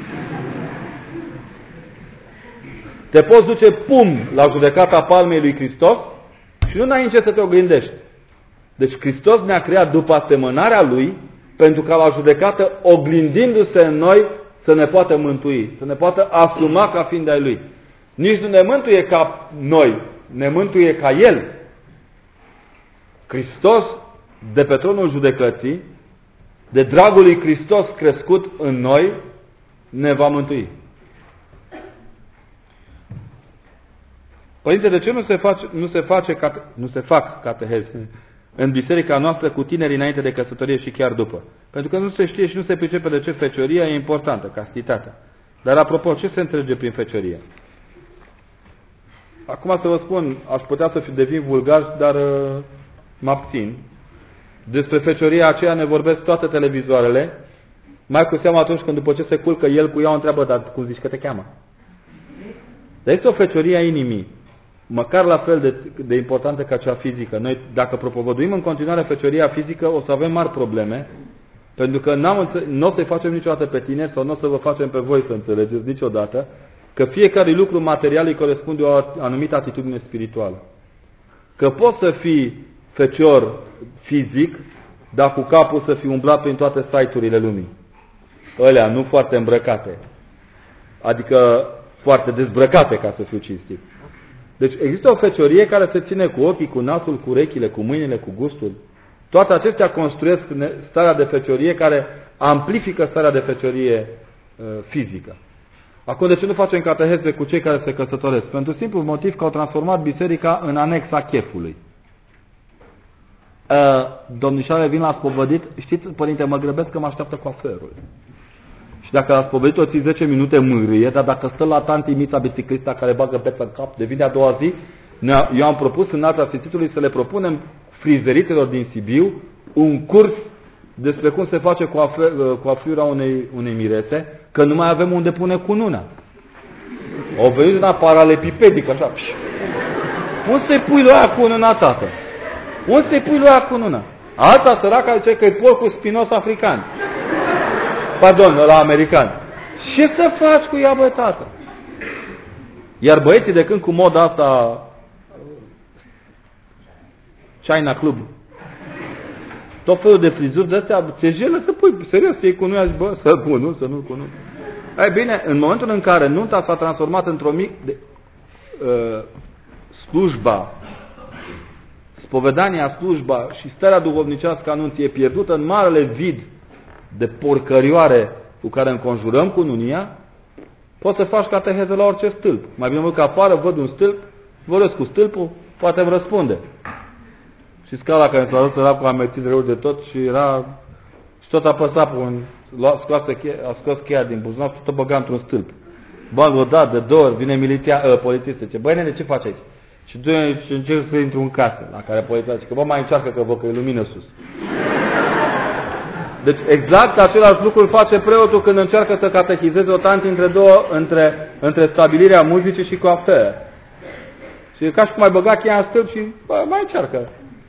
Te poți duce pum la judecata palmei lui Hristos și nu ai în ce să te oglindești. Deci Hristos ne-a creat după asemănarea Lui pentru ca la judecată, oglindindu-se în noi, să ne poată mântui, să ne poată asuma ca fiind ai Lui. Nici nu ne mântuie ca noi, ne mântuie ca El. Hristos, de pe tronul judecății, de dragul lui Hristos crescut în noi, ne va mântui. Părinte, de ce nu se fac catehezi în biserica noastră cu tinerii înainte de căsătorie și chiar după? Pentru că nu se știe și nu se pricepe de ce fecioria e importantă, castitatea. Dar apropo, ce se înțelege prin feciorie? Acum să vă spun, aș putea să devin vulgar, dar mă abțin. Despre fecioria aceea ne vorbesc toate televizoarele, mai cu seamă atunci când după ce se culcă el cu ea o întreabă, dar cum zici că te cheamă? Dar este o feciorie a inimii, măcar la fel de importantă ca cea fizică. Noi, dacă propovăduim în continuare fecioria fizică, o să avem mari probleme, pentru că nu o să-i facem niciodată pe tineri sau nu o să vă facem pe voi să înțelegeți niciodată că fiecare lucru material îi corespunde o anumită atitudine spirituală. Că poți să fii fecior fizic, dar cu capul să fii umblat prin toate site-urile lumii. Alea nu foarte îmbrăcate. Adică foarte dezbrăcate, ca să fiu cinstit. Deci există o feciorie care se ține cu ochii, cu nasul, cu urechile, cu mâinile, cu gustul. Toate acestea construiesc starea de feciorie care amplifică starea de feciorie fizică. Acum, de ce nu facem cateheze cu cei care se căsătoresc? Pentru simplu motiv că au transformat biserica în anexa chefului. Domnișoare, vin la spovedit. Știți, părinte, mă grăbesc că mă așteaptă coaferul. Și dacă la spovedit o ții 10 minute mârâie, dar dacă stă la tanti Mița biciclista care bagă beță în cap, devine a doua zi, eu am propus în alta Sfințitului să le propunem frizeritelor din Sibiu un curs despre cum se face coafura unei mirese, că nu mai avem unde pune cununa. Au venit una paralepipedică, așa. Unde să-i pui lui aia cununa, tată? Unde să-i pui lui aia cununa? Alta săracă zice că e porcul spinos african. Pardon, la american. Ce să faci cu ea, bă, tată? Iar băieții de când cu moda asta China Club, tot felul de frizuri de astea, ți-e jelă să pui, serios, să iei cu noi, bă, să pun, nu, să nu cu noi. Ei bine, în momentul în care nunta s-a transformat într-o slujba, spovedania, slujba și starea duhovnicească a nunții e pierdută în marele vid de porcărioare cu care înconjurăm cununia, poți să faci cateheză la orice stâlp. Mai bine mult că afară, văd un stâlp, vorbesc cu stâlpul, poate îmi răspunde. Și scala care s-a dus era cu amețit rău de tot și era... Și tot apăsa pe un... A scos cheia din buzunar și tot băga într-un stâlp. Bă, o dată, de două ori, vine polițistul, zice, băi nene, ce faci aici? Și încerc să intru în casă, la care polițistul zice, bă, mai încearcă că văd că e lumină sus. Deci exact același lucru îl face preotul când încearcă să catehizeze o tanti între stabilirea muzicii și coafere. Și e ca și cum ai băga cheia în stâlp și bă, mai încearcă.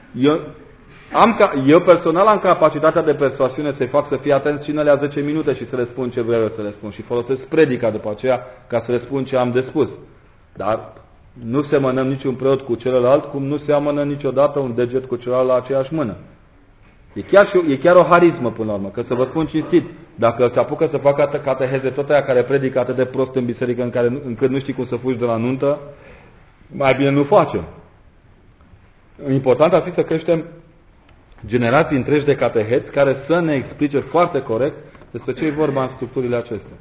Eu personal am capacitatea de persoasiune să-i fac să fie atenți și în alea 10 minute și să le spun ce vreau eu să le spun. Și folosesc predica după aceea ca să le spun ce am de spus. Dar nu semănăm niciun preot cu celălalt, cum nu seamănă niciodată un deget cu celălalt la aceeași mână. E chiar o harismă până la urmă, că să vă spun cinstit, dacă te apucă să facă cateheze tot aia care predică atât de prost în biserică încât nu știi cum să fugi de la nuntă, mai bine nu facem. Important ar fi să creștem generații întregi de cateheți care să ne explice foarte corect despre ce e vorba în structurile acestea.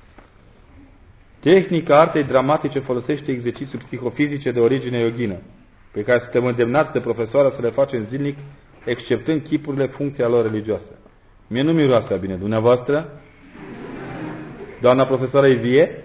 Tehnica artei dramatice folosește exerciții psihofizice de origine yogină, pe care suntem îndemnați de profesoară să le facem zilnic, exceptând chipurile funcția lor religioase. Mie nu miroase bine. Dumneavoastră? Doamna profesoară e vie?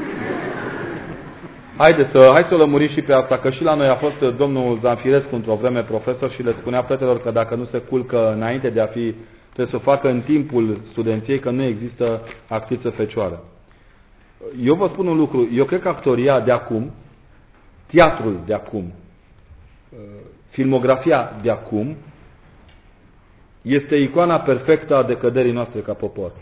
Hai să o lămurim și pe asta, că și la noi a fost domnul Zanfirescu într-o vreme profesor și le spunea fetelor că dacă nu se culcă înainte de a fi, trebuie să o facă în timpul studenției, că nu există actriță fecioară. Eu vă spun un lucru, eu cred că actoria de acum, teatrul de acum, filmografia de acum, este icoana perfectă a decăderii noastre ca popor.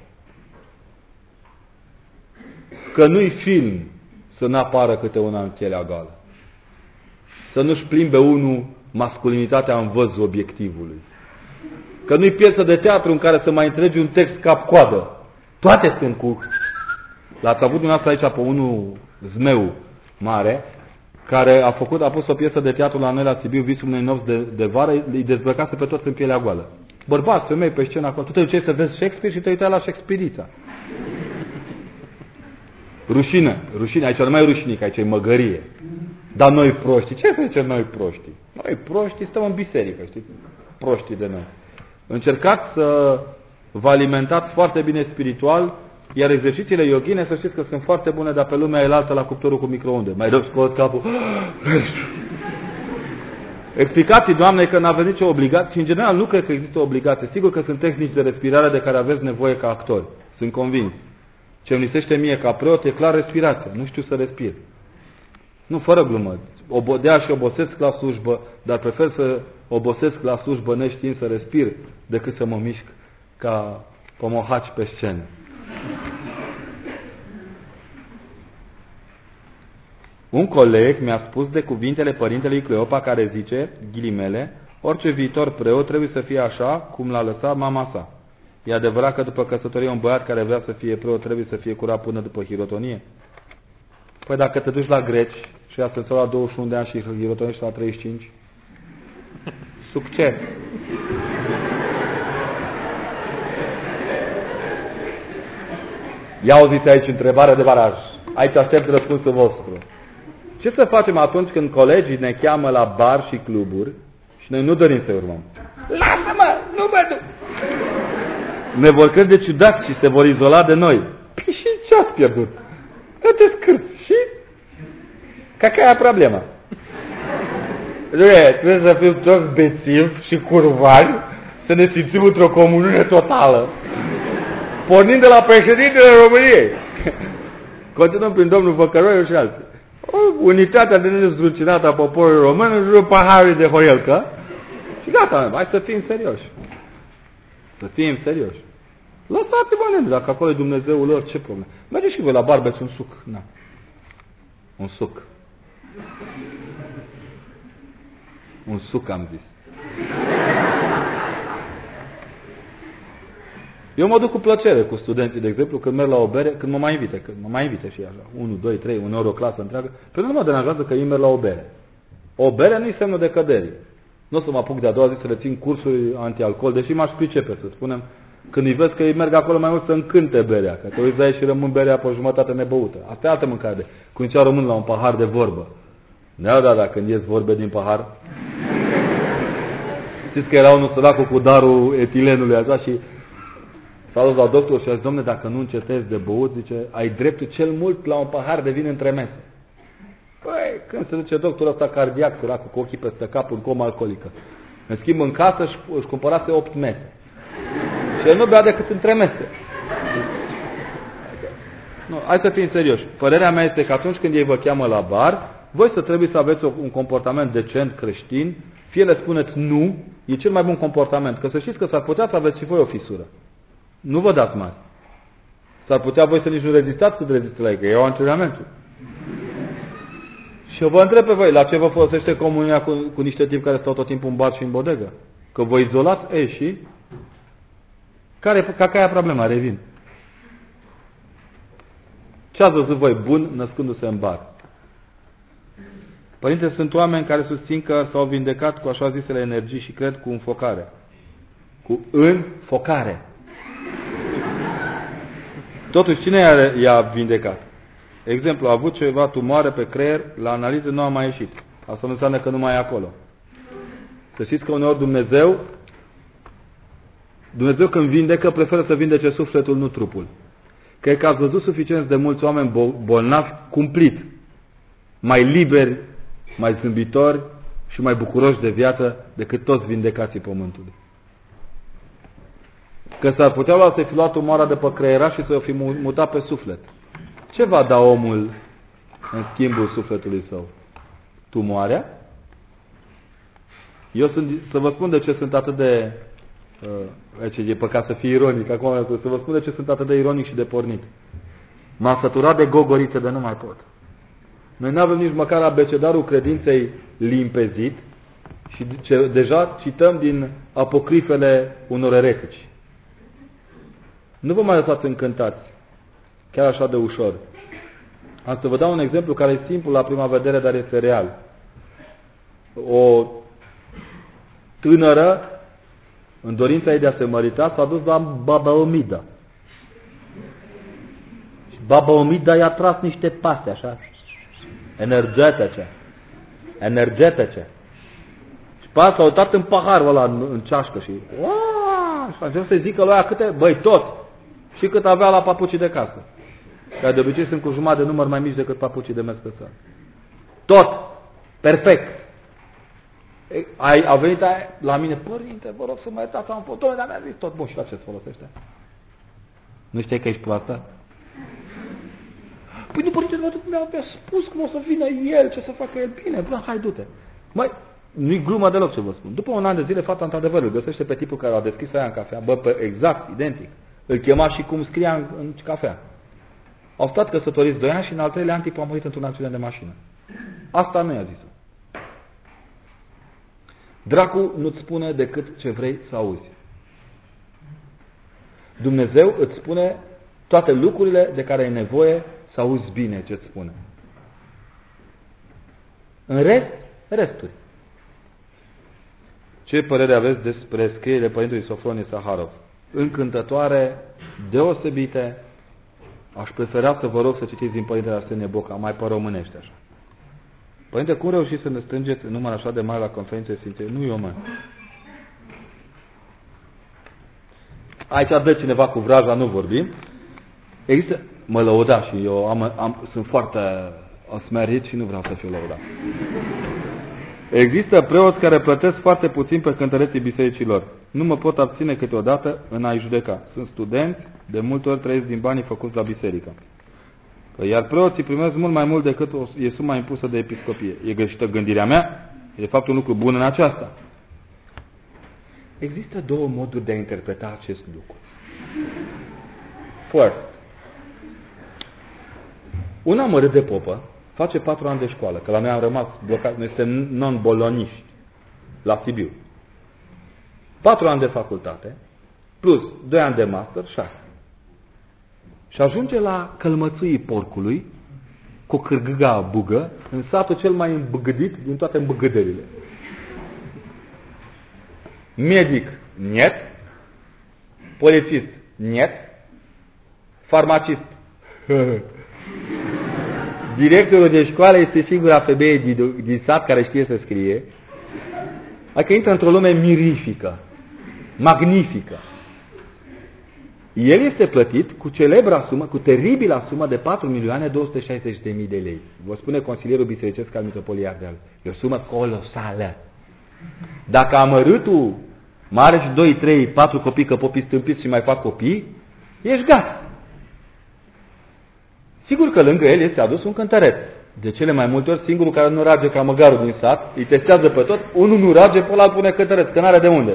Că nu-i film să n-apară câte una în chelea goală. Să nu-și plimbe unul masculinitatea în văzul obiectivului. Că nu-i piesă de teatru în care să mai întregi un text cap-coadă. Toate sunt cu... L-ați avut dumneavoastră aici pe unul zmeu mare, care a pus o piesă de teatru la noi la Sibiu, Visul unei nopți de vară, îi dezbrăcase pe toți în pielea goală. Bărbați, femei pe scenă acolo. Tu te duceai să vezi Shakespeare și te uitai la Shakespeare-ița. Rușine. Aici nu mai e rușinic, aici e măgărie. Dar noi proștii, ce să zicem noi proștii? Noi proștii stăm în biserică, știți? Proștii de noi. Încercați să vă alimentați foarte bine spiritual, iar exercițiile yoghine, să știți că sunt foarte bune, dar pe lumea elaltă la cuptorul cu microunde. Mai dă scot capul. Explicați, Doamne, că n-aveți nicio obligație și în general nu cred că există o obligație. Sigur că sunt tehnici de respirare de care aveți nevoie ca actori. Sunt convins. Ce îmi lisește mie ca preot e clar respirația. Nu știu să respir. Nu, fără glumă. Obodea și obosesc la slujbă, dar prefer să obosesc la slujbă neștiind să respir decât să mă mișc ca pomohaci pe scenă. Un coleg mi-a spus de cuvintele părintelui Cleopa care zice, ghilimele, orice viitor preot trebuie să fie așa cum l-a lăsat mama sa. E adevărat că după căsătorie un băiat care vrea să fie preot trebuie să fie curat până după hirotonie? Păi dacă te duci la greci și astea la 21 de ani și hirotonești la 35, succes! Ia auziți aici întrebare de baraj. Aici aștept răspunsul vostru. Ce să facem atunci când colegii ne cheamă la bar și cluburi și noi nu dorim să urmăm? Lasă-mă! Nu mă duc! Ne vor crede ciudați și se vor izola de noi. Păi și ce ați pierdut? Nu te scârți. Și? Care e problema? Trebuie să fim toți bețivi și curvari, să ne simțim într-o comuniune totală. Pornind de la președintele României. Continuăm prin domnul Văcăroiu și alții. Unitatea de nezrucinată a poporului român în jurul paharului de hoielcă. Și gata, hai să fim serioși. Să fim serioși. Lăsați-vă, nene, dacă acolo e Dumnezeul lor, ce problemă? Mergeți și voi la bar, beți un suc. Na. Un suc. Un suc, am zis. Eu mă duc cu plăcere cu studenții, de exemplu, când merg la o bere, când mă mai invite și așa, 1, 2, 3, uneori o clasă întreagă, pentru că nu mă deranjează că ei merg la o bere. O bere nu-i semnul de cădere. Nu o să mă apuc de-a doua zi să le țin cursuri anti-alcool, deși m-aș pricepe, să spunem, când îi vezi că ei merg acolo mai mult să încânte berea, că te uiți la ei și rămân berea pe o jumătate nebăută. Asta e altă mâncare, cum zicea român la un pahar de vorbă. Da, când ies vorbe din pahar. Știți că era unul săracul cu darul etilenului așa și S-a dus la doctor și a zis, domne, dacă nu încetezi de băut, zice, ai dreptul cel mult la un pahar de vin între mese. Păi, când se duce doctorul ăsta cardiac, săracul, cu ochii peste cap, în comă alcoolică. În schimb, în casă își cumpărase 8 mese. Și el nu bea decât între mese. Nu, hai să fim serioși. Părerea mea este că atunci când ei vă cheamă la bar, voi să trebuie să aveți un comportament decent creștin, fie le spuneți nu, e cel mai bun comportament. Că să știți că s-ar putea să aveți și voi o fisură. Nu vă dați mari. S-ar putea voi să nici nu rezistați cât rezistați la ei, că eu antrenamentul. Și eu vă întreb pe voi, la ce vă folosește comunia cu niște tipi care stau tot timpul în bar și în bodegă? Că vă izolați, și... Care e problema? Revin. Ce ați văzut voi bun născându-se în bar? Părinte, sunt oameni care susțin că s-au vindecat cu așa zisele energii și cred cu înfocare. Cu înfocare. Totuși, cine i-a vindecat? Exemplu, a avut ceva tumoare pe creier, la analiză nu a mai ieșit. Asta nu înseamnă că nu mai e acolo. Să știți că uneori Dumnezeu când vindecă, preferă să vindece sufletul, nu trupul. Cred că ați văzut suficient de mulți oameni bolnavi cumplit, mai liberi, mai zâmbitori și mai bucuroși de viață decât toți vindecații pământului. Că s-ar putea să fi luat tumoarea de pe creieraș și să o fi mutat pe suflet. Ce va da omul în schimbul sufletului său? Tumoarea? Să vă spun de ce sunt atât de... e păcat să fie ironic acum, să vă spun de ce sunt atât de ironic și de pornit. M-am săturat de gogorițe de nu mai pot. Noi nu avem nici măcar abecedarul credinței limpezit și deja cităm din apocrifele unor eretici. Nu vă mai lăsați încântați, chiar așa de ușor. Am să vă dau un exemplu care e simplu la prima vedere, dar este real. O tânără, în dorința ei de a se mărita, s-a dus la Baba Omida. Și Baba Omida i-a tras niște paste, așa, energetice. Și pe aia s-a uitat în paharul ăla, în ceașcă și a încercat să-i zică lui aia câte, băi, tot. Și cât avea la papucii de casă. Care de obicei sunt cu jumătate de număr mai mici decât papucii de mers pe țară. Tot. Perfect. A venit aia la mine, părinte, vă rog să mă iertați, am fost, dar mi-a zis tot bun, și la ce se folosește? Nu știi că ești proastă? Păi nu, părinte, mi-a spus cum o să vină el, ce să facă el bine, bă, hai, du-te. Măi, nu-i glumă deloc ce vă spun. După un an de zile, fata într-adevăr îl găsește pe tipul care a deschis aia în cafea, exact, identic. Îl chema și cum scria în cafea. Au stat căsătoriți 2 ani și în al 3-lea an tipul a murit într-un accident de mașină. Asta nu i-a zis-o. Dracul nu-ți spune decât ce vrei să auzi. Dumnezeu îți spune toate lucrurile de care ai nevoie să auzi bine ce-ți spune. În rest, resturi. Ce părere aveți despre scrierile Părintelui Sofronie Saharov? Încântătoare, deosebite. Aș prefera să vă rog să citiți din Părintele Arsenie Boca, mai pe românește așa. Părinte, cum reușiți să ne strângeți în număr așa de mare la conferințe sfințe? Nu eu, mă. Aici dă cineva cu vraja, nu vorbim. Există, mă lăuda și eu sunt foarte smerit și nu vreau să fiu lăudat. Există preoți care plătesc foarte puțin pe cântăreții bisericilor. Nu mă pot abține câteodată în a-i judeca. Sunt studenți, de multe ori trăiesc din banii făcuți la biserică. Iar preoții primesc mult mai mult decât e suma impusă de episcopie. E greșită gândirea mea? E de fapt un lucru bun în aceasta. Există 2 moduri de a interpreta acest lucru. First. Un amărât de popă face 4 ani de școală, că la noi am rămas blocat, noi suntem non-boloniști la Sibiu. 4 ani de facultate, plus 2 ani de master, 6. Și ajunge la călmățuii porcului, cu cârgâga bugă, în satul cel mai îmbăgădit din toate îmbăgăderile. Medic, niet. Polițist, niet. Farmacist. Directorul de școală este singura femeie din sat care știe să scrie. Adică intră într-o lume mirifică, magnifică. El este plătit cu celebra sumă, cu teribila sumă de 4.260.000 de lei. Vă spune consilierul bisericesc al Mitropoliei Ardeal. E o sumă colosală. Dacă amărâtul mare și 2, 3, 4 copii, că popii stâmpiți și mai fac copii, ești gata. Sigur că lângă el este adus un cântăret. De cele mai multe ori, singurul care nu rage ca măgarul din sat, îi testează pe tot, unul nu rage, pe ăla pune cântăret, că n-are de unde.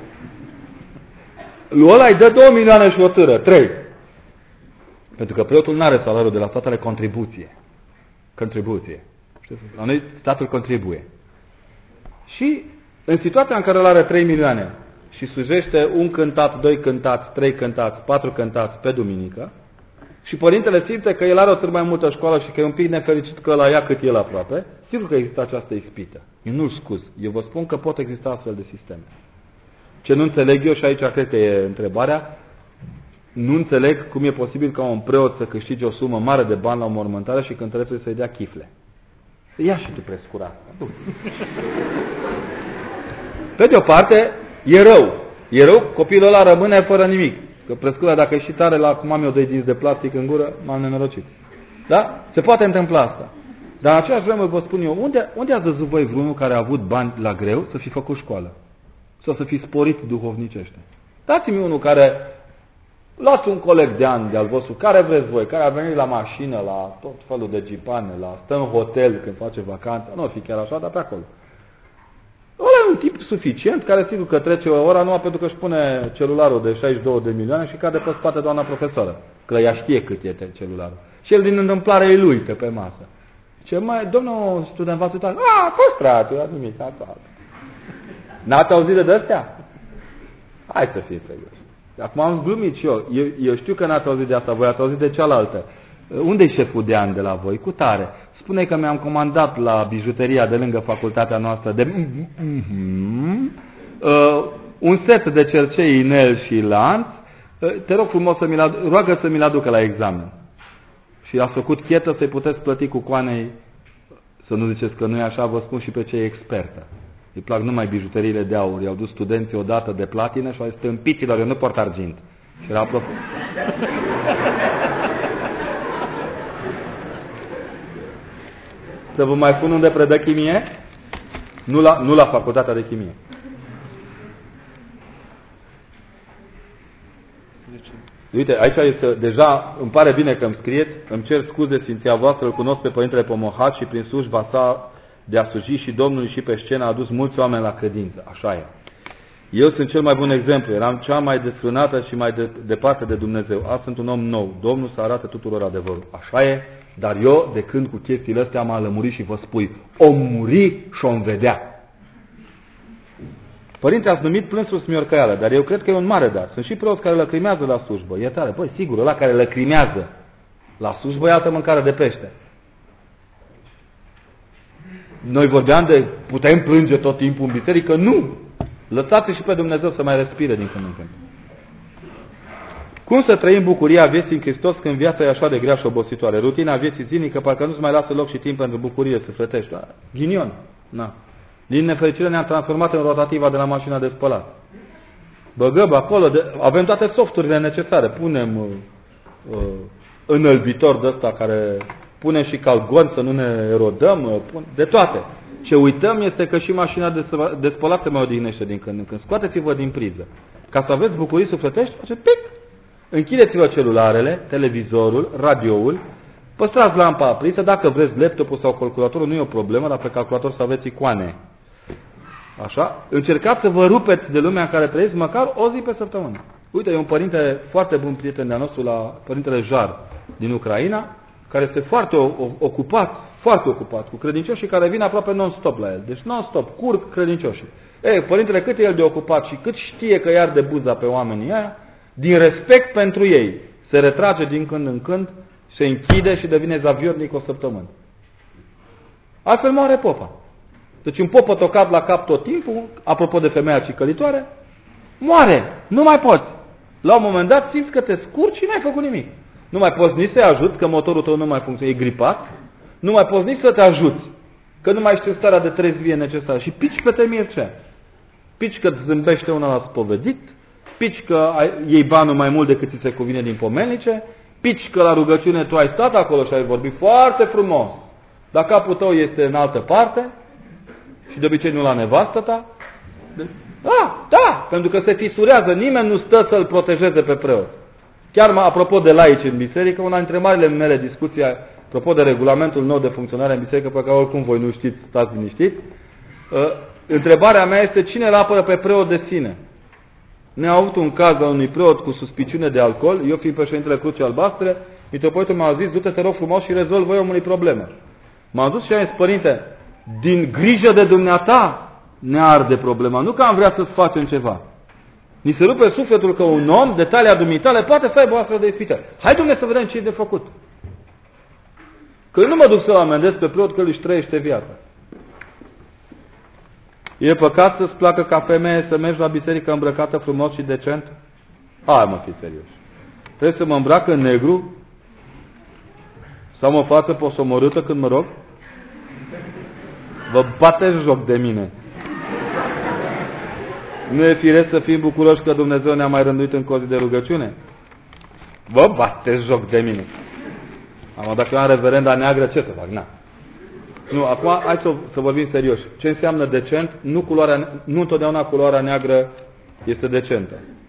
Lui ăla îi dă 2 milioane și o târă, 3. Pentru că preotul nu are salariul de la stat, are contribuție. Contribuție. La noi statul contribuie. Și în situația în care el are 3 milioane și slujește un cântat, 2 cântați, 3 cântați, 4 cântați pe duminică, și părintele simte că el are o târă mai multă școală și că e un pic nefericit că ăla ia cât el aproape, sigur că există această ispită. Eu nu-l scuz. Eu vă spun că pot exista astfel de sisteme. Ce nu înțeleg eu, și aici cred că e întrebarea, nu înțeleg cum e posibil ca un preot să câștige o sumă mare de bani la o mormântare și cântărețul să-i dea chifle. Ia și tu prescura asta. Pe de o parte, e rău. E rău, copilul ăla rămâne fără nimic. Că prescura, dacă e și tare, la cum am eu 2 dinți de plastic în gură, m-am nenorocit. Da? Se poate întâmpla asta. Dar în aceeași vreme vă spun eu, unde ați văzut voi vreunul care a avut bani la greu să fi făcut școală? Sau să fi sporit duhovnicește? Dați-mi unul care, luați un coleg de an de-al vostru, care vreți voi, care a venit la mașină, la tot felul de gipane, stă în hotel când face vacanță, nu o fi chiar așa, dar pe acolo. Ăla e un tip suficient, care sigur că trece o ora numai pentru că își pune celularul de 62 de milioane și cade pe spate doamna profesoră, că ea știe cât e celularul. Și el din întâmplare îl uită pe masă. Ce mai, domnul student v-ați uitat? Păstratul, a nimic, asta. N-ați auzit de astea? Hai să fie serioși. Acum am glumit și eu știu că n-ați auzit de asta, voi ați auzit de cealaltă. Unde-i șeful de an de la voi? Cu tare. Spune că mi-am comandat la bijuteria de lângă facultatea noastră un set de cercei, inel și lanț. Te rog frumos roagă să mi-l aducă la examen. Și a făcut chetă să-i puteți plăti cu coanei, să nu ziceți că nu e așa, vă spun și pe ce e expertă. Îi plac numai bijuteriile de aur. I-au dus studenții odată de platină și au zis, stâmpiților, eu nu port argint. Și era apropo. Să vă mai spun unde predă chimie? Nu la facultatea de chimie. Uite, aici este, deja îmi pare bine că îmi scrieți, îmi cer scuze, Sfinția voastră, îl cunosc pe Părintele Pomohat și prin slujba sa de a sluji și Domnului și pe scenă a adus mulți oameni la credință. Așa e. Eu sunt cel mai bun exemplu, eram cea mai desfrânată și mai departe de Dumnezeu. Azi sunt un om nou, Domnul să arate tuturor adevărul. Așa e, dar eu, de când cu chestiile astea m-am lămurit și vă spui, om muri și om vedea. Părinte, ați numit plânsul smiorcăială, dar eu cred că e un mare dar. Sunt și preoți care lăcrimează la slujbă. E tare. Băi, sigur, ăla care lăcrimează la slujbă e altă mâncare de pește. Noi vorbeam de putem plânge tot timpul în biserică? Nu! Lăsați și pe Dumnezeu să mai respire din când în când. Cum să trăim bucuria vieții în Hristos când viața e așa de grea și obositoare? Rutina vieții zilnică parcă nu-ți mai lasă loc și timp pentru bucurie sufletești. Ghinion. Na. Din nefericire ne-am transformat în rotativa de la mașina de spălat. Băgăm acolo, avem toate softurile necesare. Punem înălbitor de ăsta care punem și calgon să nu ne erodăm, de toate. Ce uităm este că și mașina de spălat se mai odihnește din când în când. Scoateți-vă din priză. Ca să aveți bucurii sufletești, faceți pic. Închideți-vă celularele, televizorul, radioul, păstrați lampa aprinsă, dacă vreți laptopul sau calculatorul, nu e o problemă, dar pe calculator să aveți icoane. Așa? Încercați să vă rupeți de lumea în care trăiți măcar o zi pe săptămână. Uite, e un părinte foarte bun prieten de-a nostru, la părintele Jar din Ucraina, care este foarte ocupat cu credincioșii care vin aproape non-stop la el. Deci non-stop, curg credincioșii. Ei, părintele cât e el de ocupat și cât știe că i-ar de buza pe oamenii aia, din respect pentru ei, se retrage din când în când, se închide și devine zaviornic o săptămână. Altfel moare popa. Deci un pop tocat la cap tot timpul, apropo de femeia cicălitoare, moare. Nu mai poți. La un moment dat simți că te scurci și n-ai făcut nimic. Nu mai poți nici să-i ajuți, că motorul tău nu mai funcționează, e gripat. Nu mai poți nici să te ajuți, că nu mai știi starea de trezvie necesară. Și pici pe temie ce? Pici că îți zâmbește una la spovedit, pici că iei banul mai mult decât ți se cuvine din pomelnice, pici că la rugăciune tu ai stat acolo și ai vorbit foarte frumos, dar capul tău este în altă parte și de obicei nu la nevastă ta. Da, pentru că se fisurează, nimeni nu stă să-l protejeze pe preot. Chiar apropo de laici în biserică, una dintre marile mele discuții, apropo de regulamentul nou de funcționare în biserică, pe care oricum voi nu știți, stați liniștiți, întrebarea mea este cine îl apără pe preot de sine. Ne-a avut un caz al unui preot cu suspiciune de alcool, eu fiind președintele Crucii Albastre, mitropolitul mi-a zis, du-te, te rog frumos și rezolvă eu omului probleme. M-am dus și am zis, părinte, din grijă de dumneata ne arde problema, nu că am vrea să-ți facem ceva. Ni se rupe sufletul că un om de talia dumitale poate să aibă o astfel de ispită. Hai, Dumnezeu, să vedem ce e de făcut. Că eu nu mă duc să-l amendez pe preot că îl își trăiește viața. E păcat să-ți placă ca femeie să mergi la biserică îmbrăcată frumos și decent? Hai, mă, fi serios. Trebuie să mă îmbrac în negru? Sau mă față posomorâtă când mă rog? Vă bateți joc de mine. Nu e firesc să fim bucuroși că Dumnezeu ne-a mai rânduit în cozi de rugăciune? Vă bateți joc de mine. Am dacă eu am reverenda neagră, ce să fac? Na. Nu, acum hai să vorbim serios. Ce înseamnă decent? Nu întotdeauna culoarea neagră este decentă.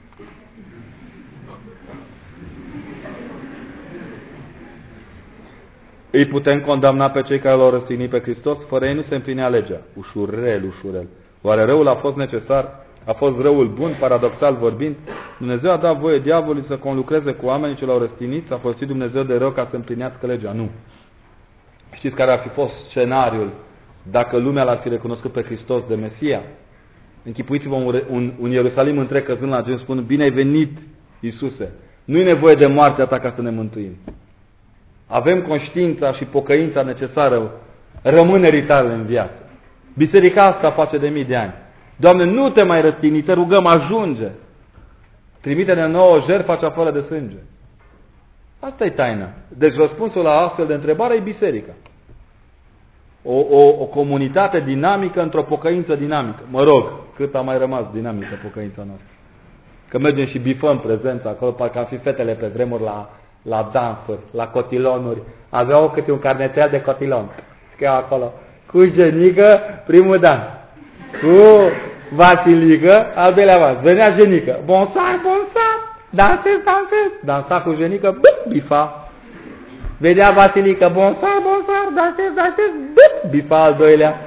Îi putem condamna pe cei care l-au răstignit pe Hristos? Fără ei nu se împlinea legea. Ușurel. Oare răul a fost necesar? A fost răul bun, paradoxal vorbind? Dumnezeu a dat voie diavolului să conlucreze cu oamenii ce l-au răstignit? S-a folosit Dumnezeu de rău ca să împlinească legea? Nu. Știți care ar fi fost scenariul dacă lumea l-ar fi recunoscut pe Hristos de Mesia? Închipuiți-vă un Ierusalim întreg căzând la gen, spun, bine ai venit, Iisuse. Nu-i nevoie de moartea ta ca să ne mântuim. Avem conștiința și pocăința necesară rămânerii tale în viață. Biserica asta face de mii de ani. Doamne, nu te mai răstigni, te rugăm, ajunge. Trimite-ne nouă jertfă cea fără de sânge. Asta e taina. Deci răspunsul la astfel de întrebare e biserica. O comunitate dinamică într-o pocăință dinamică. Mă rog, cât a mai rămas dinamică pocăința noastră. Că mergem și bifăm prezența acolo, parcă am fi fetele pe vremuri la dansuri, la cotilonuri. Aveau câte un carnețel de cotilon. Scriau acolo. Cu Jenică, primul dans. Cu Vasilică, al doilea dans. Venea Jenică. Bonsar, dansez. Dansa cu Jenică, bifa. Vedea Vasilică, bonsar, dansez, bifa al doilea.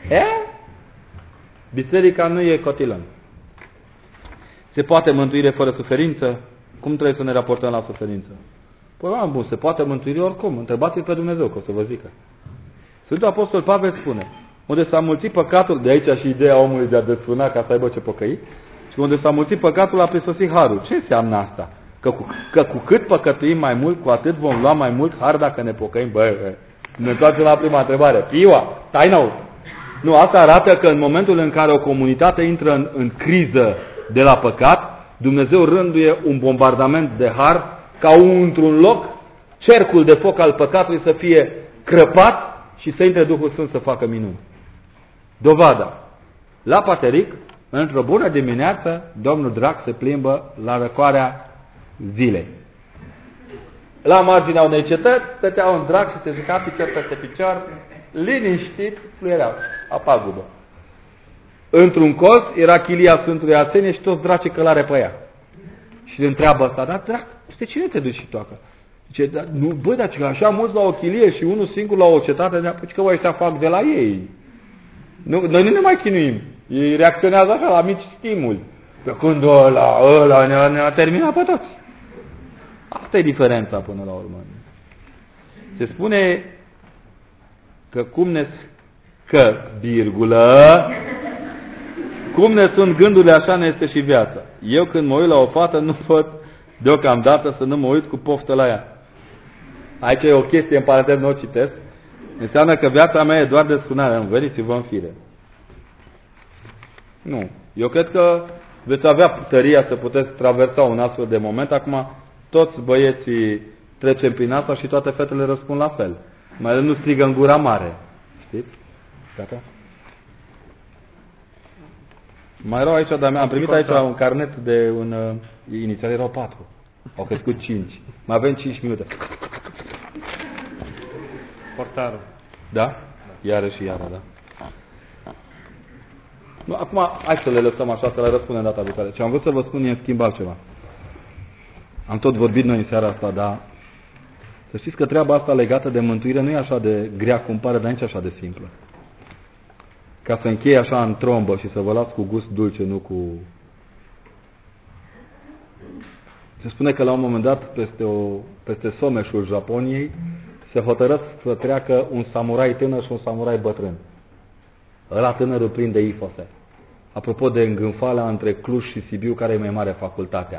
Biserica nu e cotilon. Se poate mântuire fără suferință? Cum trebuie să ne raportăm la suferință? Păi, bun, se poate mântuire oricum. Întrebați-l pe Dumnezeu, că o să vă zică. Sfântul Apostol Pavel spune, unde s-a mulțit păcatul, de aici și ideea omului de a desfrâna ca să aibă ce păcăi, și unde s-a mulțit păcatul a prisosit harul. Ce înseamnă asta? Că cu cât păcătuim mai mult, cu atât vom lua mai mult har dacă ne pocăim. Ne întoarcem la prima întrebare. Piua, tai nou. Nu, asta arată că în momentul în care o comunitate intră în criză de la păcat, Dumnezeu rânduie un bombardament de har ca într-un loc cercul de foc al păcatului să fie crăpat și să intre Duhul Sfânt să facă minuni. Dovada. La Pateric, într-o bună dimineață, domnul Drac se plimbă la răcoarea zilei. La marginea unei cetăți, stătea un drac și se juca picior peste picior, liniștit, fluiereau, apagubă. Într-un colț era chilia Sfântului Arsenie și toți dracii călare pe ea. Și îl întreabă ăsta, dar drac, de cine te duci și toacă? Zice, da, nu, bă, dar așa mulți la o chilie și unul singur la o cetate, păi că ăștia fac de la ei. Nu, noi nu ne mai chinuim. Ei reacționează așa la mici stimuli. Pe când ăla ne-a terminat pe toți. Asta e diferența până la urmă. Se spune că cum ne sunt gândurile, așa ne este și viața. Eu când mă uit la o fată, nu pot deocamdată să nu mă uit cu poftă la ea. Aici e o chestie, în paranteză, nu o citesc. Înseamnă că viața mea e doar de sunare. Învăriți-vă în fire. Nu. Eu cred că veți avea tăria să puteți traversa un astfel de moment. Acum toți băieții trecem prin asta și toate fetele răspund la fel. Mai ales nu strigă în gura mare. Știți? Gata? Mai erau aici, dar am primit aici un carnet de un... inițial erau 4. Au crescut 5. Mai avem 5 minute. Portarul. Da? Iară și iară, da. Nu, acum, hai să le lăsăm așa, să le răspundem data viitoare. Ce am vrut să vă spun e în schimb altceva. Am tot vorbit noi în seara asta, dar să știți că treaba asta legată de mântuire nu e așa de grea cum pare, dar nici așa de simplă. Ca să închei așa în trombă și să vă las cu gust dulce, nu cu... Se spune că la un moment dat, peste Someșul Japoniei, se hotără să treacă un samurai tânăr și un samurai bătrân. Ăla tânăr îl prinde ifose. Apropo de îngânfalea între Cluj și Sibiu, care e mai mare facultatea.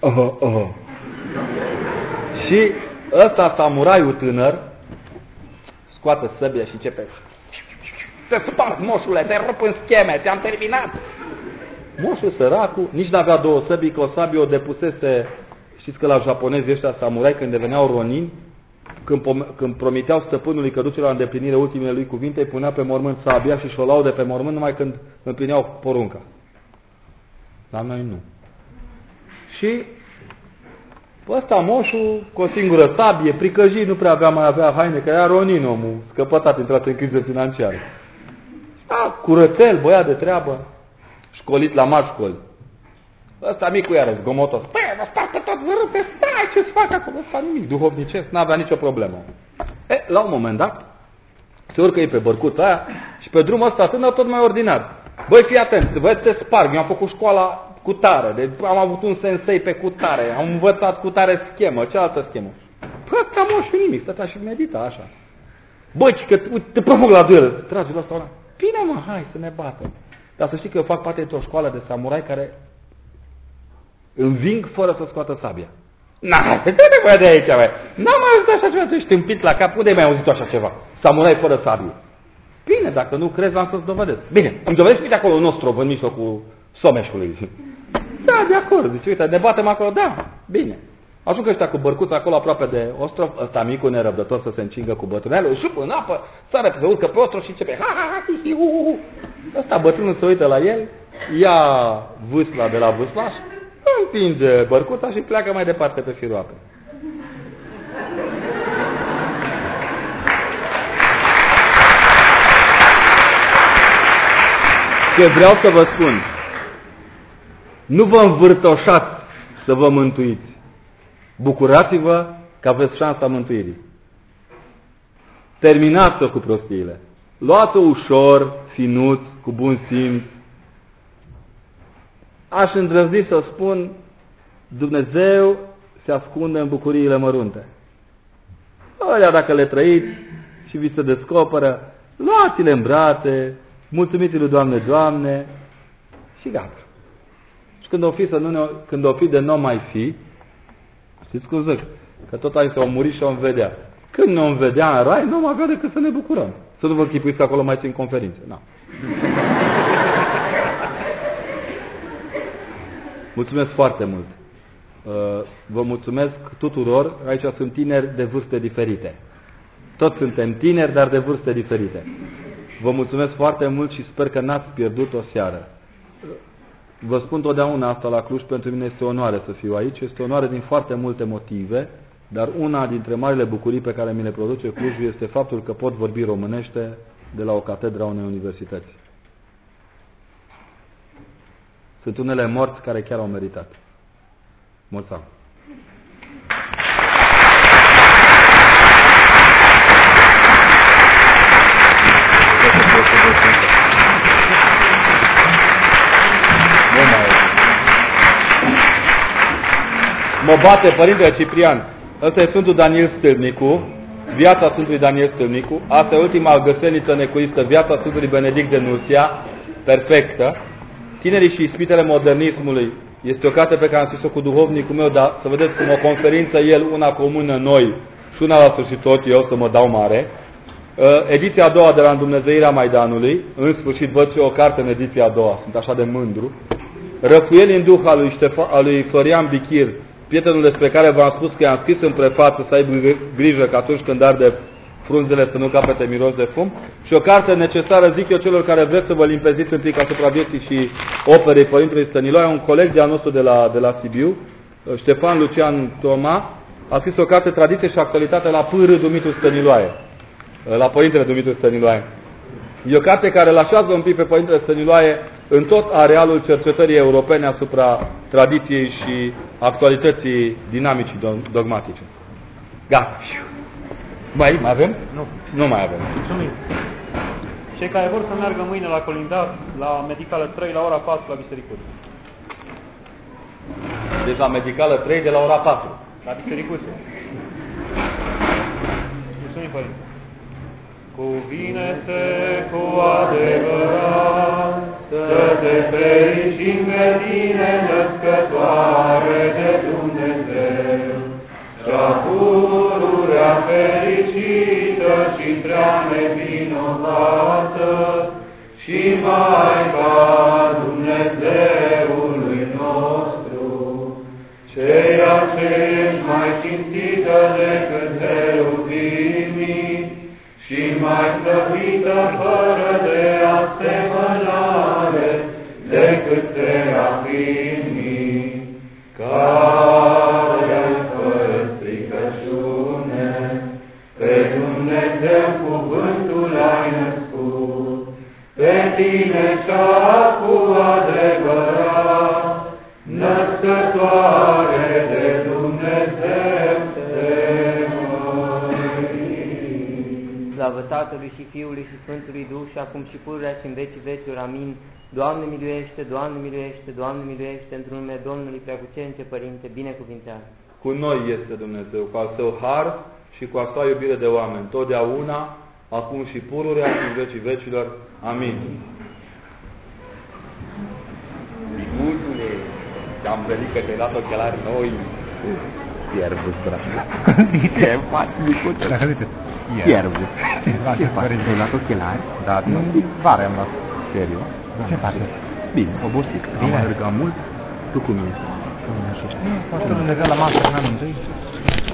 Și ăsta, samuraiul tânăr, scoate săbia și începe: te sparg, moșule, te rup în scheme, ți-am terminat. Moșul săracul nici n-avea 2 săbii, că o sabie o depusese. Știți că la japonezi ăștia samurai, când deveneau ronini, când promiteau stăpânului că duce la îndeplinire ultimele lui cuvinte, îi punea pe mormânt sabia și și-o luau de pe mormânt numai când împlineau porunca. Dar noi nu. Și ăsta moșul, cu o singură sabie, pricăjit, nu prea mai avea haine, că era ronin omul, scăpătat, intrat în criză financiară. Curățel, băiat de treabă, școlit la mari școli. Ăsta micul iară, zgomotos. Păi, ăsta că tot vârâte, stai, ce-ți fac acolo? Ăsta nimic, duhovnicesc, n-avea nicio problemă. La un moment dat, se urcă ei pe bărcuța aia și pe drumul ăsta tânăr tot mai ordinar. Băi, fii atent, băi, te sparg, eu am făcut școala cu tare, deci am avut un sensei pe cu tare, am învățat cu tare schemă, cealaltă schemă. Păi, ăsta moșul nimic, stătea și medita așa. Băi, că te provoc la duel, trage la ăsta. Bine, mă, hai să ne batem. Dar să știi că eu fac parte într-o școală de samurai care înving fără să scoată sabia. N-ai, te băia de aici, băi. N-am mai auzit așa ceva, tu ești împit la cap, unde ai mai auzit așa ceva? Samurai fără sabie. Bine, dacă nu crezi, v-am să-ți dovedesc. Bine, îmi dovedesc, uite acolo un ostrov în mijlocul Someșului. Da, de acord, zice, uite, ne batem acolo, da, bine. Ajung ăștia cu bărcuța acolo aproape de ostrov, ăsta micul nerăbdător să se încingă cu bătrânele, îl șupă în apă, sare, se urcă pe ostrov și începe, ăsta bătrânul se uită la el, ia vâsla de la vâslaș, împinge bărcuța și pleacă mai departe pe firul apei. Ce vreau să vă spun, nu vă învârtoșați să vă mântuiți. Bucurați-vă că aveți șansa mântuirii. Terminați-o cu prostiile. Luați-o ușor, ținuți, cu bun simț. Aș îndrăzni să spun, Dumnezeu se ascunde în bucuriile mărunte. Alea dacă le trăiți și vi se descoperă, luați-le în brațe, mulțumiți lui Doamne, Doamne, și gata. Și când o fi de nu mai fi, știți cum zic? Că tot aici s-au murit și au vedea. Când ne-o vedea în rai, nu am avea decât să ne bucurăm. Să nu vă chipuiți că acolo mai țin conferințe. No. Mulțumesc foarte mult. Vă mulțumesc tuturor. Aici sunt tineri de vârste diferite. Toți suntem tineri, dar de vârste diferite. Vă mulțumesc foarte mult și sper că n-ați pierdut o seară. Vă spun totdeauna asta la Cluj, pentru mine este o onoare să fiu aici. Este o onoare din foarte multe motive, dar una dintre marile bucurii pe care mi le produce Clujul este faptul că pot vorbi românește de la o catedră a unei universități. Sunt unele morți care chiar au meritat. Mulțumesc! Mă bate Părintele Ciprian. Ăsta e Sfântul Daniel Stâlnicu, viața Sfântului Daniel Stâlnicu. Asta e ultima găseniță necuită, viața Sfântului Benedict de Nursia, perfectă. Tinerii și ispitele modernismului este o carte pe care am scris-o cu duhovnicul meu, dar să vedeți cum o conferință el, una comună noi și una la sfârșit tot eu, să mă dau mare. Ediția a doua de la Îndumnezeirea Maidanului, în sfârșit văd și o carte în ediția a doua, sunt așa de mândru. Răfuieli în duh al lui Florian Bichir, prietenul despre care v-am spus că i-am scris în prefață să aibă grijă că atunci când arde frunzele să nu capete miros de fum, și o carte necesară, zic eu, celor care vreți să vă limpeziți un pic asupra vieții și operei Părintelui Stăniloae. Un coleg de-al nostru de la Sibiu, Ștefan Lucian Toma, a scris o carte, Tradiție și actualitate la P.R. Dumitru Stăniloae, la Părintele Dumitru Stăniloae. E o carte care îl așează un pic pe Părintele Stăniloae în tot arealul cercetării europene asupra tradiției și actualității dinamicii dogmatice. Gata. Mai avem? Nu mai avem. Mulțumim. Cei care vor să meargă mâine la colindat, la Medicală 3, la ora 4, la Bisericuță. Deci la Medicală 3 de la ora 4. La Bisericuță. Mulțumim, Părinte. Cuvine-te cu adevărat să te fericim pe tine, născătoare de Dumnezeu, cea pururea fericită și prea nevinovată și Maica Dumnezeului nostru, ceea ce ești mai cinstită decât cherubimii și mai slăvită fără de asemănare decât serafimii, care fără stricăciune pe Dumnezeu cuvântul ai născut, pe tine cea cu adevărat, născătoare de Dumnezeu te Slavă Tatălui și Fiului și Sfântului Duh și acum și pururea și în vecii vecilor. Amin. Doamne miluiește, Doamne miluiește, Doamne miluiește, într-un nume Domnului Preacucernice Părinte, binecuvintează. Cu noi este Dumnezeu, cu al Său har și cu a Sa iubire de oameni, totdeauna, acum și pururea și în vecii vecilor. Amin. Micuțule, am venit că te-ai luat ochelari noi. Iervus, dragă. Ce faci, micuțule? Iervus. Ce faci? Te-ai luat ochelari? Da, vare am luat. Serios? Ce faci? Bine, obosit. Am alergat mult. Tu cum ești? Poate Dumnezeu la masă, n-am întâi.